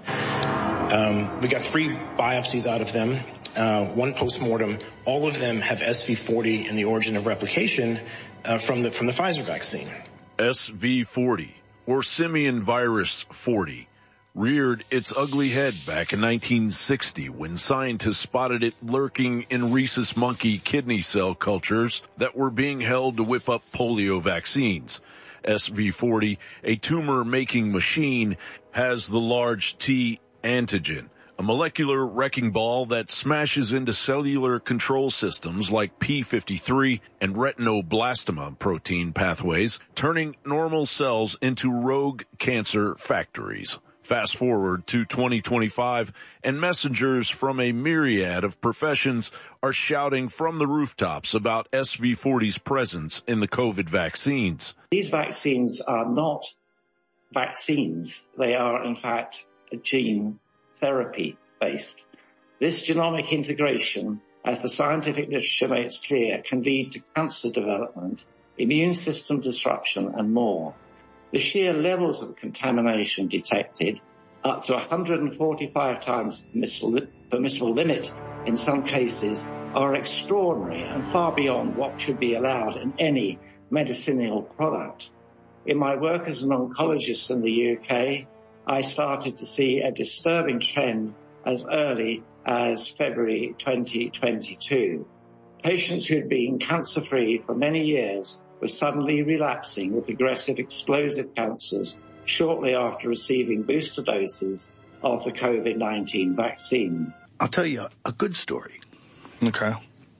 We got 3 biopsies out of them, 1 postmortem. All of them have SV40 in the origin of replication from the Pfizer vaccine. SV40, or simian virus 40, reared its ugly head back in 1960 when scientists spotted it lurking in rhesus monkey kidney cell cultures that were being held to whip up polio vaccines. SV40, a tumor-making machine, has the large T antigen, a molecular wrecking ball that smashes into cellular control systems like P53 and retinoblastoma protein pathways, turning normal cells into rogue cancer factories. Fast forward to 2025, and messengers from a myriad of professions are shouting from the rooftops about SV40's presence in the COVID vaccines. These vaccines are not vaccines. They are, in fact, gene therapy based. This genomic integration, as the scientific literature makes clear, can lead to cancer development, immune system disruption, and more. The sheer levels of contamination detected, up to 145 times permissible limit in some cases, are extraordinary and far beyond what should be allowed in any medicinal product. In my work as an oncologist in the UK, I started to see a disturbing trend as early as February 2022. Patients who had been cancer-free for many years were suddenly relapsing with aggressive explosive cancers shortly after receiving booster doses of the COVID-19 vaccine. I'll tell you a good story. Okay.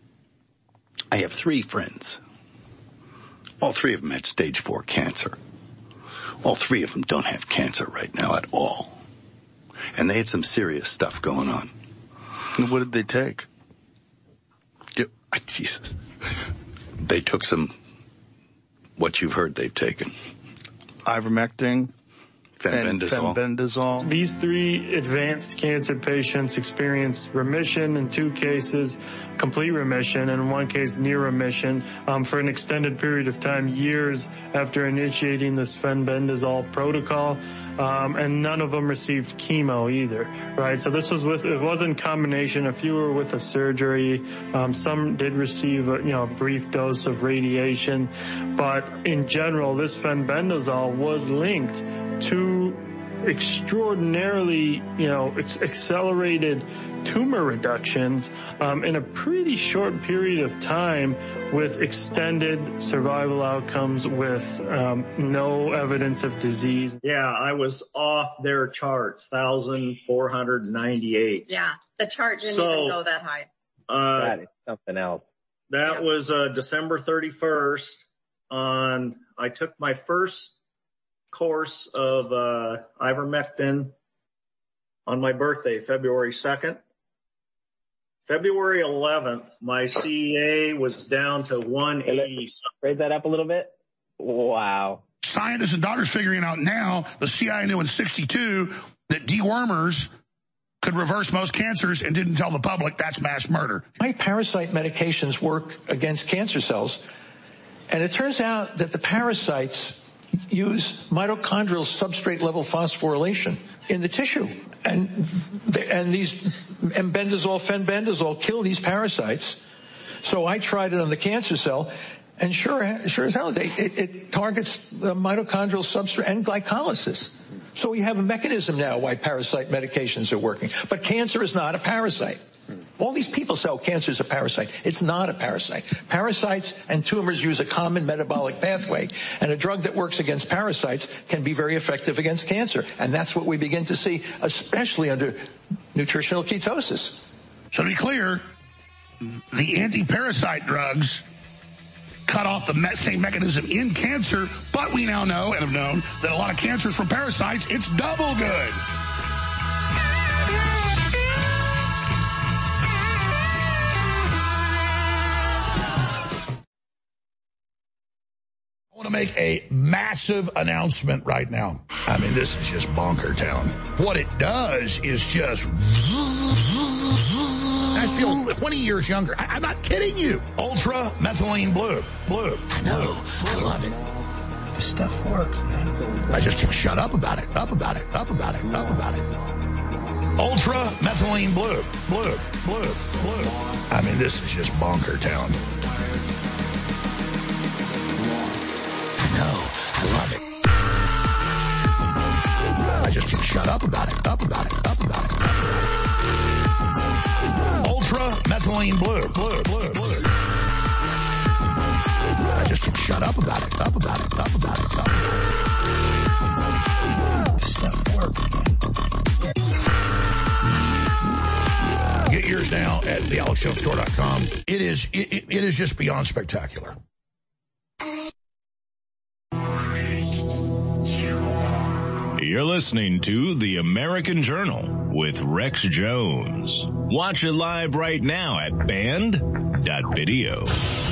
I have 3 friends. All 3 of them had stage 4 cancer. All three of them don't have cancer right now at all. And they had some serious stuff going on. And what did they take? Jesus. They took some, what you've heard they've taken. Ivermectin. Fenbendazole. These 3 advanced cancer patients experienced remission in 2 cases, complete remission, and in 1 case near remission for an extended period of time, years after initiating this fenbendazole protocol, and none of them received chemo either, right? So this was it was in combination. A few were with a surgery. Some did receive a brief dose of radiation, but in general, this fenbendazole was linked to extraordinarily, accelerated tumor reductions in a pretty short period of time, with extended survival outcomes, with no evidence of disease. Yeah, I was off their charts, 1,498. Yeah, the chart didn't even go that high. That is something else. That was December 31st. I took my first course of ivermectin on my birthday, February 2nd. February 11th, my CEA was down to 180. Raise that up a little bit. Wow. Scientists and doctors figuring out now, the CIA knew in 1962 that dewormers could reverse most cancers and didn't tell the public. That's mass murder. My parasite medications work against cancer cells. And it turns out that the parasites use mitochondrial substrate level phosphorylation in the tissue. And these embendazole, fenbendazole kill these parasites. So I tried it on the cancer cell, and sure as hell, it targets the mitochondrial substrate and glycolysis. So we have a mechanism now why parasite medications are working. But cancer is not a parasite. All these people say, cancer is a parasite. It's not a parasite. Parasites and tumors use a common metabolic pathway, and a drug that works against parasites can be very effective against cancer. And that's what we begin to see, especially under nutritional ketosis. So to be clear, the anti-parasite drugs cut off the same mechanism in cancer, but we now know and have known that a lot of cancers from parasites, it's double good. I want to make a massive announcement right now. I mean, this is just bonker town. What it does is just... I feel 20 years younger. I'm not kidding you. Ultra methylene blue. I know. I love it. This stuff works, man. I just can't shut up about it. Up about it. Ultra methylene blue. I mean, this is just bonker town. I know. I love it. I just can't shut up about it. Up about it. Ultra methylene blue. I just can't shut up about it. Up about it. This stuff works. Get yours now at thealexjonesstore.com. It is just beyond spectacular. You're listening to The American Journal with Rex Jones. Watch it live right now at band.video.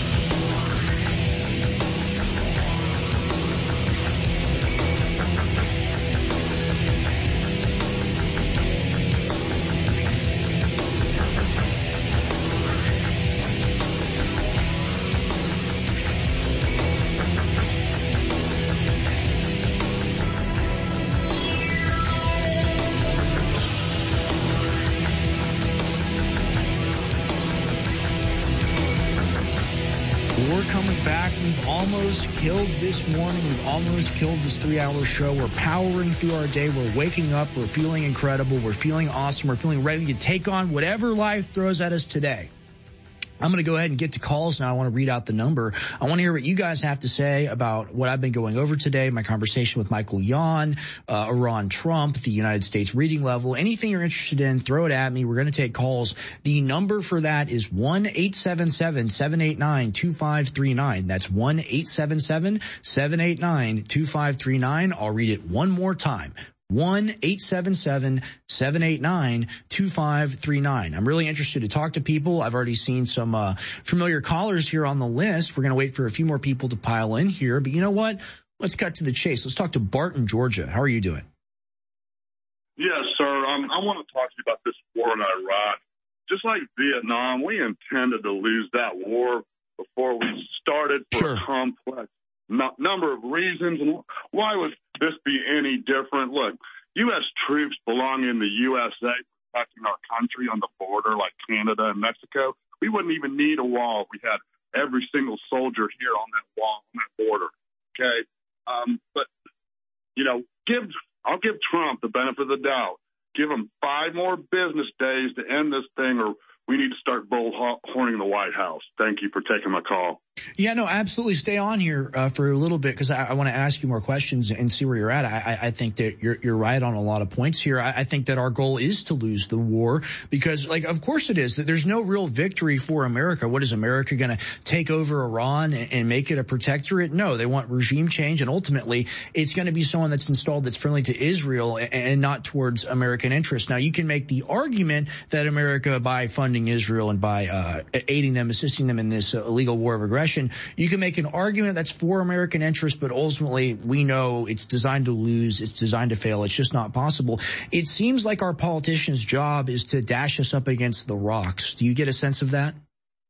Killed this morning. We've almost killed this 3-hour show. We're powering through our day. We're waking up. We're feeling incredible. We're feeling awesome. We're feeling ready to take on whatever life throws at us today. I'm going to go ahead and get to calls now. I want to read out the number. I want to hear what you guys have to say about what I've been going over today, my conversation with Michael Yon, Iran, Trump, the United States reading level. Anything you're interested in, throw it at me. We're going to take calls. The number for that is 1-877-789-2539. That's 1-877-789-2539. I'll read it one more time. 1-877-789-2539. I'm really interested to talk to people. I've already seen some familiar callers here on the list. We're going to wait for a few more people to pile in here. But you know what? Let's cut to the chase. Let's talk to Bart in Georgia. How are you doing? Yes, sir. I want to talk to you about this war in Iraq. Just like Vietnam, we intended to lose that war before we started for a complex number of reasons. And why would this be any different? Look, U.S. troops belong in the USA, protecting our country on the border like Canada and Mexico. We wouldn't even need a wall if we had every single soldier here on that wall, on that border. Okay? But, you know, I'll give Trump the benefit of the doubt. Give him 5 more business days to end this thing, or we need to start bullhorning the White House. Thank you for taking my call. Yeah, no, absolutely. Stay on here for a little bit because I want to ask you more questions and see where you're at. I think that you're right on a lot of points here. I think that our goal is to lose the war because, like, of course it is. That there's no real victory for America. What is America going to take over Iran and make it a protectorate? No, they want regime change, and ultimately it's going to be someone that's installed that's friendly to Israel and not towards American interests. Now, you can make the argument that America, by funding Israel and by aiding them, assisting them in this illegal war of aggression, you can make an argument that's for American interests, but ultimately we know it's designed to lose. It's designed to fail. It's just not possible. It seems like our politicians' job is to dash us up against the rocks. Do you get a sense of that?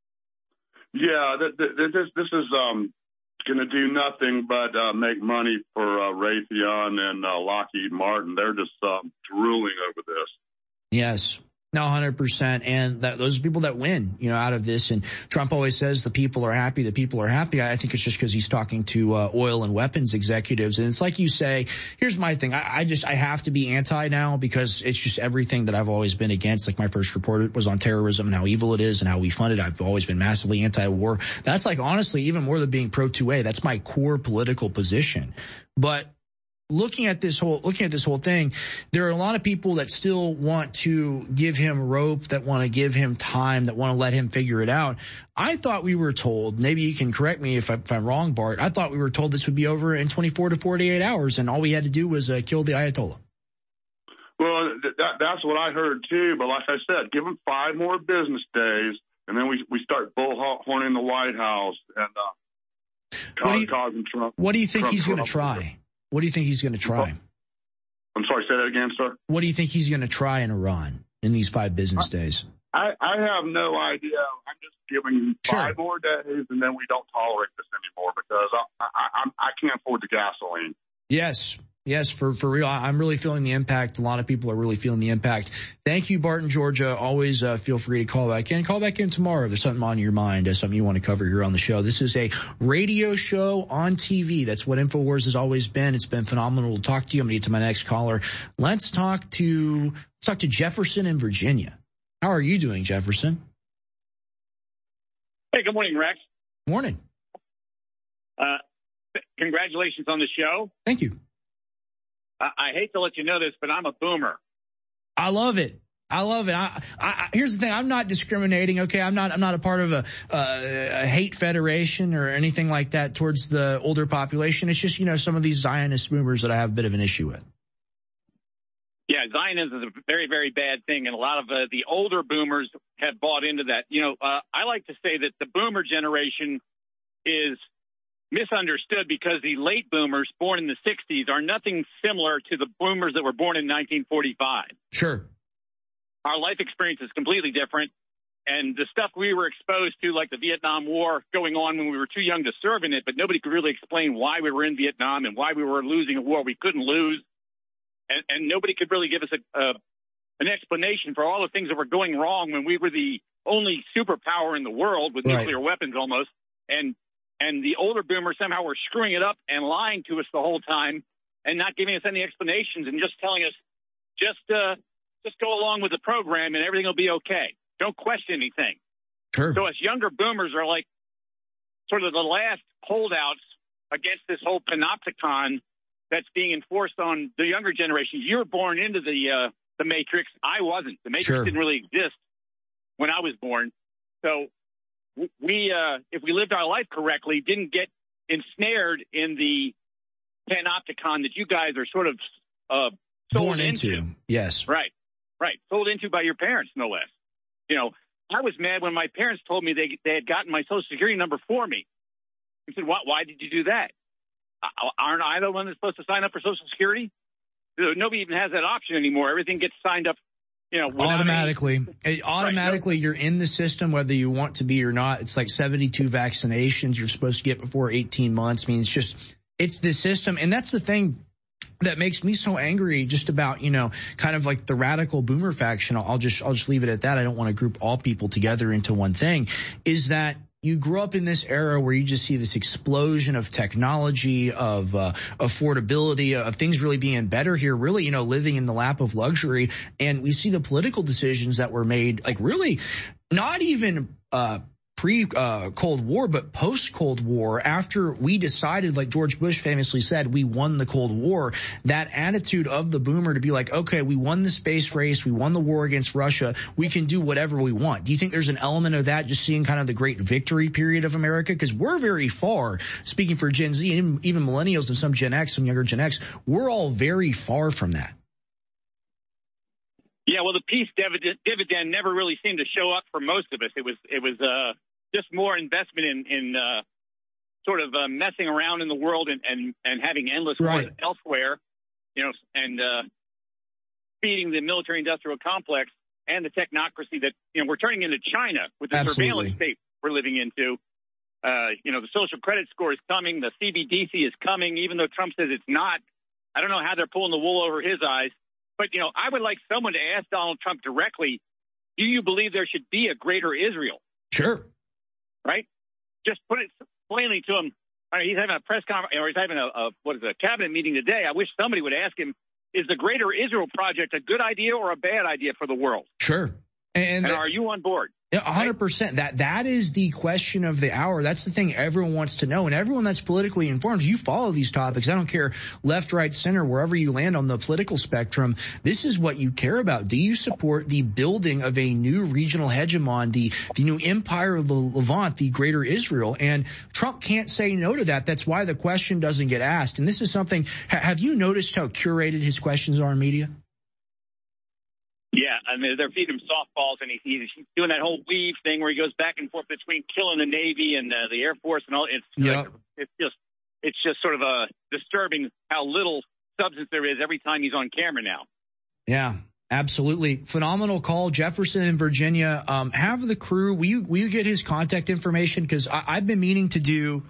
Yeah, this is going to do nothing but make money for Raytheon and Lockheed Martin. They're just drooling over this. Yes. No, 100%. And those are people that win, out of this. And Trump always says the people are happy. The people are happy. I think it's just because he's talking to oil and weapons executives. And it's like you say, here's my thing. I have to be anti now because it's just everything that I've always been against. Like my first report was on terrorism and how evil it is and how we fund it. I've always been massively anti-war. That's like, honestly, even more than being pro-2A, that's my core political position. But looking at this whole thing, there are a lot of people that still want to give him rope, that want to give him time, that want to let him figure it out. I thought we were told, maybe you can correct me if I'm wrong, Bart, I thought we were told this would be over in 24 to 48 hours, and all we had to do was kill the Ayatollah. Well, that's what I heard too, but like I said, give him 5 more business days, and then we start bullhorning the White House and causing Trump. What do you think he's going to try? What do you think he's going to try? I'm sorry, say that again, sir. What do you think he's going to try in Iran in these 5 business days? I have no idea. I'm just giving him 5 more days, and then we don't tolerate this anymore because I can't afford the gasoline. Yes, for real. I'm really feeling the impact. A lot of people are really feeling the impact. Thank you, Bart in Georgia. Always feel free to call back in. Call back in tomorrow if there's something on your mind, something you want to cover here on the show. This is a radio show on TV. That's what InfoWars has always been. It's been phenomenal to talk to you. I'm going to get to my next caller. Let's talk to Jefferson in Virginia. How are you doing, Jefferson? Hey, good morning, Rex. Morning. Congratulations on the show. Thank you. I hate to let you know this, but I'm a boomer. I love it. Here's the thing. I'm not discriminating. Okay. I'm not a part of a hate federation or anything like that towards the older population. It's just, some of these Zionist boomers that I have a bit of an issue with. Yeah. Zionism is a very, very bad thing. And a lot of the older boomers have bought into that. I like to say that the boomer generation is misunderstood because the late boomers born in the 60s are nothing similar to the boomers that were born in 1945. Sure. Our life experience is completely different. And the stuff we were exposed to, like the Vietnam War going on when we were too young to serve in it, but nobody could really explain why we were in Vietnam and why we were losing a war we couldn't lose. And nobody could really give us an explanation for all the things that were going wrong when we were the only superpower in the world with nuclear weapons almost. And the older boomers somehow were screwing it up and lying to us the whole time and not giving us any explanations and just telling us, just go along with the program and everything will be okay. Don't question anything. Sure. So us younger boomers are like sort of the last holdouts against this whole panopticon that's being enforced on the younger generations. You were born into the Matrix. I wasn't. The Matrix didn't really exist when I was born. So we, if we lived our life correctly, didn't get ensnared in the panopticon that you guys are sort of sold born into. Yes. Right. Sold into by your parents, no less. You know, I was mad when my parents told me they had gotten my Social Security number for me. I said, why did you do that? Aren't I the one that's supposed to sign up for Social Security? Nobody even has that option anymore. Everything gets signed up, you know, automatically. Automatically, you're in the system whether you want to be or not. It's like 72 vaccinations you're supposed to get before 18 months. I mean, it's the system. And that's the thing that makes me so angry just about, you know, kind of like the radical boomer faction. I'll just leave it at that. I don't want to group all people together into one thing, is that you grew up in this era where you just see this explosion of technology, of affordability, of things really being better here, really, you know, living in the lap of luxury. And we see the political decisions that were made, like really not even pre-Cold War, but post-Cold War, after we decided, like George Bush famously said, we won the Cold War. That attitude of the boomer to be like, okay, we won the space race, we won the war against Russia, we can do whatever we want. Do you think there's an element of that, just seeing kind of the great victory period of America? Because we're very far, speaking for Gen Z, even millennials and some Gen X, some younger Gen X, we're all very far from that. Yeah, well, the peace dividend never really seemed to show up for most of us. It was just more investment in sort of messing around in the world and having endless wars elsewhere, you know, and feeding the military-industrial complex and the technocracy that, you know, we're turning into China with the surveillance state we're living into. You know, the social credit score is coming. The CBDC is coming, even though Trump says it's not. I don't know how they're pulling the wool over his eyes. But, you know, I would like someone to ask Donald Trump directly, do you believe there should be a greater Israel? Sure. Right? Just put it plainly to him. He's having a press conference, or he's having a cabinet meeting today. I wish somebody would ask him, is the Greater Israel Project a good idea or a bad idea for the world? Sure. And are you on board? 100%. That is the question of the hour. That's the thing everyone wants to know. And everyone that's politically informed, you follow these topics. I don't care left, right, center, wherever you land on the political spectrum. This is what you care about. Do you support the building of a new regional hegemon, the new empire of the Levant, the Greater Israel? And Trump can't say no to that. That's why the question doesn't get asked. And this is something, have you noticed how curated his questions are in media? Yeah, I mean, they're feeding him softballs, and he's doing that whole weave thing where he goes back and forth between killing the Navy and the Air Force and all. It's just sort of disturbing how little substance there is every time he's on camera now. Yeah, absolutely. Phenomenal call. Jefferson in Virginia. Have the crew, will you get his contact information? Because I've been meaning to do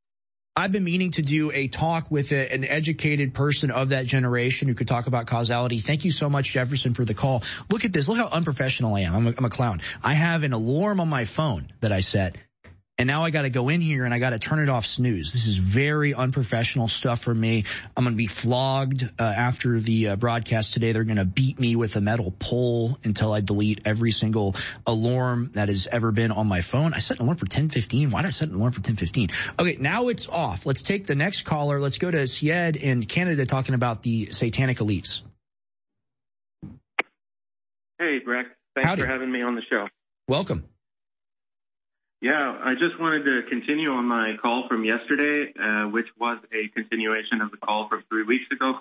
a talk with an educated person of that generation who could talk about causality. Thank you so much, Jefferson, for the call. Look at this. Look how unprofessional I am. I'm a clown. I have an alarm on my phone that I set, and now I got to go in here and I got to turn it off snooze. This is very unprofessional stuff for me. I'm going to be flogged after the broadcast today. They're going to beat me with a metal pole until I delete every single alarm that has ever been on my phone. I set an alarm for 10:15. Why did I set an alarm for 10:15? Okay, now it's off. Let's take the next caller. Let's go to Syed in Canada talking about the satanic elites. Hey, Breck. Thanks for having me on the show. Welcome. Yeah, I just wanted to continue on my call from yesterday, which was a continuation of the call from 3 weeks ago.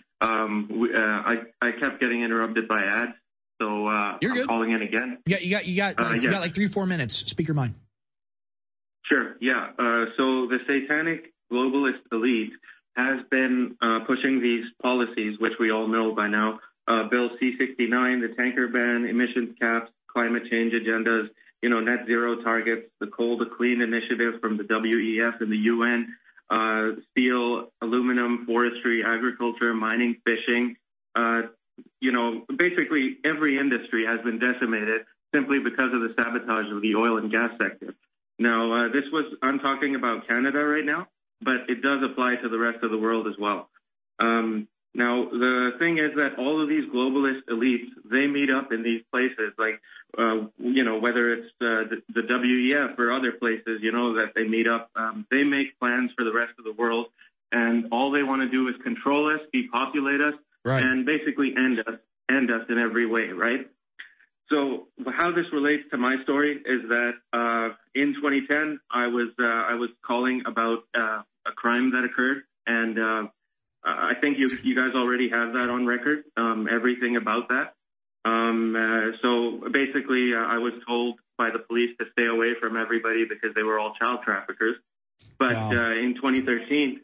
I kept getting interrupted by ads, so You're good. I'm calling in again. You got like 3-4 minutes. Speak your mind. Sure. Yeah. So the satanic globalist elite has been pushing these policies, which we all know by now. Bill C-69, the tanker ban, emissions caps, climate change agendas, net zero targets, the coal to clean initiative from the WEF and the UN, steel, aluminum, forestry, agriculture, mining, fishing. Basically every industry has been decimated simply because of the sabotage of the oil and gas sector. Now, I'm talking about Canada right now, but it does apply to the rest of the world as well. Now, the thing is that all of these globalist elites, they meet up in these places, like, whether it's the WEF or other places, that they meet up. They make plans for the rest of the world, and all they want to do is control us, depopulate us, and basically end us in every way, right? So how this relates to my story is that in 2010, I was calling about a crime that occurred, and I think you guys already have that on record, everything about that. So basically, I was told by the police to stay away from everybody because they were all child traffickers. But in 2013,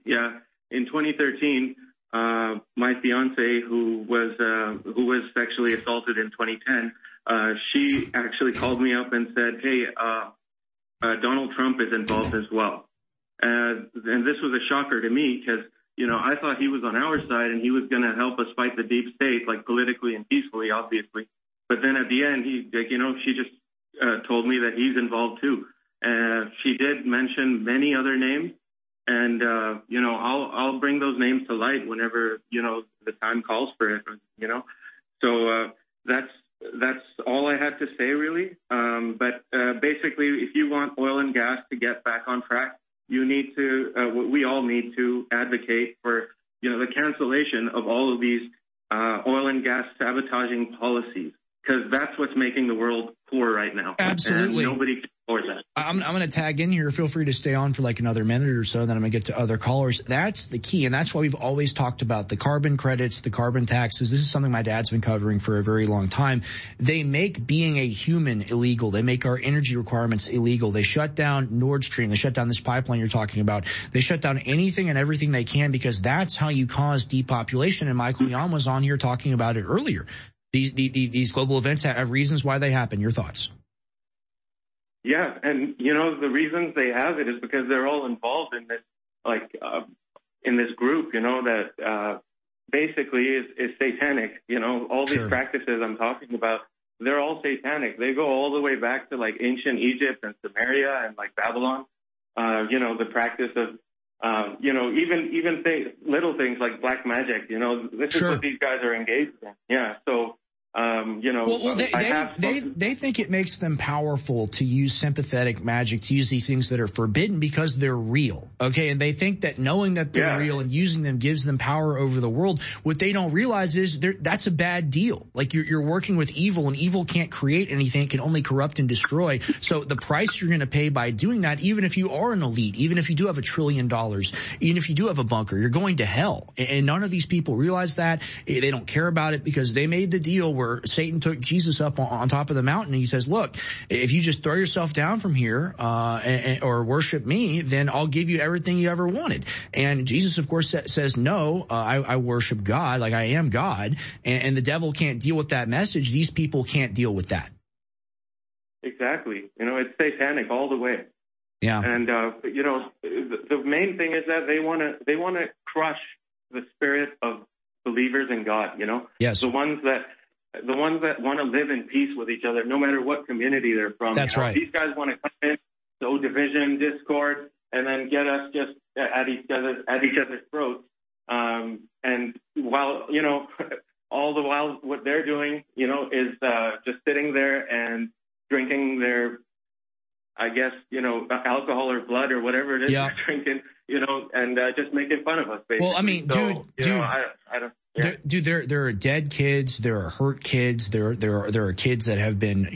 my fiance, who was sexually assaulted in 2010, she actually called me up and said, "Hey, Donald Trump is involved as well." And this was a shocker to me because, I thought he was on our side and he was going to help us fight the deep state, like politically and peacefully, obviously. But then at the end, she just told me that he's involved too. She did mention many other names, and I'll bring those names to light whenever the time calls for it. So that's all I had to say, really. But basically, if you want oil and gas to get back on track, you need to, we all need to advocate for, the cancellation of all of these oil and gas sabotaging policies, because that's what's making the world poor right now. Absolutely. And nobody can afford that. I'm going to tag in here. Feel free to stay on for like another minute or so, then I'm going to get to other callers. That's the key, and that's why we've always talked about the carbon credits, the carbon taxes. This is something my dad's been covering for a very long time. They make being a human illegal. They make our energy requirements illegal. They shut down Nord Stream. They shut down this pipeline you're talking about. They shut down anything and everything they can, because that's how you cause depopulation. And Michael Yon was on here talking about it earlier. These global events have reasons why they happen. Your thoughts? Yeah, and the reasons they have it is because they're all involved in this, in this group, that basically is satanic. All these practices I'm talking about, they're all satanic. They go all the way back to ancient Egypt and Samaria and Babylon. The practice of even little things like black magic. This is what these guys are engaged in. Yeah, so. They think it makes them powerful to use sympathetic magic, to use these things that are forbidden because they're real. Okay. And they think that knowing that they're real and using them gives them power over the world. What they don't realize is that's a bad deal. You're working with evil, and evil can't create anything. It can only corrupt and destroy. So the price you're going to pay by doing that, even if you are an elite, even if you do have $1 trillion, even if you do have a bunker, you're going to hell. And none of these people realize that. They don't care about it because they made the deal where Satan took Jesus up on top of the mountain, and he says, look, if you just throw yourself down from here or worship me, then I'll give you everything you ever wanted. And Jesus, of course, says, no, I worship God, like I am God, and the devil can't deal with that message. These people can't deal with that. Exactly. It's satanic all the way. Yeah. And, the main thing is that they want to crush the spirit of believers in God, Yes. The ones that want to live in peace with each other, no matter what community they're from. That's right. These guys want to come in, sow division, discord, and then get us just at each other's throats. And while, all the while what they're doing, is just sitting there and drinking their, I guess, alcohol or blood or whatever it is they're drinking, and just making fun of us, basically. Well, I mean, dude, I don't. Yeah. Dude, there are dead kids, there are hurt kids, there are kids that have been,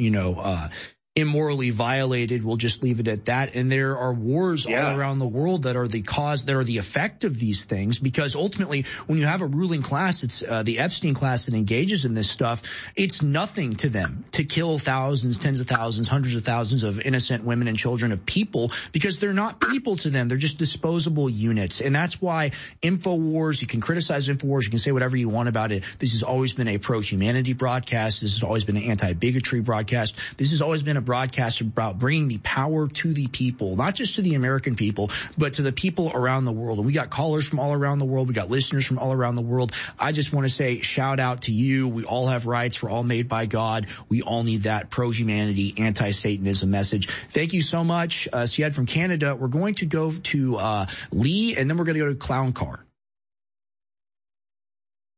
immorally violated. We'll just leave it at that. And there are wars all around the world that are the cause, that are the effect of these things, because ultimately when you have a ruling class, it's the Epstein class that engages in this stuff. It's nothing to them to kill thousands, tens of thousands, hundreds of thousands of innocent women and children of people, because they're not people to them. They're just disposable units. And that's why InfoWars, you can criticize InfoWars, you can say whatever you want about it. This has always been a pro-humanity broadcast. This has always been an anti-bigotry broadcast. This has always been a broadcast about bringing the power to the people, not just to the American people, but to the people around the world. And we got callers from all around the world. We got listeners from all around the world. I just want to say shout out to you. We all have rights. We're all made by God. We all need that pro-humanity, anti-Satanism message. Thank you so much, Syed from Canada. We're going to go to Lee, and then we're going to go to Clown Car.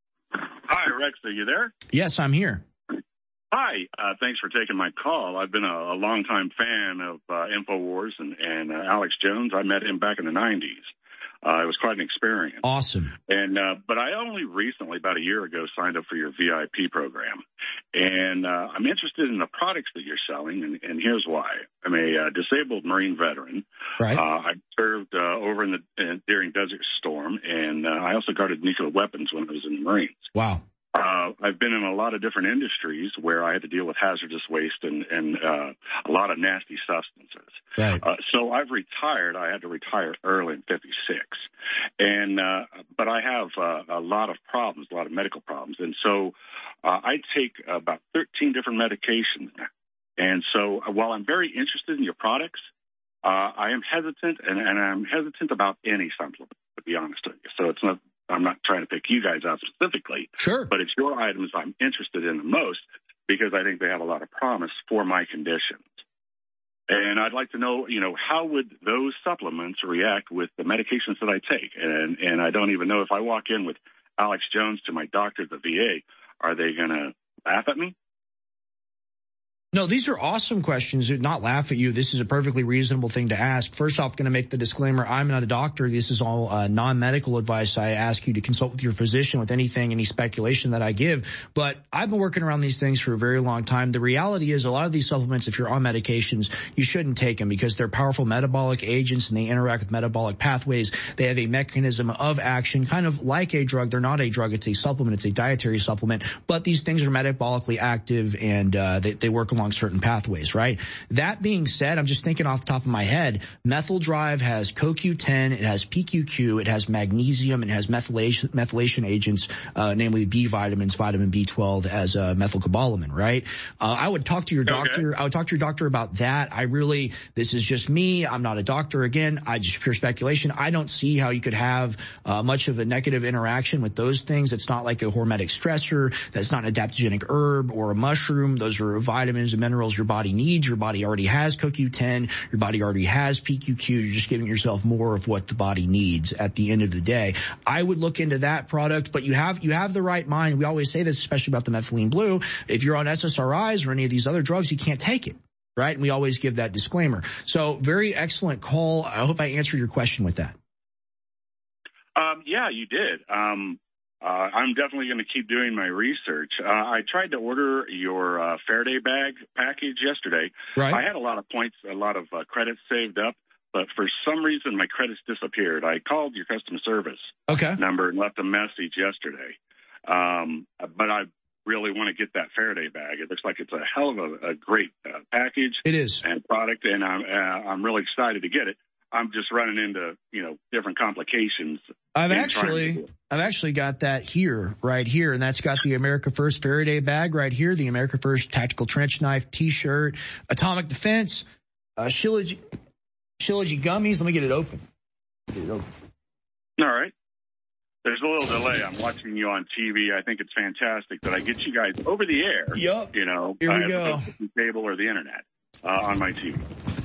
Hi, Rex. Are you there? Yes, I'm here. Hi. Thanks for taking my call. I've been a longtime fan of InfoWars and Alex Jones. I met him back in the 90s. It was quite an experience. Awesome. And but I only recently, about a year ago, signed up for your VIP program. And I'm interested in the products that you're selling, and here's why. I'm a disabled Marine veteran. Right. I served over during Desert Storm, and I also guarded nuclear weapons when I was in the Marines. Wow. I've been in a lot of different industries where I had to deal with hazardous waste and a lot of nasty substances. Right. So I've retired. I had to retire early in 56. But I have a lot of problems, a lot of medical problems. And so I take about 13 different medications now. And so while I'm very interested in your products, I am hesitant, and I'm hesitant about any supplement, to be honest with you. So I'm not trying to pick you guys out specifically. Sure. But it's your items I'm interested in the most because I think they have a lot of promise for my conditions. And I'd like to know, how would those supplements react with the medications that I take? And I don't even know if I walk in with Alex Jones to my doctor at the VA, are they going to laugh at me? No, these are awesome questions. Do not laugh at you. This is a perfectly reasonable thing to ask. First off, going to make the disclaimer, I'm not a doctor. This is all non-medical advice. I ask you to consult with your physician with any speculation that I give. But I've been working around these things for a very long time. The reality is a lot of these supplements, if you're on medications, you shouldn't take them because they're powerful metabolic agents and they interact with metabolic pathways. They have a mechanism of action, kind of like a drug. They're not a drug. It's a supplement. It's a dietary supplement. But these things are metabolically active and they work along certain pathways, right? That being said, I'm just thinking off the top of my head, Methyl Drive has CoQ10, it has PQQ, it has magnesium, it has methylation agents, namely B vitamins, vitamin B12 as methylcobalamin, right? I would talk to your doctor. I would talk to your doctor about that. This is just me. I'm not a doctor. Again, just pure speculation. I don't see how you could have much of a negative interaction with those things. It's not like a hormetic stressor. That's not an adaptogenic herb or a mushroom. Those are vitamins and minerals your body needs. Your body already has CoQ10. Your body already has PQQ. You're just giving yourself more of what the body needs at the end of the day. I would look into that product, but you have the right mind. We always say this, especially about the methylene blue. If you're on SSRIs or any of these other drugs, you can't take it, right? And we always give that disclaimer. So very excellent call. I hope I answered your question with that. Yeah, you did. I'm definitely going to keep doing my research. I tried to order your Faraday bag package yesterday. Right. I had a lot of points, a lot of credits saved up, but for some reason my credits disappeared. I called your customer service number and left a message yesterday. But I really want to get that Faraday bag. It looks like it's a hell of a great package. It is. And product, and I'm really excited to get it. I'm just running into, different complications. I've actually got that right here, and that's got the America First Faraday bag right here, the America First Tactical Trench Knife T-shirt, Atomic Defense, Shilajit gummies. Let me get it open. All right. There's a little delay. I'm watching you on TV. I think it's fantastic that I get you guys over the air. Yep. Here we go. The cable or the internet on my TV.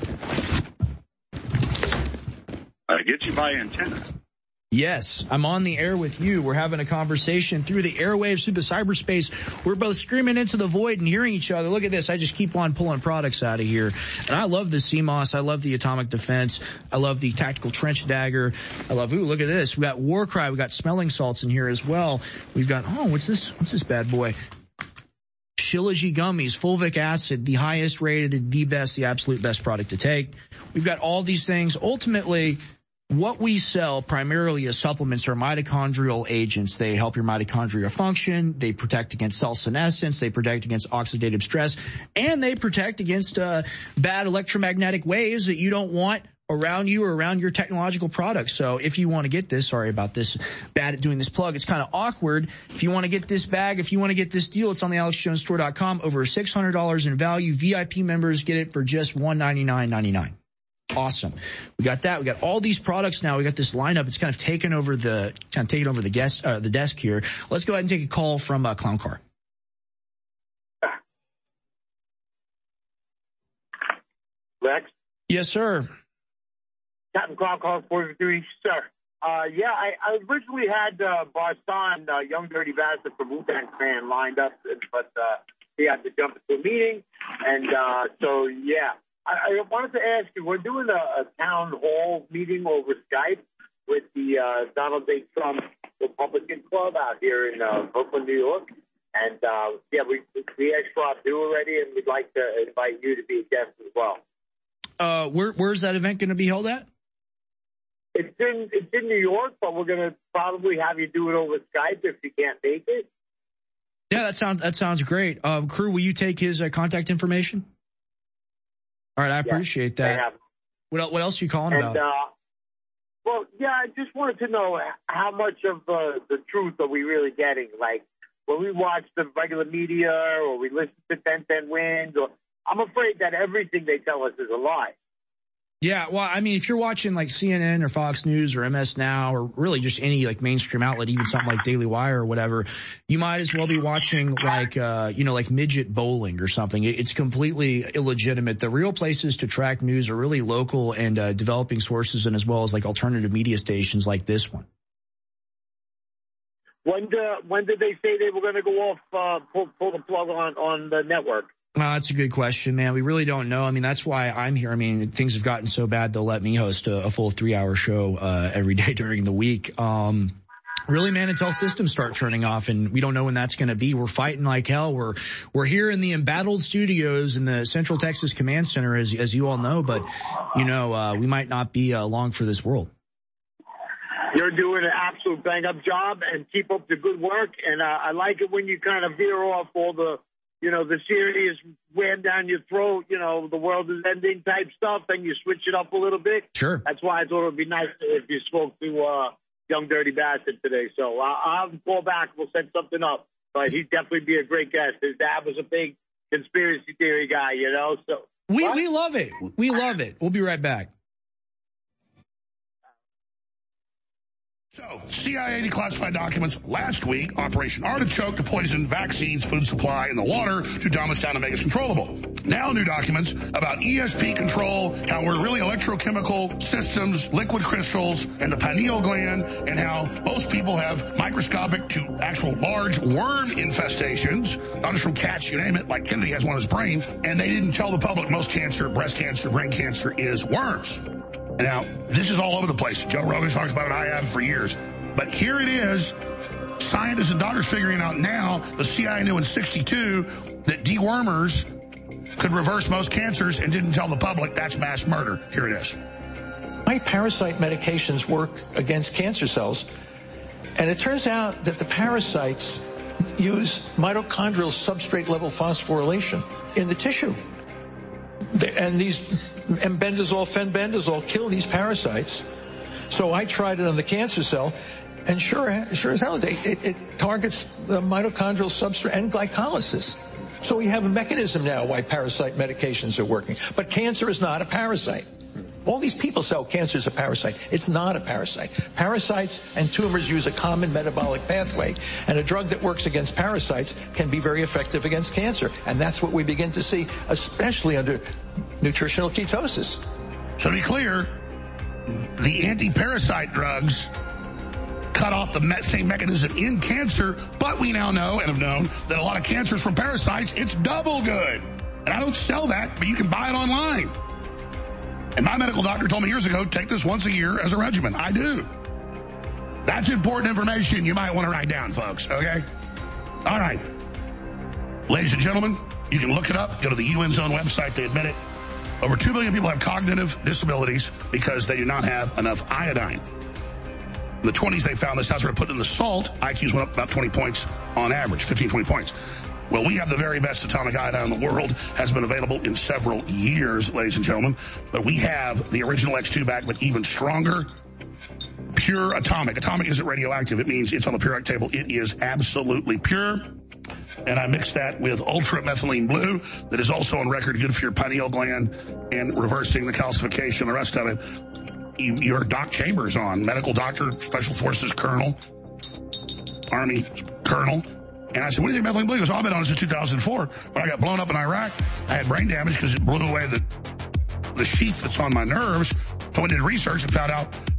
I get you by antenna. Yes, I'm on the air with you. We're having a conversation through the airwaves, through the cyberspace. We're both screaming into the void and hearing each other. Look at this. I just keep on pulling products out of here. And I love the CMOS. I love the Atomic Defense. I love the Tactical Trench Dagger. I love, look at this. We got Warcry. We got smelling salts in here as well. We've got, what's this bad boy? Shilajit gummies, fulvic acid, the highest rated, the best, the absolute best product to take. We've got all these things. Ultimately, what we sell primarily as supplements are mitochondrial agents. They help your mitochondria function. They protect against cell senescence. They protect against oxidative stress. And they protect against bad electromagnetic waves that you don't want around you or around your technological products. So if you want to get this, sorry about this, bad at doing this plug, it's kind of awkward. If you want to get this bag, if you want to get this deal, it's on the AlexJonesStore.com. Over $600 in value. VIP members get it for just $199.99. Awesome. We got that. We got all these products now. We got this lineup. It's kind of taken over the desk here. Let's go ahead and take a call from Clown Car. Lex? Yes, sir. Captain Clown Car 43, sir. Yeah, I originally had Barsan, Young Dirty Bastard from Wu-Tang Clan, lined up, but he had to jump into a meeting. And so, yeah, I wanted to ask you, we're doing a town hall meeting over Skype with the Donald J. Trump Republican Club out here in Brooklyn, New York. And, yeah, we asked Rob Dew already, and we'd like to invite you to be a guest as well. Where's that event going to be held at? It's in New York, but we're going to probably have you do it over Skype if you can't make it. Yeah, that sounds great. Crew, will you take his contact information? All right, I appreciate that. What else are you calling about? Well, yeah, I just wanted to know how much of the truth are we really getting? Like, when we watch the regular media or we listen to 1010 Wins, or I'm afraid that everything they tell us is a lie. Yeah, well, I mean, if you're watching like CNN or Fox News or MS Now or really just any like mainstream outlet, even something like Daily Wire or whatever, you might as well be watching like, like midget bowling or something. It's completely illegitimate. The real places to track news are really local and developing sources, and as well as like alternative media stations like this one. When did they say they were going to go off, pull the plug on the network? That's a good question, man. We really don't know. I mean, that's why I'm here. I mean, things have gotten so bad they'll let me host a full 3-hour show every day during the week. Really, man, until systems start turning off, and we don't know when that's going to be. We're fighting like hell. We're here in the embattled studios in the Central Texas Command Center, as you all know, but we might not be long for this world. You're doing an absolute bang-up job, and keep up the good work. And I like it when you kind of veer off all the serious wham down your throat, the world is ending type stuff, and you switch it up a little bit. Sure. That's why I thought it would be nice if you spoke to Young Dirty Bastard today. So I'll have him call back. We'll set something up. But he'd definitely be a great guest. His dad was a big conspiracy theory guy, So we love it. We love it. We'll be right back. So, CIA declassified documents last week, Operation Artichoke to poison vaccines, food supply, and the water to dumb us down to make us controllable. Now new documents about ESP control, how we're really electrochemical systems, liquid crystals, and the pineal gland, and how most people have microscopic to actual large worm infestations, not just from cats, you name it, like Kennedy has one in his brain, and they didn't tell the public most cancer, breast cancer, brain cancer is worms. Now, this is all over the place. Joe Rogan talks about it. I have for years. But here it is. Scientists and doctors figuring out now, the CIA knew in 1962 that dewormers could reverse most cancers and didn't tell the public. That's mass murder. Here it is. My parasite medications work against cancer cells. And it turns out that the parasites use mitochondrial substrate level phosphorylation in the tissue. And these embendazole, fenbendazole kill these parasites. So I tried it on the cancer cell, and sure as hell, it targets the mitochondrial substrate and glycolysis. So we have a mechanism now why parasite medications are working. But cancer is not a parasite. All these people say, cancer is a parasite. It's not a parasite. Parasites and tumors use a common metabolic pathway, and a drug that works against parasites can be very effective against cancer. And that's what we begin to see, especially under nutritional ketosis. So to be clear, the anti-parasite drugs cut off the same mechanism in cancer, but we now know and have known that a lot of cancers from parasites, it's double good. And I don't sell that, but you can buy it online. And my medical doctor told me years ago, take this once a year as a regimen. I do. That's important information you might want to write down, folks, okay? All right. Ladies and gentlemen, you can look it up. Go to the UN's own website. They admit it. Over 2 billion people have cognitive disabilities because they do not have enough iodine. In the 20s, they found this. That's where they put in the salt. IQs went up about 20 points on average, 15, 20 points. Well, we have the very best atomic iodine in the world. Has been available in several years, ladies and gentlemen. But we have the original X2 back, but even stronger, pure atomic. Atomic isn't radioactive. It means it's on the periodic table. It is absolutely pure. And I mixed that with ultra methylene blue that is also on record good for your pineal gland and reversing the calcification, the rest of it. Your Doc Chambers on, medical doctor, special forces colonel, Army colonel. And I said, what do you think methylene blue? He goes, I've been on it since 2004. When I got blown up in Iraq, I had brain damage because it blew away the sheath that's on my nerves. So I did research and found out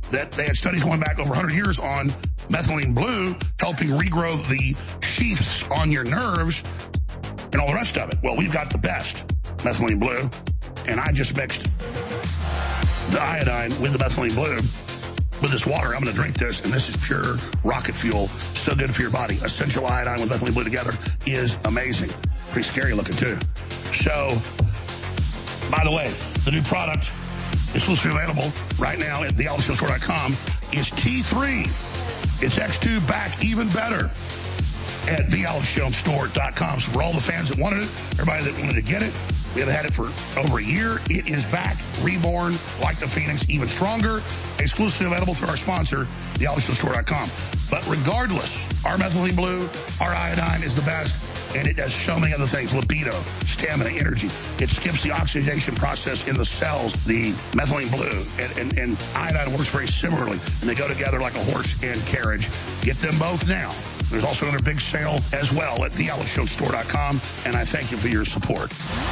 that they had studies going back over 100 years on methylene blue, helping regrow the sheaths on your nerves and all the rest of it. Well, we've got the best methylene blue, and I just mixed the iodine with the methylene blue with this water. I'm going to drink this, and this is pure rocket fuel. So good for your body. Essential iodine with methylene blue together is amazing. Pretty scary looking, too. So, by the way, the new product exclusively available right now at thealexjonesstore.com is T3. It's X2 back even better at thealexjonesstore.com. So for all the fans that wanted it, everybody that wanted to get it, we have had it for over a year. It is back, reborn, like the Phoenix, even stronger. Exclusively available through our sponsor, thealexjonesstore.com. But regardless, our methylene blue, our iodine is the best. And it does so many other things, libido, stamina, energy. It skips the oxidation process in the cells, the methylene blue. And iodine works very similarly. And they go together like a horse and carriage. Get them both now. There's also another big sale as well at thealexjonesstore.com. And I thank you for your support.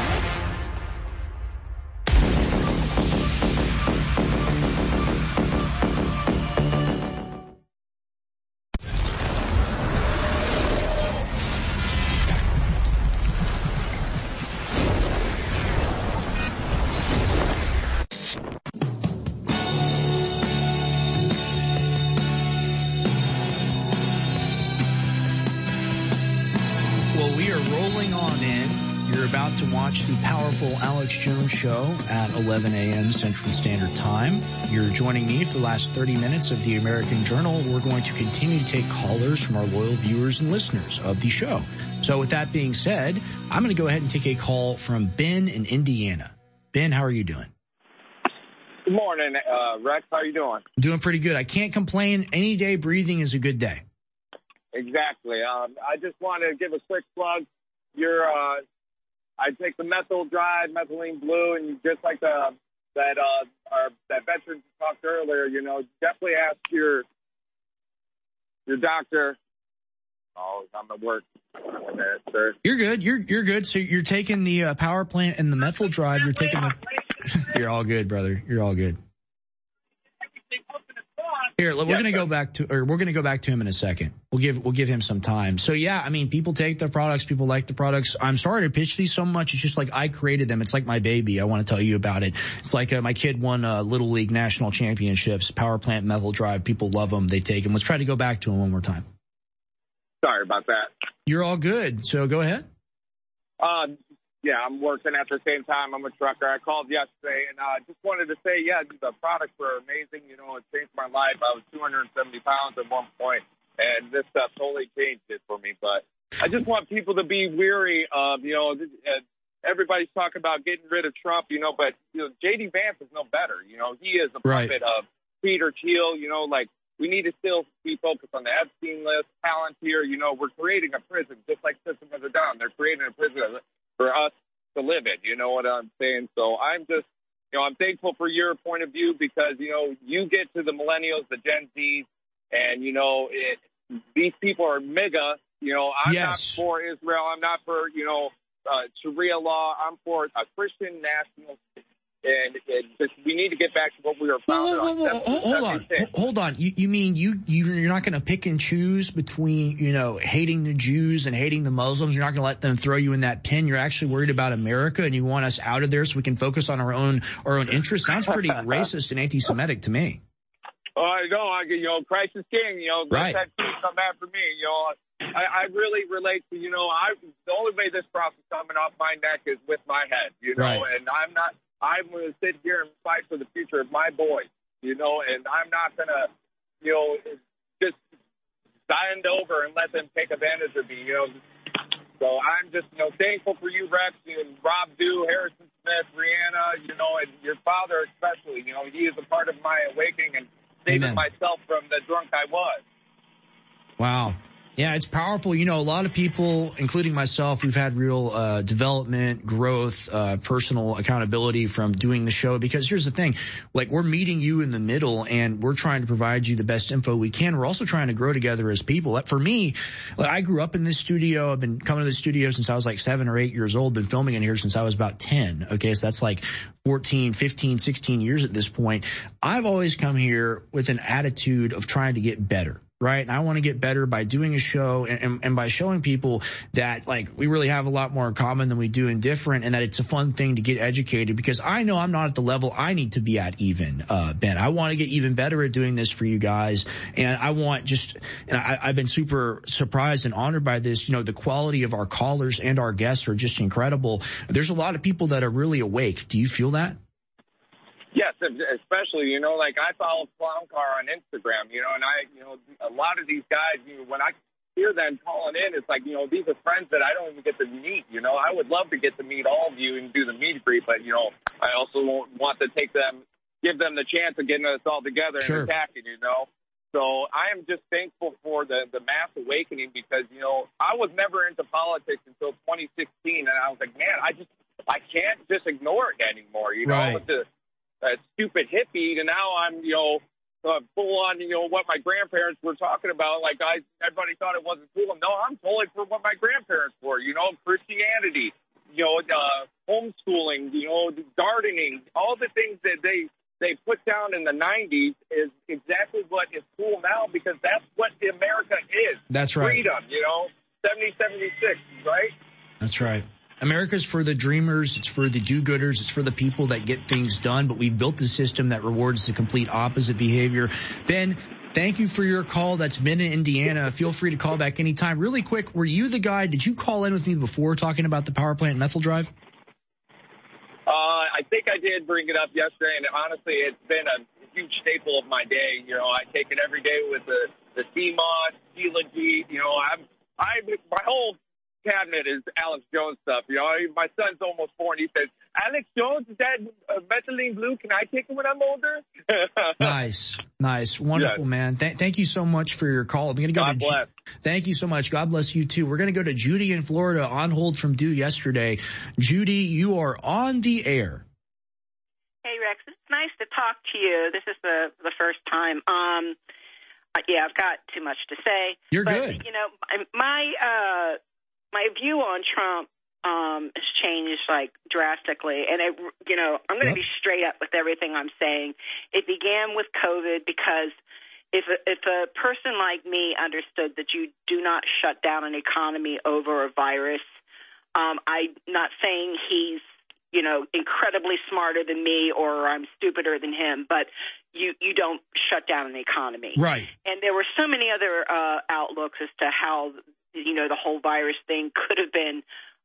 To watch the powerful Alex Jones Show at 11 a.m. Central Standard Time. You're joining me for the last 30 minutes of the American Journal. We're going to continue to take callers from our loyal viewers and listeners of the show. So with that being said, I'm going to go ahead and take a call from Ben in Indiana. Ben, how are you doing? Good morning, Rex. How are you doing? Doing pretty good. I can't complain. Any day breathing is a good day. Exactly. I just want to give a quick plug. I take the methyl dried, methylene blue, and just like that veteran talked earlier, you know, definitely ask your doctor. Oh, I'm at work. 1 minute, sir. You're good. You're good. So you're taking the power plant and the methyl drive. You're taking the. You're all good, brother. You're all good. Here, we're going to go back to him in a second. We'll give him some time. So yeah, I mean, people take their products. People like the products. I'm sorry to pitch these so much. It's just like I created them. It's like my baby. I want to tell you about it. It's like my kid won Little League national championships. Power plant, methyl drive. People love them. They take them. Let's try to go back to him one more time. Sorry about that. You're all good. So go ahead. Yeah, I'm working at the same time. I'm a trucker. I called yesterday, and I just wanted to say, yeah, the products were amazing. You know, it changed my life. I was 270 pounds at one point, and this stuff totally changed it for me. But I just want people to be weary of, you know, everybody's talking about getting rid of Trump, you know, but you know, J.D. Vance is no better. You know, he is a puppet of Peter Thiel. You know, like we need to still be focused on the Epstein list, Palantir. You know, we're creating a prison just like System of a Down. They're creating a prison for us to live in, you know what I'm saying? So I'm just, you know, I'm thankful for your point of view because, you know, you get to the millennials, the Gen Zs, and, you know, these people are mega, you know, I'm not for Israel. I'm not for, you know, Sharia law. I'm for a Christian national state. And just, we need to get back to what we were founded on. Hold on. You mean you're not going to pick and choose between, you know, hating the Jews and hating the Muslims? You're not going to let them throw you in that pen. You're actually worried about America and you want us out of there so we can focus on our own interests. Sounds pretty racist and anti-Semitic to me. Oh, I know. You know, Christ is king. You know, let that king come after me. You know, I really relate to, you know, the only way this process coming off my neck is with my head, you know, and I'm going to sit here and fight for the future of my boys, you know, and I'm not going to, you know, just stand over and let them take advantage of me, you know. So I'm just, you know, thankful for you, Rex, and Rob Dew, Harrison Smith, Brianna, you know, and your father especially. You know, he is a part of my awakening and saving myself from the drunk I was. Wow. Yeah, it's powerful. You know, a lot of people, including myself, we've had real development, growth, personal accountability from doing the show. Because here's the thing, like, we're meeting you in the middle and we're trying to provide you the best info we can. We're also trying to grow together as people. For me, like, I grew up in this studio. I've been coming to the studio since I was like 7 or 8 years old, been filming in here since I was about 10. Okay, so that's like 14, 15, 16 years at this point. I've always come here with an attitude of trying to get better. Right. And I want to get better by doing a show and by showing people that, like, we really have a lot more in common than we do in different, and that it's a fun thing to get educated, because I know I'm not at the level I need to be at even, Ben. I want to get even better at doing this for you guys. And I want I've been super surprised and honored by this. You know, the quality of our callers and our guests are just incredible. There's a lot of people that are really awake. Do you feel that? Yes, especially, you know, like, I follow Clown Car on Instagram, you know, and a lot of these guys, you know, when I hear them calling in, it's like, you know, these are friends that I don't even get to meet, you know. I would love to get to meet all of you and do the meet and greet, but, you know, I also want to give them the chance of getting us all together and attacking, you know. So I am just thankful for the mass awakening, because, you know, I was never into politics until 2016, and I was like, man, I can't just ignore it anymore, you know. Right. A stupid hippie, and now I'm, you know, full on, you know, what my grandparents were talking about. Like, everybody thought it wasn't cool. No, I'm totally for what my grandparents were, you know, Christianity, you know, homeschooling, you know, gardening, all the things that they put down in the 90s is exactly what is cool now, because that's what America is. That's right. Freedom, you know, 76, right? That's right. America's for the dreamers, it's for the do-gooders, it's for the people that get things done, but we've built a system that rewards the complete opposite behavior. Ben, thank you for your call. That's Ben in Indiana. Feel free to call back anytime. Really quick, were you the guy, did you call in with me before talking about the power plant methyl drive? I think I did bring it up yesterday, and honestly, it's been a huge staple of my day. You know, I take it every day with the CMOS, G, you know, my whole cabinet is Alex Jones stuff. You know, my son's almost 4, and he says, "Alex Jones, is that methylene blue? Can I take it when I'm older?" Nice, wonderful, yes. Man. Thank you so much for your call. I'm going to go. God bless. Thank you so much. God bless you too. We're going to go to Judy in Florida, on hold from due yesterday. Judy, you are on the air. Hey Rex, it's nice to talk to you. This is the first time. Yeah, I've got too much to say. You're good. You know, my view on Trump has changed, like, drastically. And, I'm going to be straight up with everything I'm saying. It began with COVID, because if a person like me understood that you do not shut down an economy over a virus, I'm not saying he's, incredibly smarter than me or I'm stupider than him, but you don't shut down an economy. Right. And there were so many other outlooks as to how the whole virus thing could have been,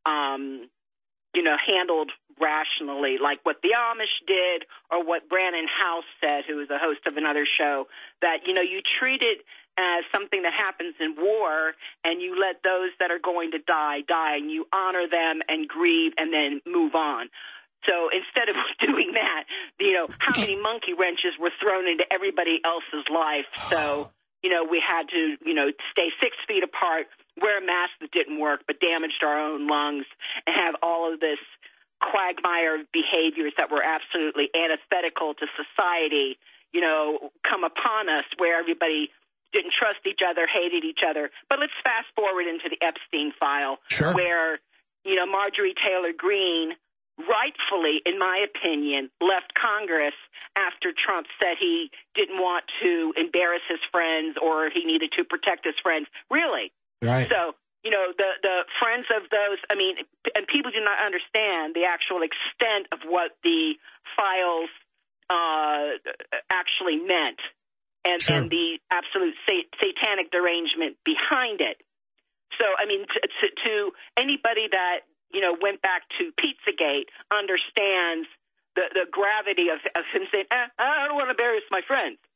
handled rationally, like what the Amish did, or what Brandon House said, who was a host of another show, that, you treat it as something that happens in war, and you let those that are going to die, and you honor them and grieve and then move on. So instead of doing that, how many monkey wrenches were thrown into everybody else's life? So, we had to, stay 6 feet apart, wear a mask that didn't work but damaged our own lungs, and have all of this quagmire behaviors that were absolutely antithetical to society, come upon us, where everybody didn't trust each other, hated each other. But let's fast forward into the Epstein file, sure, where, Marjorie Taylor Greene rightfully, in my opinion, left Congress after Trump said he didn't want to embarrass his friends, or he needed to protect his friends. Really? Right. So, the friends of those, and people do not understand the actual extent of what the files actually meant, and, sure, and the absolute satanic derangement behind it. So, to anybody that, went back to Pizzagate understands the gravity of him saying, I don't want to embarrass my friends.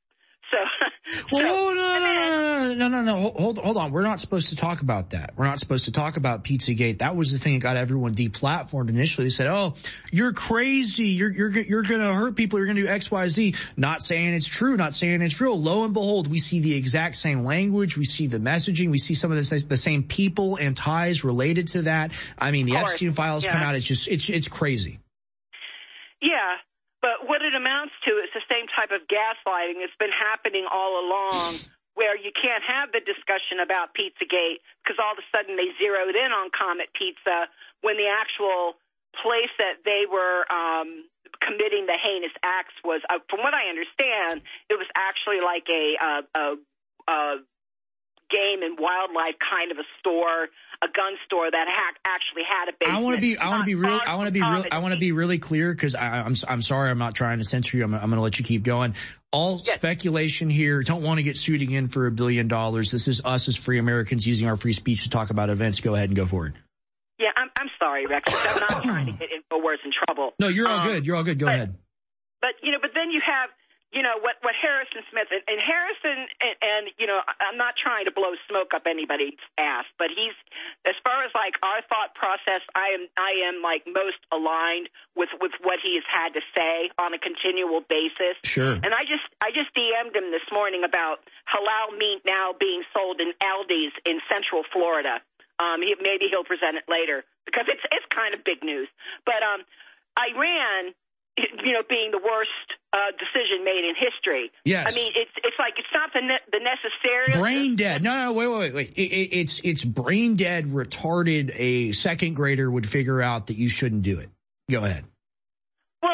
No. Hold on. We're not supposed to talk about that. We're not supposed to talk about Pizzagate. That was the thing that got everyone deplatformed initially. They said, "Oh, you're crazy. You're going to hurt people. You're going to do X, Y, Z." Not saying it's true. Not saying it's real. Lo and behold, we see the exact same language. We see the messaging. We see some of the same people and ties related to that. I mean, the Epstein files come out. It's crazy. Yeah. But what it amounts to is the same type of gaslighting that's been happening all along, where you can't have the discussion about Pizzagate because all of a sudden they zeroed in on Comet Pizza when the actual place that they were committing the heinous acts was, from what I understand, it was actually like a game and wildlife kind of a store, a gun store that actually had a basement. I want to be really clear because I'm sorry, I'm not trying to censor you. I'm going to let you keep going. All speculation here. Don't want to get sued again for $1 billion. This is us as free Americans using our free speech to talk about events. Go ahead and go for it. Yeah, I'm sorry, Rex. I'm not trying to get InfoWars in trouble. No, you're all good. You're all good. Go ahead. But then you have, what Harrison Smith and Harrison and I'm not trying to blow smoke up anybody's ass, but he's, as far as like our thought process, I am like most aligned with what he has had to say on a continual basis. Sure. And I just DM'd him this morning about halal meat now being sold in Aldi's in Central Florida. Maybe he'll present it later because it's kind of big news. But Iran, being the worst decision made in history. Yes. I mean, it's like it's not the necessary brain dead. No, wait. It's brain dead, retarded. A second grader would figure out that you shouldn't do it. Go ahead. Well,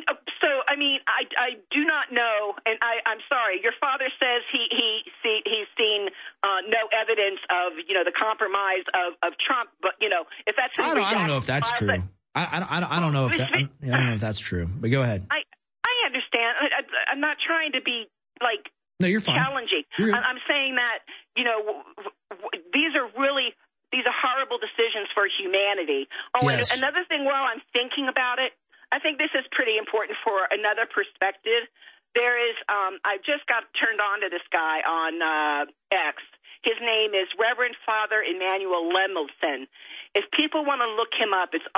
I do not know, and I'm sorry. Your father says he's seen no evidence of the compromise of Trump, but if that's I don't know if that's true. I don't know if that. I don't know if that's true. But go ahead. I understand. I'm not trying to be like no, you're fine. Challenging. I'm saying that these are horrible decisions for humanity. Oh, yes. And another thing, while I'm thinking about it, I think this is pretty important for another perspective. There is, I just got turned on to this guy on X. His name is Reverend Father Emmanuel Lemelson. If people want to look him up, it's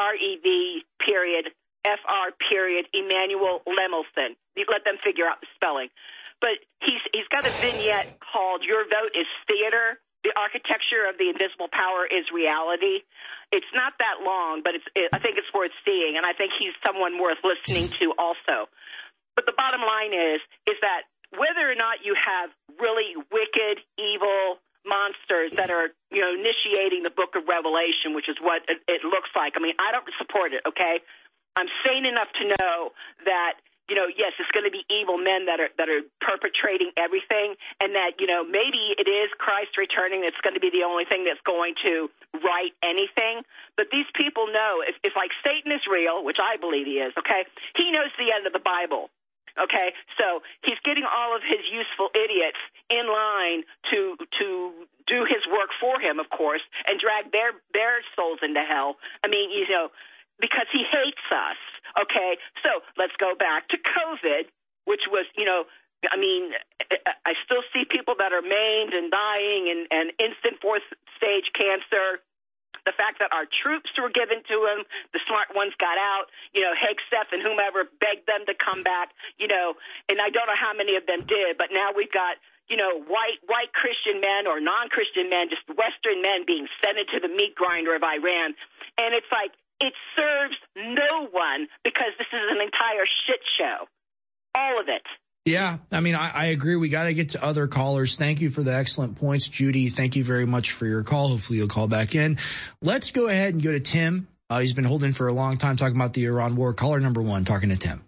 REV.FR. Emmanuel Lemelson. You let them figure out the spelling. But he's got a vignette called "Your Vote is Theater. The Architecture of the Invisible Power is Reality." It's not that long, but I think it's worth seeing, and I think he's someone worth listening to also. But the bottom line is that whether or not you have really wicked, evil monsters that are, initiating the book of Revelation, which is what it looks like. I mean, I don't support it, okay? I'm sane enough to know that, yes, it's going to be evil men that are perpetrating everything, and that, maybe it is Christ returning that's going to be the only thing that's going to right anything. But these people know if like Satan is real, which I believe he is, okay, he knows the end of the Bible. Okay, so he's getting all of his useful idiots in line to do his work for him, of course, and drag their souls into hell. I mean, because he hates us. Okay, so let's go back to COVID, which was, I still see people that are maimed and dying and instant fourth stage cancer. The fact that our troops were given to him, the smart ones got out, Hegseth and whomever begged them to come back, and I don't know how many of them did, but now we've got, white Christian men or non-Christian men, just Western men being sent into the meat grinder of Iran. And it's like, it serves no one because this is an entire shit show. All of it. Yeah, I mean, I agree. We got to get to other callers. Thank you for the excellent points, Judy. Thank you very much for your call. Hopefully you'll call back in. Let's go ahead and go to Tim. He's been holding for a long time talking about the Iran war. Caller number 1, talking to Tim.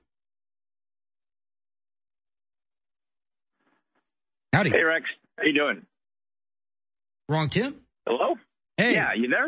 Howdy. Hey, Rex. How you doing? Wrong Tim? Hello? Hey. Yeah, you there?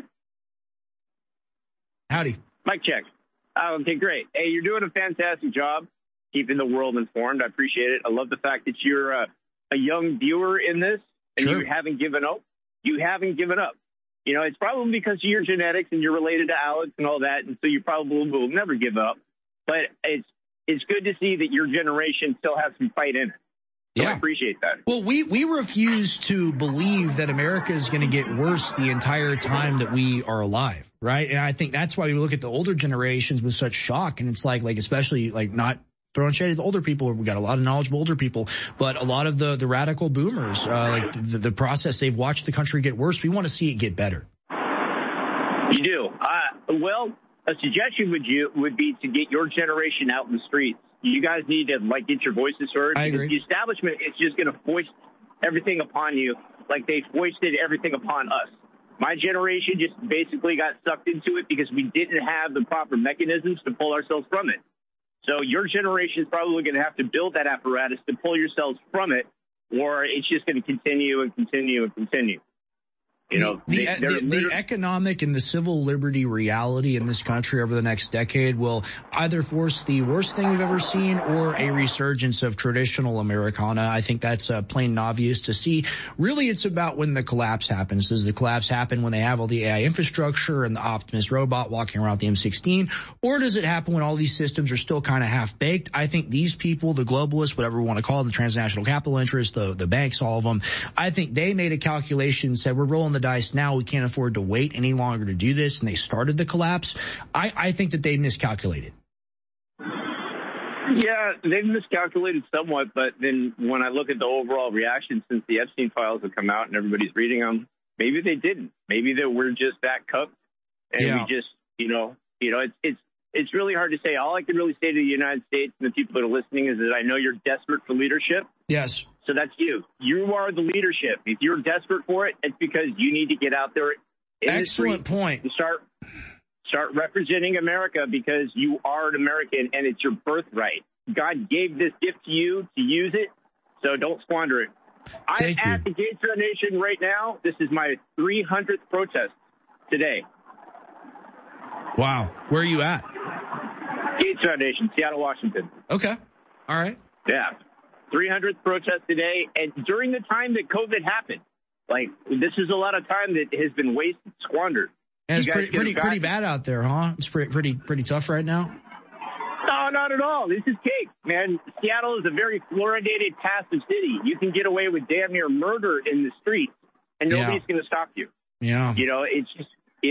Howdy. Mic check. Okay, great. Hey, you're doing a fantastic job keeping the world informed. I appreciate it. I love the fact that you're a young viewer in this and you haven't given up. You haven't given up. It's probably because of your genetics and you're related to Alex and all that, and so you probably will never give up. But it's good to see that your generation still has some fight in it. So I appreciate that. Well, we refuse to believe that America is going to get worse the entire time that we are alive, right? And I think that's why we look at the older generations with such shock. And it's like especially like not throwing shade at the older people. We got a lot of knowledgeable older people, but a lot of the radical boomers, the process, they've watched the country get worse. We want to see it get better. You do. Well, a suggestion would be to get your generation out in the streets. You guys need to get your voices heard. I agree. The establishment is just going to foist everything upon you like they foisted everything upon us. My generation just basically got sucked into it because we didn't have the proper mechanisms to pull ourselves from it. So your generation is probably going to have to build that apparatus to pull yourselves from it, or it's just going to continue and continue and continue. You know, the economic and the civil liberty reality in this country over the next decade will either force the worst thing we've ever seen or a resurgence of traditional Americana. I think that's plain and obvious to see. Really, it's about when the collapse happens. Does the collapse happen when they have all the AI infrastructure and the Optimus robot walking around the M16? Or does it happen when all these systems are still kind of half-baked? I think these people, the globalists, whatever we want to call them, the transnational capital interests, the banks, all of them, I think they made a calculation and said, we're rolling the dice now. We can't afford to wait any longer to do this. And they started the collapse. I think that they miscalculated. Yeah, they've miscalculated somewhat. But then when I look at the overall reaction since the Epstein files have come out and everybody's reading them, maybe they didn't. Maybe that we're just that cupped. And we just, it's really hard to say. All I can really say to the United States and the people that are listening is that I know you're desperate for leadership. Yes. So that's you. You are the leadership. If you're desperate for it, it's because you need to get out there in the street point. And start representing America because you are an American and it's your birthright. God gave this gift to you to use it, so don't squander it. I'm at the Gates Foundation right now. This is my 300th protest today. Wow. Where are you at? Gates Foundation, Seattle, Washington. Okay. All right. Yeah. 300th protest today. And during the time that COVID happened, this is a lot of time that has been wasted, squandered. And it's pretty bad out there, huh? It's pretty tough right now. No, not at all. This is cake, man. Seattle is a very fluoridated, passive city. You can get away with damn near murder in the streets, and nobody's going to stop you. Yeah. It's just,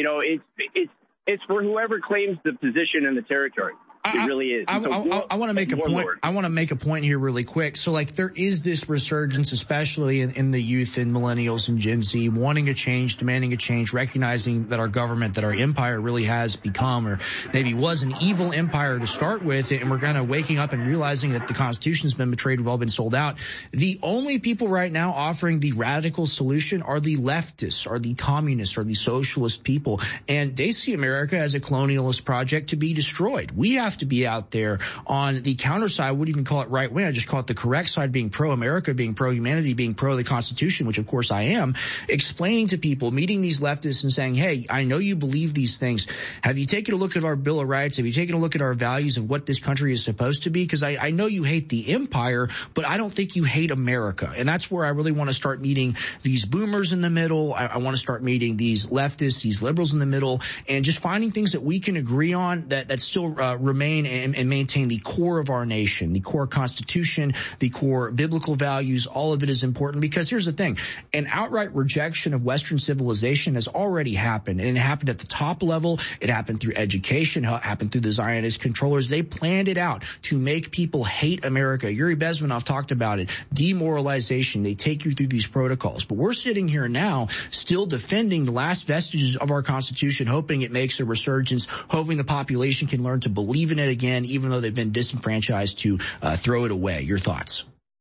it's for whoever claims the position in the territory. It really is. I want to make a point. I want to make a point here really quick. So there is this resurgence, especially in the youth and millennials and Gen Z, wanting a change, demanding a change, recognizing that our government, that our empire really has become, or maybe was, an evil empire to start with. And we're kind of waking up and realizing that the Constitution's been betrayed. We've all been sold out. The only people right now offering the radical solution are the leftists, are the communists, are the socialist people. And they see America as a colonialist project to be destroyed. We have to be out there on the counter side. I wouldn't even call it right wing. I just call it the correct side, being pro-America, being pro-humanity, being pro the Constitution, which of course I am, explaining to people, meeting these leftists and saying, hey, I know you believe these things. Have you taken a look at our Bill of Rights? Have you taken a look at our values of what this country is supposed to be? Because I know you hate the empire, but I don't think you hate America. And that's where I really want to start meeting these boomers in the middle. I want to start meeting these leftists, these liberals in the middle, and just finding things that we can agree on that still remain and maintain the core of our nation, the core Constitution, the core biblical values. All of it is important because here's the thing. An outright rejection of Western civilization has already happened, and it happened at the top level. It happened through education, it happened through the Zionist controllers. They planned it out to make people hate America. Yuri Bezmenov talked about it. Demoralization. They take you through these protocols. But we're sitting here now still defending the last vestiges of our Constitution, hoping it makes a resurgence, hoping the population can learn to believe in it again, even though they've been disenfranchised to throw it away. Your thoughts?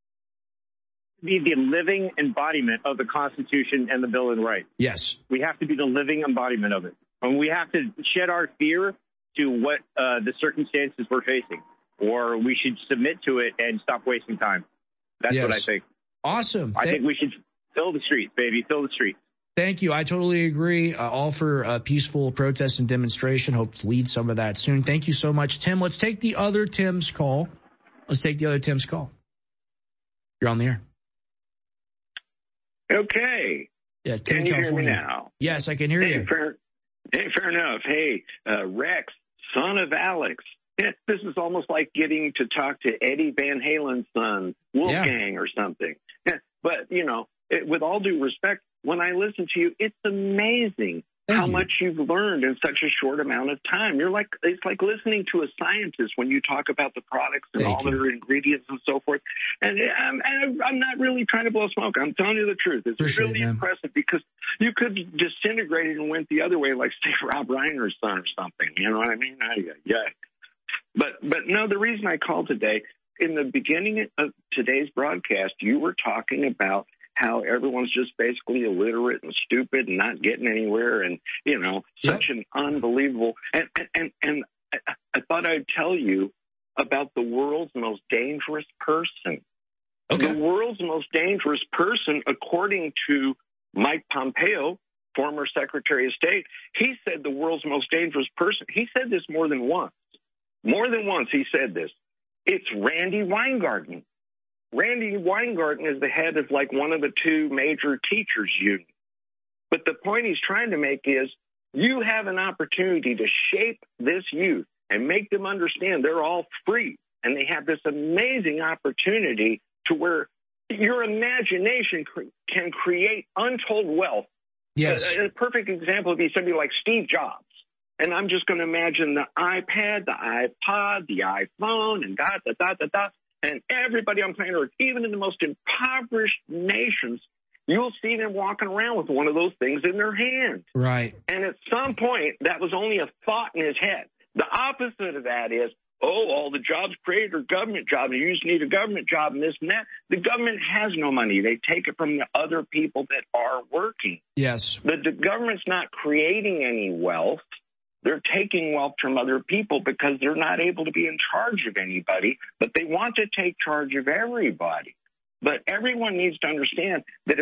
Be the living embodiment of the Constitution and the Bill of Rights. Yes. We have to be the living embodiment of it. And we have to shed our fear to what the circumstances we're facing, or we should submit to it and stop wasting time. That's what I think. Awesome. I think we should fill the streets, baby. Fill the streets. Thank you. I totally agree. All for peaceful protest and demonstration. Hope to lead some of that soon. Thank you so much, Tim. Let's take the other Tim's call. You're on the air. Okay. Yeah, Tim, can you California. hear me now? Yes, I can hear you. Fair enough. Hey, Rex, son of Alex, This is almost like getting to talk to Eddie Van Halen's son, Wolfgang or something. But, with all due respect, when I listen to you, it's amazing how much you've learned in such a short amount of time. It's like listening to a scientist when you talk about the products and all their ingredients and so forth. And I'm not really trying to blow smoke. I'm telling you the truth. It's really impressive because you could disintegrate it and went the other way, like say Rob Reiner's son or something. You know what I mean? But no, the reason I called today, in the beginning of today's broadcast, you were talking about how everyone's just basically illiterate and stupid and not getting anywhere and, such an unbelievable. And I thought I'd tell you about the world's most dangerous person. Okay. The world's most dangerous person, according to Mike Pompeo, former Secretary of State, he said the world's most dangerous person. He said this more than once. More than once he said this. It's Randy Weingarten. Randy Weingarten is the head of one of the two major teachers unions. But the point he's trying to make is you have an opportunity to shape this youth and make them understand they're all free. And they have this amazing opportunity to where your imagination can create untold wealth. Yes. A perfect example would be somebody like Steve Jobs. And I'm just going to imagine the iPad, the iPod, the iPhone, and and everybody on planet Earth, even in the most impoverished nations, you'll see them walking around with one of those things in their hand. Right. And at some point, that was only a thought in his head. The opposite of that is, all the jobs created are government jobs. You just need a government job and this and that. The government has no money. They take it from the other people that are working. Yes. The government's not creating any wealth. They're taking wealth from other people because they're not able to be in charge of anybody, but they want to take charge of everybody. But everyone needs to understand that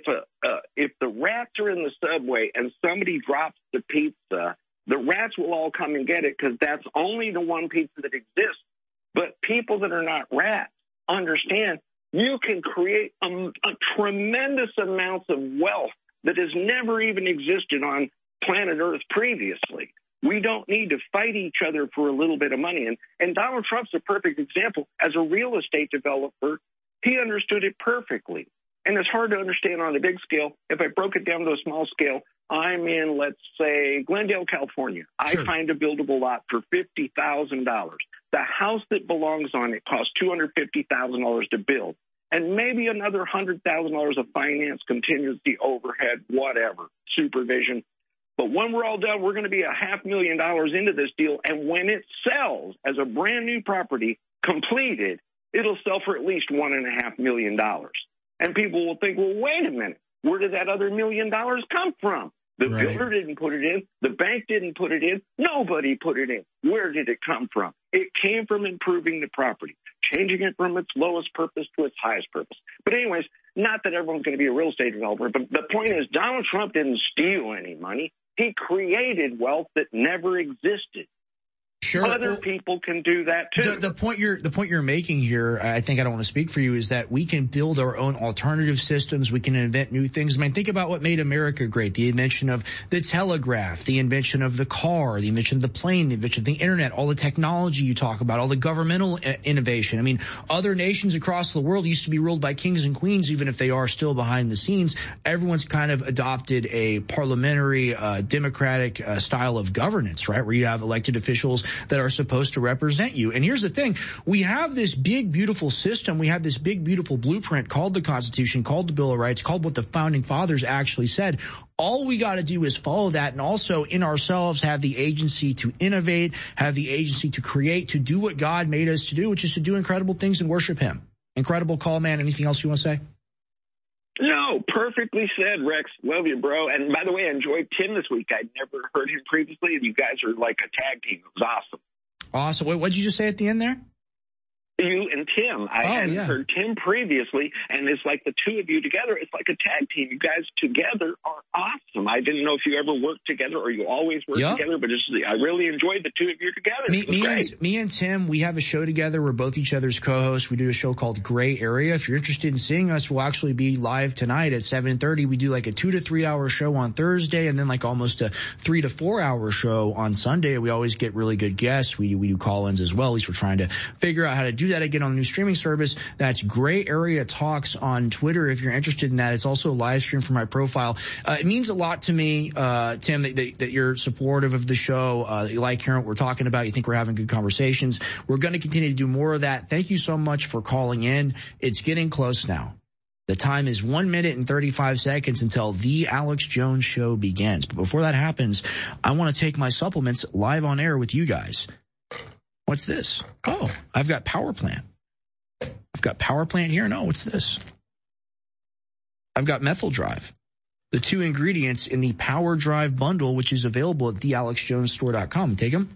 if the rats are in the subway and somebody drops the pizza, the rats will all come and get it because that's only the one pizza that exists. But people that are not rats understand you can create a tremendous amounts of wealth that has never even existed on planet Earth previously. We don't need to fight each other for a little bit of money. And Donald Trump's a perfect example. As a real estate developer, he understood it perfectly. And it's hard to understand on a big scale. If I broke it down to a small scale, I'm in, let's say, Glendale, California. Sure. I find a buildable lot for $50,000. The house that belongs on it costs $250,000 to build. And maybe another $100,000 of finance, contingency, overhead, whatever, supervision. But when we're all done, we're going to be $500,000 into this deal. And when it sells as a brand new property completed, it'll sell for at least $1.5 million. And people will think, well, wait a minute. Where did that other $1 million come from? The builder didn't put it in. The bank didn't put it in. Nobody put it in. Where did it come from? It came from improving the property, changing it from its lowest purpose to its highest purpose. But anyways, not that everyone's going to be a real estate developer, but the point is Donald Trump didn't steal any money. He created wealth that never existed. Sure. Other people can do that too. The point you're making here, I think I don't want to speak for you, is that we can build our own alternative systems. We can invent new things. I mean, think about what made America great. The invention of the telegraph, the invention of the car, the invention of the plane, the invention of the internet, all the technology you talk about, all the governmental innovation. I mean, other nations across the world used to be ruled by kings and queens, even if they are still behind the scenes. Everyone's kind of adopted a parliamentary, democratic style of governance, right? Where you have elected officials that are supposed to represent you. And here's the thing. We have this big, beautiful system. We have this big, beautiful blueprint called the Constitution, called the Bill of Rights, called what the founding fathers actually said. All we got to do is follow that, and also in ourselves have the agency to innovate, have the agency to create, to do what God made us to do, which is to do incredible things and worship him. Incredible call, man. Anything else you want to say? No, perfectly said, Rex. Love you, bro. And by the way, I enjoyed Tim this week. I'd never heard him previously, and you guys are like a tag team. It was awesome. Awesome. What did you just say at the end there? you and Tim. I hadn't heard Tim previously, and it's like the two of you together. It's like a tag team. You guys together are awesome. I didn't know if you ever worked together or you always work together, but I really enjoyed the two of you together. Me and Tim, we have a show together. We're both each other's co-hosts. We do a show called Gray Area. If you're interested in seeing us, we'll actually be live tonight at 7:30. We do like a 2 to 3 hour show on Thursday, and then like almost a 3 to 4 hour show on Sunday. We always get really good guests. We do call-ins as well. At least we're trying to figure out how to do that again on the new streaming service. That's Gray Area Talks on Twitter. If you're interested in that, it's also a live stream from my profile. It means a lot to me, Tim, that you're supportive of the show, that you like hearing what we're talking about. You think we're having good conversations. We're going to continue to do more of that. Thank you so much for calling in. It's getting close now. The time is 1 minute and 35 seconds until the Alex Jones Show begins. But before that happens, I want to take my supplements live on air with you guys. What's this? Oh, I've got Power Plant. I've got Power Plant here. No, what's this? I've got Methyl Drive. The 2 ingredients in the Power Drive bundle, which is available at thealexjonesstore.com. Take them.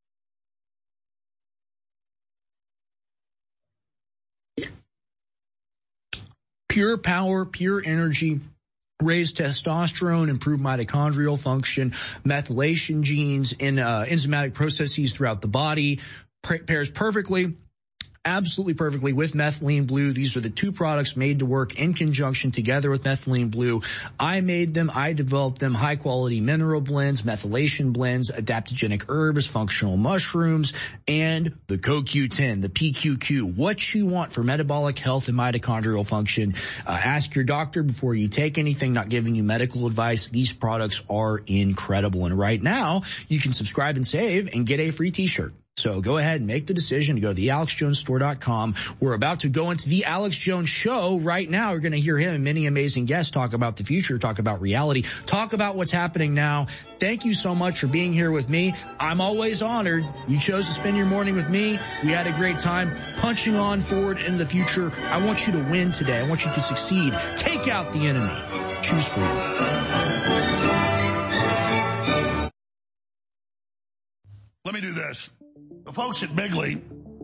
Pure power, pure energy, raise testosterone, improve mitochondrial function, methylation genes in enzymatic processes throughout the body, pairs perfectly, absolutely perfectly with Methylene Blue. These are the 2 products made to work in conjunction together with Methylene Blue. I made them. I developed them. High quality mineral blends, methylation blends, adaptogenic herbs, functional mushrooms, and the CoQ10, the PQQ. What you want for metabolic health and mitochondrial function. Ask your doctor before you take anything, not giving you medical advice. These products are incredible. And right now, you can subscribe and save and get a free t-shirt. So go ahead and make the decision to go to thealexjonesstore.com. We're about to go into the Alex Jones Show right now. You're going to hear him and many amazing guests talk about the future, talk about reality, talk about what's happening now. Thank you so much for being here with me. I'm always honored. You chose to spend your morning with me. We had a great time punching on forward into the future. I want you to win today. I want you to succeed. Take out the enemy. Choose freedom. Let me do this. The folks at Bigley,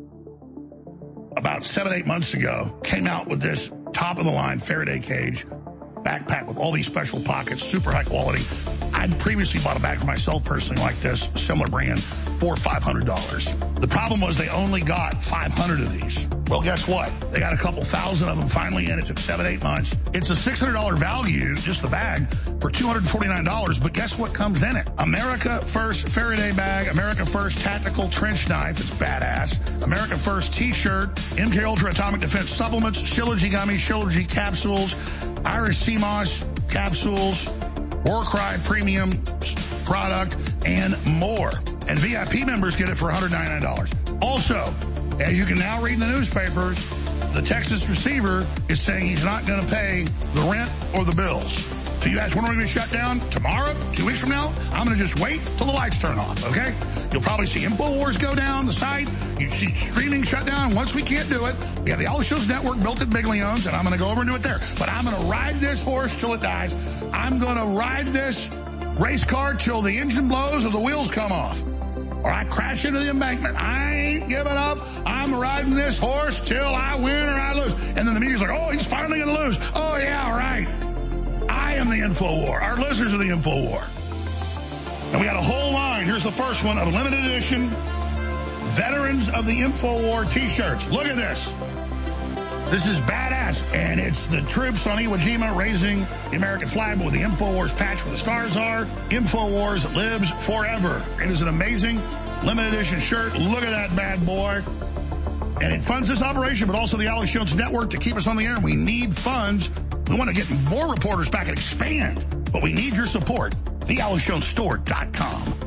about 7-8 months ago, came out with this top-of-the-line Faraday cage backpack with all these special pockets, super high quality. I'd previously bought a bag for myself personally like this, similar brand, $400 or $500. The problem was they only got 500 of these. Well, guess what? They got a couple thousand of them finally in. It took 7-8 months. It's a $600 value, just the bag, for $249. But guess what comes in it? America First Faraday bag, America First tactical trench knife. It's badass. America First t-shirt, MK Ultra Atomic Defense supplements, Shilajit gummies, Shilajit capsules, Irish sea moss capsules, Warcry premium product, and more. And VIP members get it for $199. Also, as you can now read in the newspapers, the Texas receiver is saying he's not going to pay the rent or the bills. So you guys, when are we going to shut down? Tomorrow? 2 weeks from now? I'm going to just wait till the lights turn off, okay? You'll probably see InfoWars go down, the site. You see streaming shut down. Once we can't do it, we have the Alex Jones Network built at Bigley owns, and I'm going to go over and do it there. But I'm going to ride this horse till it dies. I'm going to ride this race car till the engine blows or the wheels come off. Or I crash into the embankment. I ain't giving up. I'm riding this horse till I win or I lose. And then the media's like, oh, he's finally going to lose. Oh, yeah, right. I am the InfoWar. Our listeners are the InfoWar. And we got a whole line. Here's the first one of limited edition Veterans of the InfoWar t-shirts. Look at this. This is badass. And it's the troops on Iwo Jima raising the American flag with the InfoWars patch where the stars are. InfoWars lives forever. It is an amazing limited edition shirt. Look at that bad boy. And it funds this operation, but also the Alex Jones Network to keep us on the air. We need funds. We want to get more reporters back and expand, but we need your support. TheAlexJonesStore.com.